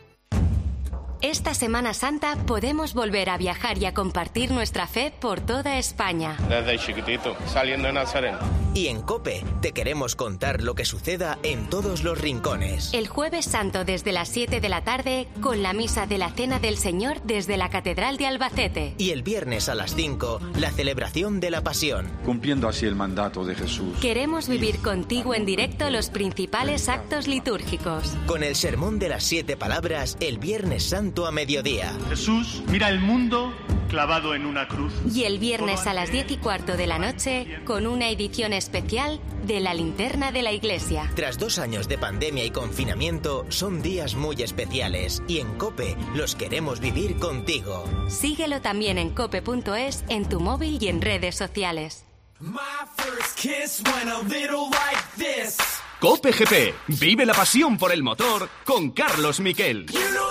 Esta Semana Santa podemos volver a viajar y a compartir nuestra fe por toda España. Desde chiquitito, saliendo de Nazareno. Y en COPE te queremos contar lo que suceda en todos los rincones. El Jueves Santo desde las siete de la tarde, con la misa de la Cena del Señor desde la Catedral de Albacete. Y el viernes a las cinco, la celebración de la Pasión. Cumpliendo así el mandato de Jesús. Queremos vivir contigo en directo los principales actos litúrgicos. Con el sermón de las siete palabras, el Viernes Santo a mediodía. Jesús mira el mundo clavado en una cruz. Y el viernes a las diez y cuarto de la noche, con una edición especial de La Linterna de la Iglesia. Tras dos años de pandemia y confinamiento, son días muy especiales y en COPE los queremos vivir contigo. Síguelo también en cope punto es, en tu móvil y en redes sociales. COPE G P. Vive la pasión por el motor con Carlos Miquel.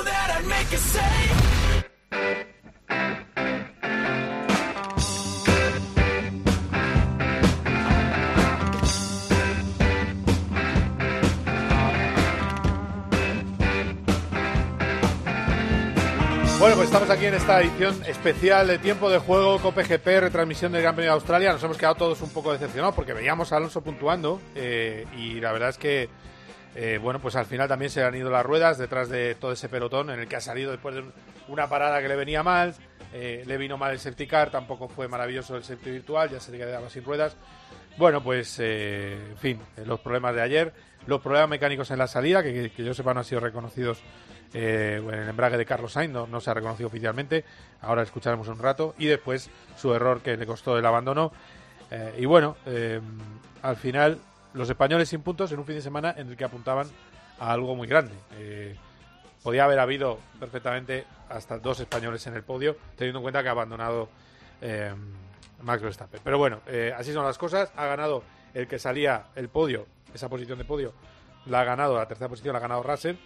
Bueno, pues estamos aquí en esta edición especial de Tiempo de Juego, COPE G P, retransmisión del Gran Premio de Australia. Nos hemos quedado todos un poco decepcionados porque veíamos a Alonso puntuando eh, y la verdad es que, eh, bueno, pues al final también se han ido las ruedas detrás de todo ese pelotón en el que ha salido después de un, una parada que le venía mal, eh, le vino mal el safety car, tampoco fue maravilloso el safety virtual, ya se quedaba sin ruedas. Bueno, pues, eh, en fin, los problemas de ayer, los problemas mecánicos en la salida, que, que, que yo sepa no han sido reconocidos. Eh, en el embrague de Carlos Sainz no, no se ha reconocido oficialmente, ahora escucharemos un rato, y después su error que le costó el abandono. Eh, y bueno, eh, al final los españoles sin puntos en un fin de semana en el que apuntaban a algo muy grande. Eh, podía haber habido perfectamente hasta dos españoles en el podio, teniendo en cuenta que ha abandonado eh, Max Verstappen. Pero bueno, eh, así son las cosas. Ha ganado el que salía el podio, esa posición de podio la ha ganado, la tercera posición la ha ganado Russell.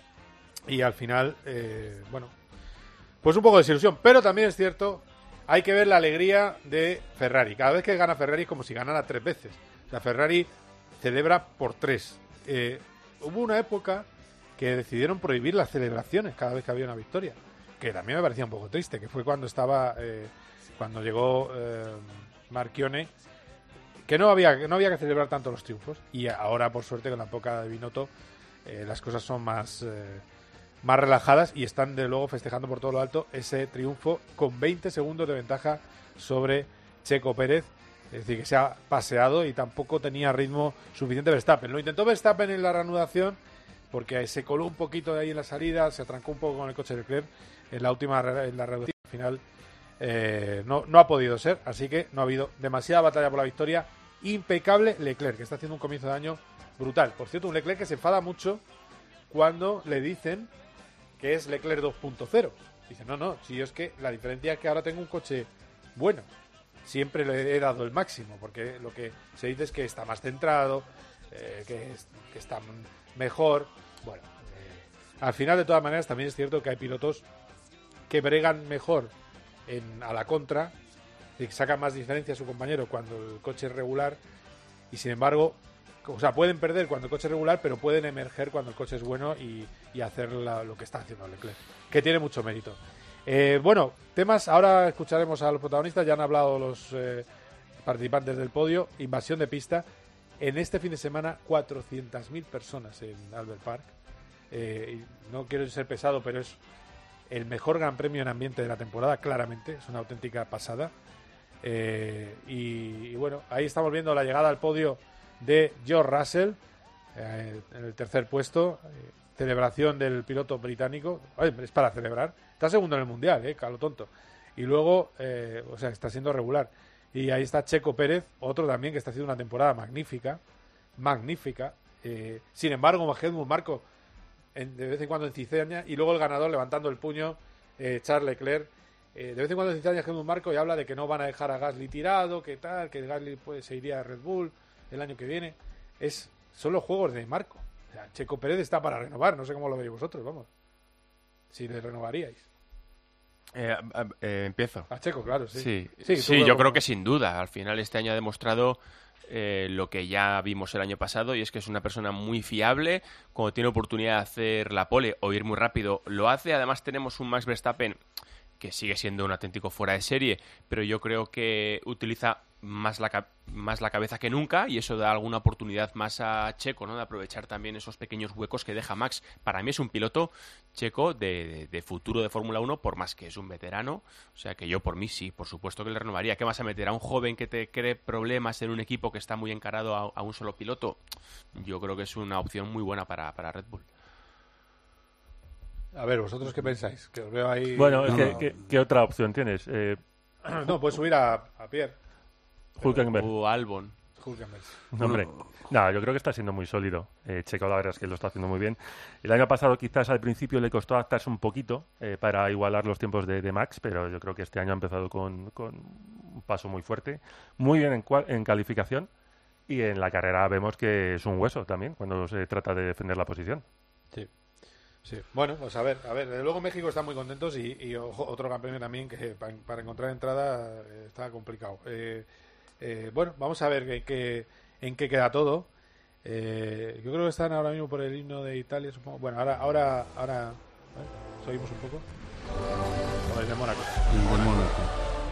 Y al final, eh, bueno, pues un poco de desilusión. Pero también es cierto, hay que ver la alegría de Ferrari. Cada vez que gana Ferrari es como si ganara tres veces. O sea, Ferrari celebra por tres. Eh, hubo una época que decidieron prohibir las celebraciones cada vez que había una victoria. Que también me parecía un poco triste, que fue cuando estaba, eh, cuando llegó eh, Marchione, que no había, no había que celebrar tanto los triunfos. Y ahora, por suerte, con la época de Binotto, eh, las cosas son más... Eh, más relajadas y están de luego festejando por todo lo alto ese triunfo con veinte segundos de ventaja sobre Checo Pérez, es decir, que se ha paseado y tampoco tenía ritmo suficiente Verstappen. Lo intentó Verstappen en la reanudación porque se coló un poquito de ahí en la salida, se atrancó un poco con el coche de Leclerc en la última en la reanudación. Al final eh, no, no ha podido ser, así que no ha habido demasiada batalla por la victoria. Impecable Leclerc, que está haciendo un comienzo de año brutal. Por cierto, un Leclerc que se enfada mucho cuando le dicen que es Leclerc dos punto cero. Dice, no, no, si yo es que la diferencia es que ahora tengo un coche bueno. Siempre le he dado el máximo, porque lo que se dice es que está más centrado, eh, que, es, que está mejor. Bueno, eh, al final, de todas maneras, también es cierto que hay pilotos que bregan mejor en, a la contra, y que sacan más diferencia a su compañero cuando el coche es regular, y sin embargo... O sea, pueden perder cuando el coche es regular, pero pueden emerger cuando el coche es bueno y, y hacer la, lo que está haciendo Leclerc, que tiene mucho mérito. Eh, bueno, temas, ahora escucharemos a los protagonistas, ya han hablado los eh, participantes del podio. Invasión de pista. En este fin de semana, cuatrocientas mil personas en Albert Park. Eh, y no quiero ser pesado, pero es el mejor gran premio en ambiente de la temporada, claramente. Es una auténtica pasada. Eh, y, y bueno, ahí estamos viendo la llegada al podio de George Russell, eh, en el tercer puesto. Eh, celebración del piloto británico. Oye, es para celebrar. Está segundo en el Mundial, eh, calo tonto. Y luego, eh, o sea, está siendo regular. Y ahí está Checo Pérez, otro también que está haciendo una temporada magnífica. Magnífica. Eh, sin embargo, como Helmut Marko, en, de vez en cuando en cizaña. Y luego el ganador levantando el puño, eh, Charles Leclerc. Eh, de vez en cuando en cizaña Helmut Marko y habla de que no van a dejar a Gasly tirado, que tal, que Gasly pues, se iría a Red Bull el año que viene. Es, son los juegos de Marko. O sea, Checo Pérez está para renovar. No sé cómo lo veis vosotros, vamos. Si le renovaríais. Eh, eh, empiezo. A Checo, claro, sí. Sí, sí, sí yo creo creo que sin duda. Al final este año ha demostrado eh, lo que ya vimos el año pasado, y es que es una persona muy fiable. Cuando tiene oportunidad de hacer la pole o ir muy rápido, lo hace. Además tenemos un Max Verstappen que sigue siendo un auténtico fuera de serie, pero yo creo que utiliza más la, más la cabeza que nunca, y eso da alguna oportunidad más a Checo, ¿no? De aprovechar también esos pequeños huecos que deja Max. Para mí es un piloto, Checo, de, de, de futuro de Fórmula uno, por más que es un veterano. O sea que yo por mí sí, por supuesto que le renovaría. ¿Qué vas a meter a un joven que te cree problemas en un equipo que está muy encarado a, a un solo piloto? Yo creo que es una opción muy buena para, para Red Bull. A ver, ¿vosotros qué pensáis? Que os veo ahí... Bueno, no, ¿qué, no. ¿qué, ¿qué otra opción tienes? Eh... No, puedes subir a, a Pierre. Hülkenberg. O Albon. Hülkenberg. No, hombre, no, yo creo que está siendo muy sólido. Eh, Checo, la verdad es que lo está haciendo muy bien. El año pasado quizás al principio le costó adaptarse un poquito eh, para igualar los tiempos de, de Max, pero yo creo que este año ha empezado con, con un paso muy fuerte. Muy bien en, cual, en calificación, y en la carrera vemos que es un hueso también cuando se trata de defender la posición. Sí. Sí, bueno, pues a ver, a ver, desde luego México están muy contentos y, y ojo, otro gran premio también que para, para encontrar entrada eh, está complicado. Eh, eh, bueno, vamos a ver en qué, en qué queda todo. Eh, yo creo que están ahora mismo por el himno de Italia, supongo. Bueno, ahora, ahora, ahora, ¿eh? ¿Seguimos un poco? O el de Mónaco. El de Mónaco.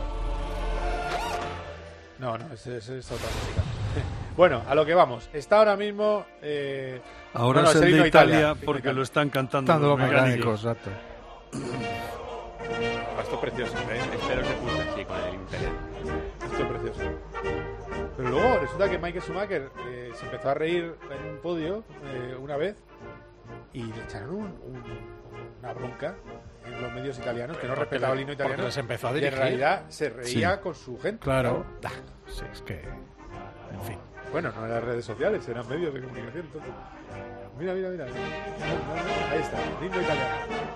No, no, ese es, es otra música. Bueno, a lo que vamos. Está ahora mismo... Eh, ahora no, no, es el de Italia, Italia porque porque lo están cantando Cantando los los mecánicos. mecánicos, exacto. Esto es precioso, ¿eh? Espero que pueda así con el internet. Esto es precioso. Pero luego resulta que Michael Schumacher eh, se empezó a reír en un podio eh, una vez y le echaron un, un, una bronca en los medios italianos que no Porque respetaba le- el himno italiano. porque les empezó a y en dirigir. realidad se reía Sí. con su gente. Claro. Ah, sí, es que... En fin. Bueno, no eran redes sociales, eran medios de comunicación. Entonces. Mira, mira, mira. Ahí está, el himno italiano.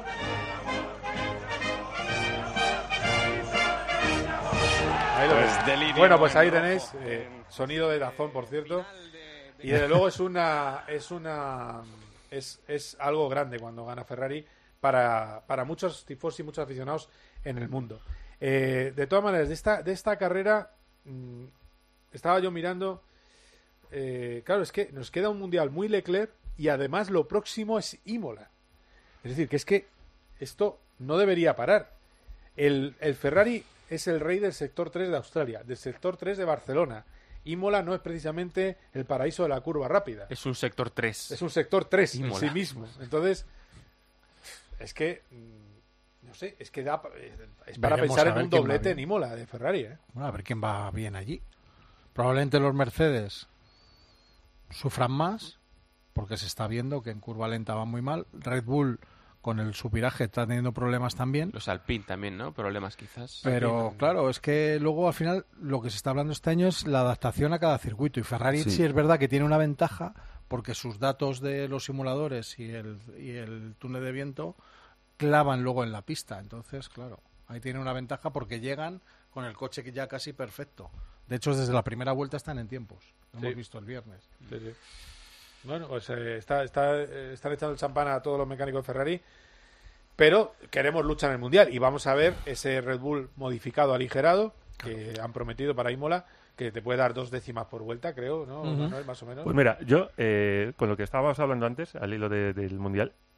Ahí lo Pues ves. delirio. Bueno, pues ahí tenéis eh, sonido de Dazón, por cierto. Y desde luego es una es una es, es algo grande cuando gana Ferrari para, para muchos tifosi y muchos aficionados en el mundo. Eh, de todas maneras, de esta de esta carrera mmm, estaba yo mirando. Eh, claro, es que nos queda un mundial muy Leclerc y además lo próximo es Imola. Es decir, que es que esto no debería parar. El, el Ferrari es el rey del sector tres de Australia, del sector tres de Barcelona. Imola no es precisamente el paraíso de la curva rápida. Es un sector tres. Es un sector tres en Imola. sí mismo. Entonces, es que, no sé, es que da, es para Veremos pensar a en ver un quién va doblete bien. en Imola de Ferrari, ¿eh? Bueno, a ver quién va bien allí. Probablemente los Mercedes sufran más, porque se está viendo que en curva lenta va muy mal. Red Bull, con el supiraje, está teniendo problemas también. Los Alpine también, ¿no? Problemas quizás. Pero claro, es que luego al final lo que se está hablando este año es la adaptación a cada circuito. Y Ferrari sí, Sí. es verdad que tiene una ventaja, porque sus datos de los simuladores y el, y el túnel de viento clavan luego en la pista. Entonces, claro, ahí tiene una ventaja porque llegan con el coche que ya casi perfecto. De hecho, desde la primera vuelta están en tiempos. Lo Sí. hemos visto el viernes. Sí, sí. Bueno, pues eh, está, está, eh, están echando el champán a todos los mecánicos de Ferrari, pero queremos lucha en el Mundial y vamos a ver ese Red Bull modificado, aligerado, que han prometido para Imola, que te puede dar dos décimas por vuelta, creo, ¿no? Ujú. Manuel, más o menos. Pues mira, yo, eh, con lo que estábamos hablando antes, al hilo de- del Mundial,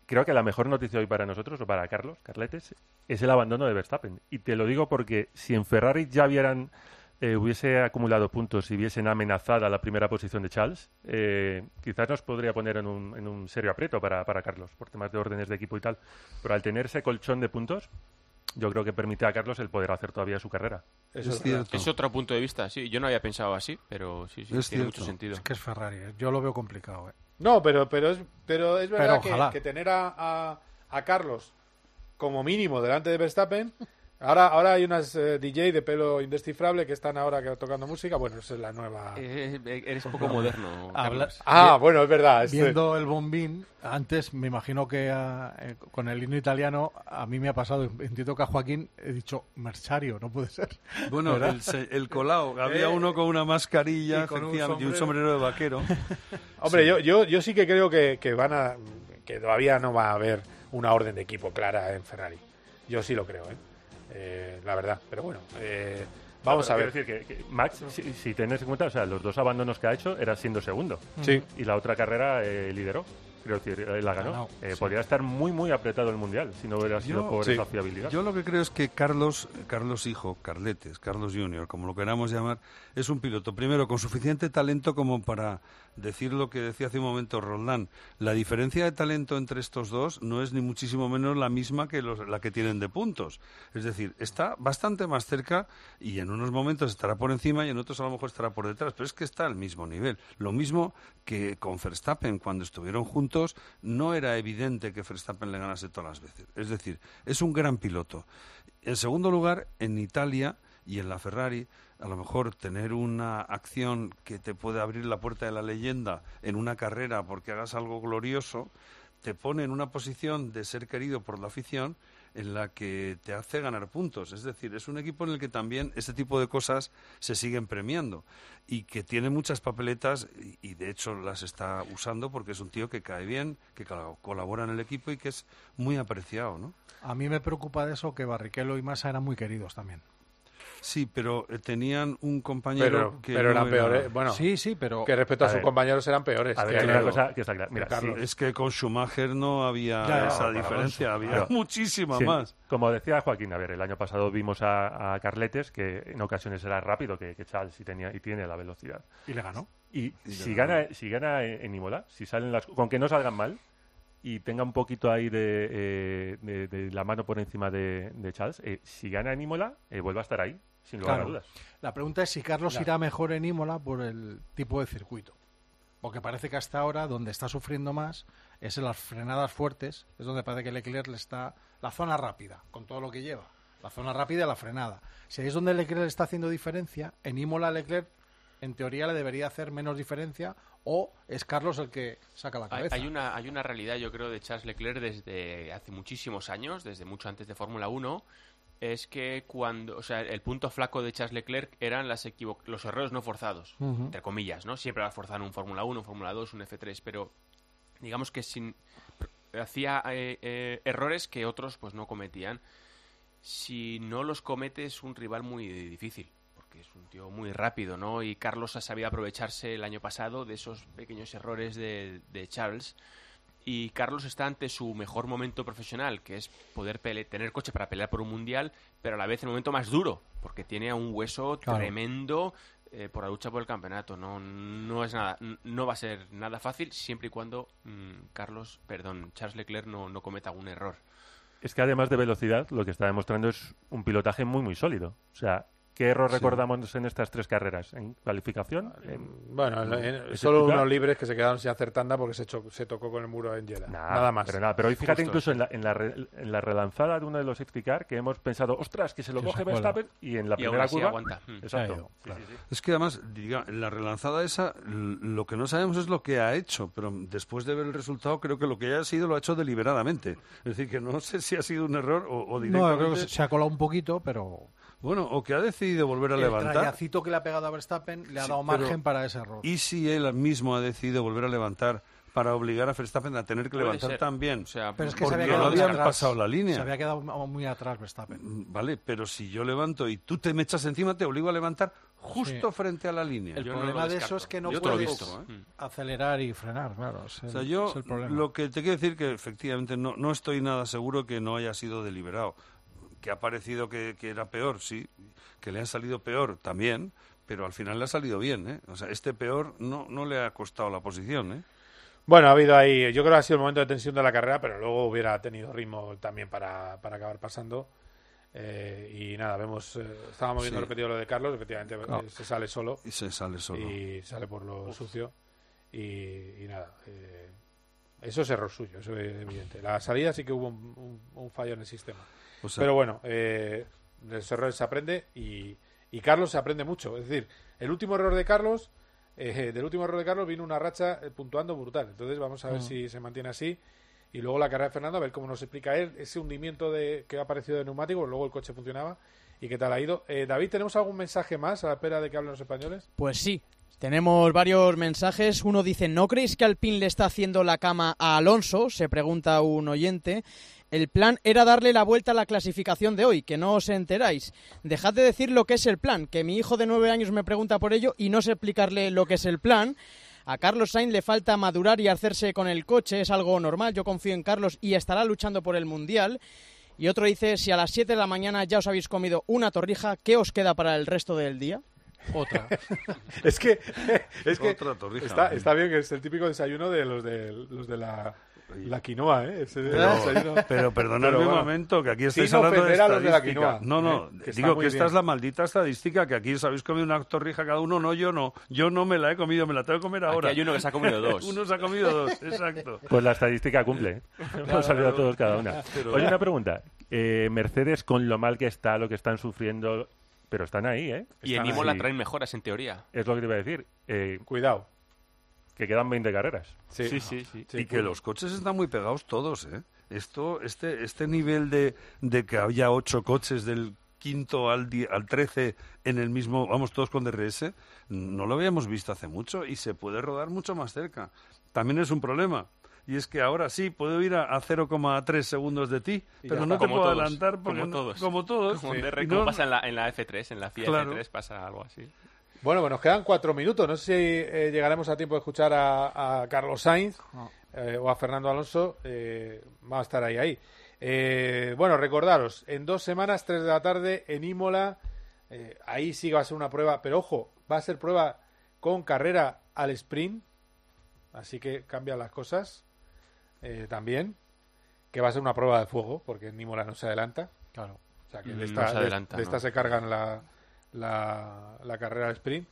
creo que la mejor noticia hoy para nosotros, o para Carlos, Carletes, es el abandono de Verstappen. Y te lo digo porque si en Ferrari ya hubieran, eh, hubiese acumulado puntos y hubiesen amenazado a la primera posición de Charles, eh, quizás nos podría poner en un, en un serio aprieto para, para Carlos, por temas de órdenes de equipo y tal. Pero al tener ese colchón de puntos, yo creo que permite a Carlos el poder hacer todavía su carrera. Eso es, es, es otro punto de vista, sí. Yo no había pensado así, pero sí, sí, es tiene cierto. mucho sentido. Es que es Ferrari, ¿eh? Yo lo veo complicado, ¿eh? No, pero, pero, es, pero es verdad pero que, que tener a, a, a Carlos como mínimo delante de Verstappen. Ahora, ahora hay unas eh, D J de pelo indescifrable que están ahora tocando música. Bueno, esa es la nueva... Eh, eres un poco moderno, Habla... Ah, Bien, bueno, es verdad. Este... Viendo el bombín, antes me imagino que a, eh, con el himno italiano a mí me ha pasado, entiendo que a Joaquín he dicho Merchario, no puede ser. Bueno, el, el colao, había eh, uno con una mascarilla y, con un y un sombrero de vaquero. Hombre, sí. yo, yo, yo sí que creo que, que van a... que todavía no va a haber una orden de equipo clara en Ferrari. Yo sí lo creo, ¿eh? Eh, la verdad, pero bueno, eh, vamos no, a ver. Quiero decir que, que Max, si, si tenés en cuenta, o sea, los dos abandonos que ha hecho era siendo segundo. Sí. Y la otra carrera eh, lideró. Quiero decir, eh, la ganó. ganó eh, sí. Podría estar muy, muy apretado el Mundial si no hubiera sido yo, por sí. esa fiabilidad. Yo lo que creo es que Carlos, Carlos hijo, Carletes, Carlos junior, como lo queramos llamar, es un piloto, primero, con suficiente talento como para decir lo que decía hace un momento Roldán. La diferencia de talento entre estos dos no es ni muchísimo menos la misma que los, la que tienen de puntos. Es decir, está bastante más cerca y en unos momentos estará por encima y en otros a lo mejor estará por detrás, pero es que está al mismo nivel. Lo mismo que con Verstappen, cuando estuvieron juntos, no era evidente que Verstappen le ganase todas las veces. Es decir, es un gran piloto. En segundo lugar, en Italia y en la Ferrari, a lo mejor tener una acción que te puede abrir la puerta de la leyenda en una carrera porque hagas algo glorioso, te pone en una posición de ser querido por la afición en la que te hace ganar puntos. Es decir, es un equipo en el que también este tipo de cosas se siguen premiando y que tiene muchas papeletas y, y de hecho las está usando porque es un tío que cae bien, que colabora en el equipo y que es muy apreciado, ¿no? A mí me preocupa de eso que Barrichello y Massa eran muy queridos también. Sí, pero eh, tenían un compañero pero, que pero no eran era... peores. Bueno, sí, sí, pero que respecto a, a sus ver, compañeros eran peores. A ver, que hay una cosa que está clara. Mira, sí, es que con Schumacher no había ya, esa no, diferencia, no, había pero, muchísima sí, más. Como decía Joaquín, a ver, el año pasado vimos a, a Carletes que en ocasiones era rápido que, que Charles y tenía y tiene la velocidad. Y le ganó. Y, y si ganó. gana si gana en Imola, si salen las con que no salgan mal y tenga un poquito ahí de, eh, de, de la mano por encima de, de Charles, eh, si gana en Imola, eh, vuelve a estar ahí, sin lugar Claro. a dudas. La pregunta es si Carlos Claro. irá mejor en Imola por el tipo de circuito. Porque parece que hasta ahora donde está sufriendo más es en las frenadas fuertes, es donde parece que Leclerc le está... La zona rápida, con todo lo que lleva. La zona rápida y la frenada. Si ahí es donde Leclerc le está haciendo diferencia, en Imola Leclerc en teoría le debería hacer menos diferencia o es Carlos el que saca la cabeza. Hay, hay, una, hay una realidad, yo creo, de Charles Leclerc desde hace muchísimos años, desde mucho antes de Fórmula uno, es que cuando, o sea, el punto flaco de Charles Leclerc eran las equivo- los errores no forzados, Uh-huh. entre comillas, ¿no? Siempre vas a forzar un Fórmula uno, un Fórmula dos, un F tres, pero digamos que sin hacía eh, eh, errores que otros pues no cometían. Si no los comete es un rival muy difícil, porque es un tío muy rápido, ¿no? Y Carlos ha sabido aprovecharse el año pasado de esos pequeños errores de, de Charles. Y Carlos está ante su mejor momento profesional, que es poder pele- tener coche para pelear por un mundial, pero a la vez el momento más duro, porque tiene a un hueso Claro. tremendo eh, por la lucha por el campeonato. No, no es nada, no va a ser nada fácil siempre y cuando mmm, Carlos, perdón, Charles Leclerc no, no cometa algún error. Es que además de velocidad, lo que está demostrando es un pilotaje muy, muy sólido. O sea, ¿qué error Sí. recordamos en estas tres carreras? ¿En cualificación? En- Bueno, en- en- ¿Es solo eficaz? unos libres que se quedaron sin hacer tanda porque se, cho- se tocó con el muro en Jeddah. Nada, Nada más. Pero, nada, pero hoy fíjate Justo, incluso sí. en la, en, la re- en la relanzada de uno de los safety car que hemos pensado, ostras, que se lo Que coge se cuela. Verstappen y en la Y aún primera así curva... aguanta. Mm. Exacto. Se ha ido, Sí, claro. sí, sí. Es que además, diga, en la relanzada esa, l- lo que no sabemos es lo que ha hecho, pero después de ver el resultado, creo que lo que haya sido lo ha hecho deliberadamente. Es decir, que no sé si ha sido un error o, o No, directamente... yo creo que se, se ha colado un poquito, pero Bueno, o que ha decidido volver a el levantar. trayacito que le ha pegado a Verstappen le ha Sí, dado pero- margen para ese error. ¿Y si él mismo ha decidido volver a levantar para obligar a Verstappen a tener que Puede levantar ser. también? O sea, Pero es que se porque había no quedado muy habían atrás. pasado la línea. Se había quedado muy atrás Verstappen. Mm, Vale, pero si yo levanto y tú te me echas encima, te obligo a levantar justo sí. frente a la línea. El yo problema no de eso es que no puedes visto, ¿eh? acelerar y frenar, claro. Es el, o sea, yo es el problema. Lo que te quiero decir que efectivamente no, no estoy nada seguro que no haya sido deliberado. Que ha parecido que, que era peor, sí. Que le han salido peor también, pero al final le ha salido bien, ¿eh? O sea, este peor no, no le ha costado la posición, ¿eh? Bueno, ha habido ahí, yo creo que ha sido el momento de tensión de la carrera, pero luego hubiera tenido ritmo también para, para acabar pasando. Eh, y nada, vemos, eh, estábamos viendo sí. repetido lo de Carlos, efectivamente oh. eh, se sale solo. Y se sale solo. Y sale por lo Uf. sucio. Y, y nada, eh, eso es error suyo, eso es evidente. La salida sí que hubo un, un, un fallo en el sistema. O sea, pero bueno, eh, de esos errores se aprende y, y Carlos se aprende mucho. Es decir, el último error de Carlos, eh, del último error de Carlos vino una racha eh, puntuando brutal. Entonces vamos a ver uh-huh. si se mantiene así. Y luego la carrera de Fernando, a ver cómo nos explica él ese hundimiento de que ha aparecido de neumático, luego el coche funcionaba y qué tal ha ido. Eh, David, ¿tenemos algún mensaje más a la espera de que hablen los españoles? Pues sí, tenemos varios mensajes. Uno dice, ¿no creéis que Alpine le está haciendo la cama a Alonso? Se pregunta un oyente. El plan era darle la vuelta a la clasificación de hoy, que no os enteráis. Dejad de decir lo que es el plan, que mi hijo de nueve años me pregunta por ello y no sé explicarle lo que es el plan. A Carlos Sainz le falta madurar y hacerse con el coche, es algo normal. Yo confío en Carlos y estará luchando por el Mundial. Y otro dice, si a las siete de la mañana ya os habéis comido una torrija, ¿qué os queda para el resto del día? Otra. es que, es que Otra torrija, está, está bien que es el típico desayuno de los de, los de la... La quinoa, ¿eh? Ese pero, pero perdonadme un bueno, momento, que aquí estáis hablando de estadística. De no, no, que digo que esta bien. Es la maldita estadística, que aquí os habéis comido una torrija cada uno, no, yo no. Yo no me la he comido, me la tengo que comer ahora. Aquí hay uno que se ha comido dos. Uno se ha comido dos, exacto. Pues la estadística cumple. Hemos claro, salido a todos cada una. Pero, Oye, una pregunta. Eh, Mercedes, con lo mal que está, lo que están sufriendo, pero están ahí, ¿eh? Y en Imola traen mejoras, en teoría. Es lo que te iba a decir. Eh, Cuidado. Que quedan veinte carreras. Sí, sí, sí. sí. Y que los coches están muy pegados todos, ¿eh? Esto, este, este nivel de, de que haya ocho coches del quinto al, di- al trece en el mismo, vamos, todos con D R S, no lo habíamos visto hace mucho y se puede rodar mucho más cerca. También es un problema. Y es que ahora sí, puedo ir a, a cero coma tres segundos de ti, y pero no te puedo todos, adelantar porque como todos. No, como todos. Como, sí. D R, no, como pasa en la, en la F tres, en la F I A claro. F tres pasa algo así. Bueno, pues nos quedan cuatro minutos. No sé si eh, llegaremos a tiempo de escuchar a, a Carlos Sainz no. eh, o a Fernando Alonso. Eh, va a estar ahí, ahí. Eh, bueno, recordaros, en dos semanas, tres de la tarde, en Imola, eh, ahí sí va a ser una prueba, pero ojo, va a ser prueba con carrera al sprint, así que cambian las cosas eh, también, que va a ser una prueba de fuego, porque en Imola no se adelanta. Claro. O sea, que de esta, no se, adelanta, de, de esta no. se cargan la... La, la carrera al sprint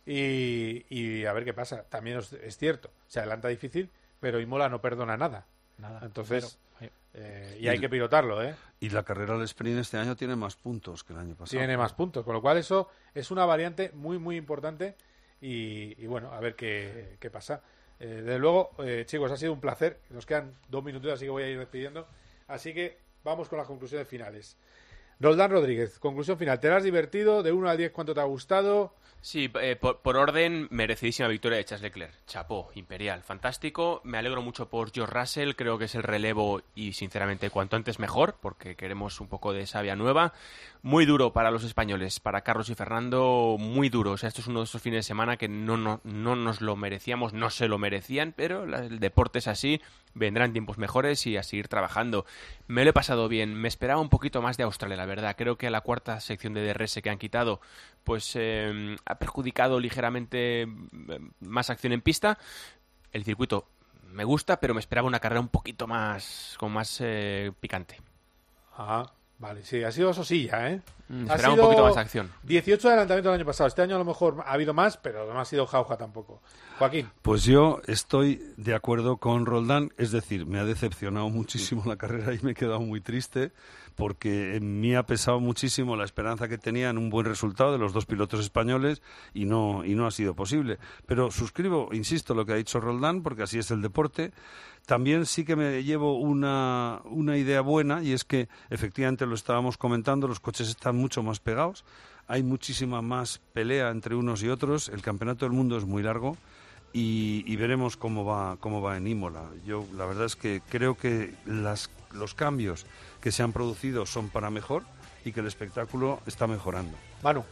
y, y a ver qué pasa. También es, es cierto, se adelanta difícil, pero Imola no perdona nada. Nada. Entonces, eh, y, y hay que pilotarlo, ¿eh? Y la carrera al sprint este año tiene más puntos que el año pasado. Tiene más puntos, con lo cual eso es una variante muy, muy importante y, y bueno, a ver qué, qué pasa. Eh, desde luego, eh, chicos, ha sido un placer. Nos quedan dos minutos, así que voy a ir despidiendo. Así que vamos con las conclusiones finales. Roldán Rodríguez, conclusión final. ¿Te has divertido? De uno al diez, ¿cuánto te ha gustado? Sí, eh, por, por orden, merecidísima victoria de Charles Leclerc. Chapó, imperial, fantástico. Me alegro mucho por George Russell. Creo que es el relevo y, sinceramente, cuanto antes mejor, porque queremos un poco de savia nueva. Muy duro para los españoles, para Carlos y Fernando, muy duro. O sea, esto es uno de esos fines de semana que no, no, no nos lo merecíamos, no se lo merecían, pero la, el deporte es así. Vendrán tiempos mejores y a seguir trabajando. Me lo he pasado bien. Me esperaba un poquito más de Australia, la verdad. Creo que la cuarta sección de D R S que han quitado, pues eh, ha perjudicado ligeramente más acción en pista. El circuito me gusta, pero me esperaba una carrera un poquito más, con más eh, picante. Ah, vale, sí, ha sido sosilla, ¿eh? Mm, ha esperaba sido un poquito más acción. dieciocho adelantamientos el año pasado. Este año a lo mejor ha habido más, pero no ha sido jauja tampoco. Joaquín. Pues yo estoy de acuerdo con Roldán, es decir, me ha decepcionado muchísimo la carrera y me he quedado muy triste porque en mí ha pesado muchísimo la esperanza que tenía en un buen resultado de los dos pilotos españoles y no, y no ha sido posible. Pero suscribo, insisto, lo que ha dicho Roldán, porque así es el deporte. También sí que me llevo una, una idea buena y es que efectivamente lo estábamos comentando, los coches están mucho más pegados, hay muchísima más pelea entre unos y otros, el campeonato del mundo es muy largo. Y, y veremos cómo va cómo va en Imola. Yo la verdad es que creo que las, los cambios que se han producido son para mejor y que el espectáculo está mejorando. Manu.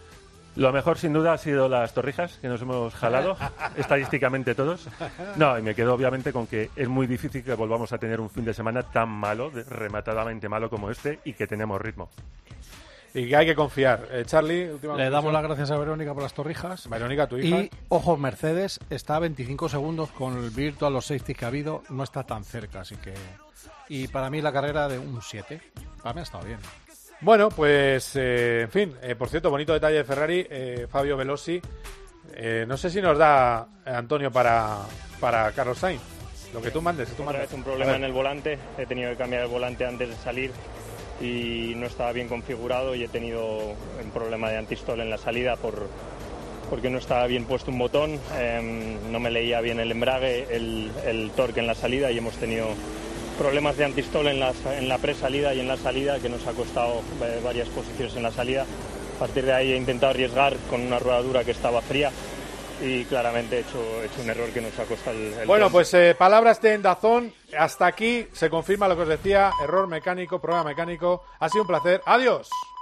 Lo mejor, sin duda, ha sido las torrijas que nos hemos jalado, estadísticamente todos. No, y me quedo obviamente con que es muy difícil que volvamos a tener un fin de semana tan malo, rematadamente malo como este, y que tenemos ritmo. Y que hay que confiar. Eh, Charlie, última Le conclusión. damos las gracias a Verónica por las torrijas. Verónica, tu hija. Y, ojo, Mercedes está a veinticinco segundos con el virtual, los safety que ha habido, no está tan cerca, así que... Y para mí la carrera de un siete. Para mí ha estado bien. Bueno, pues, eh, en fin, eh, por cierto, bonito detalle de Ferrari, eh, Fabio Velosi. Eh, no sé si nos da, eh, Antonio, para, para Carlos Sainz. Lo que tú mandes, tú Otra mandes. vez un problema en el volante. He tenido que cambiar el volante antes de salir y no estaba bien configurado y he tenido un problema de antistol en la salida por, porque no estaba bien puesto un botón. Eh, no me leía bien el embrague, el, el torque en la salida y hemos tenido problemas de antistol en la, en la presalida y en la salida, que nos ha costado eh, varias posiciones en la salida. A partir de ahí he intentado arriesgar con una rueda dura que estaba fría y claramente he hecho, he hecho un error que nos ha costado el, el Bueno, tiempo. pues eh, palabras de Dazón. Hasta aquí se confirma lo que os decía. Error mecánico, problema mecánico. Ha sido un placer. Adiós.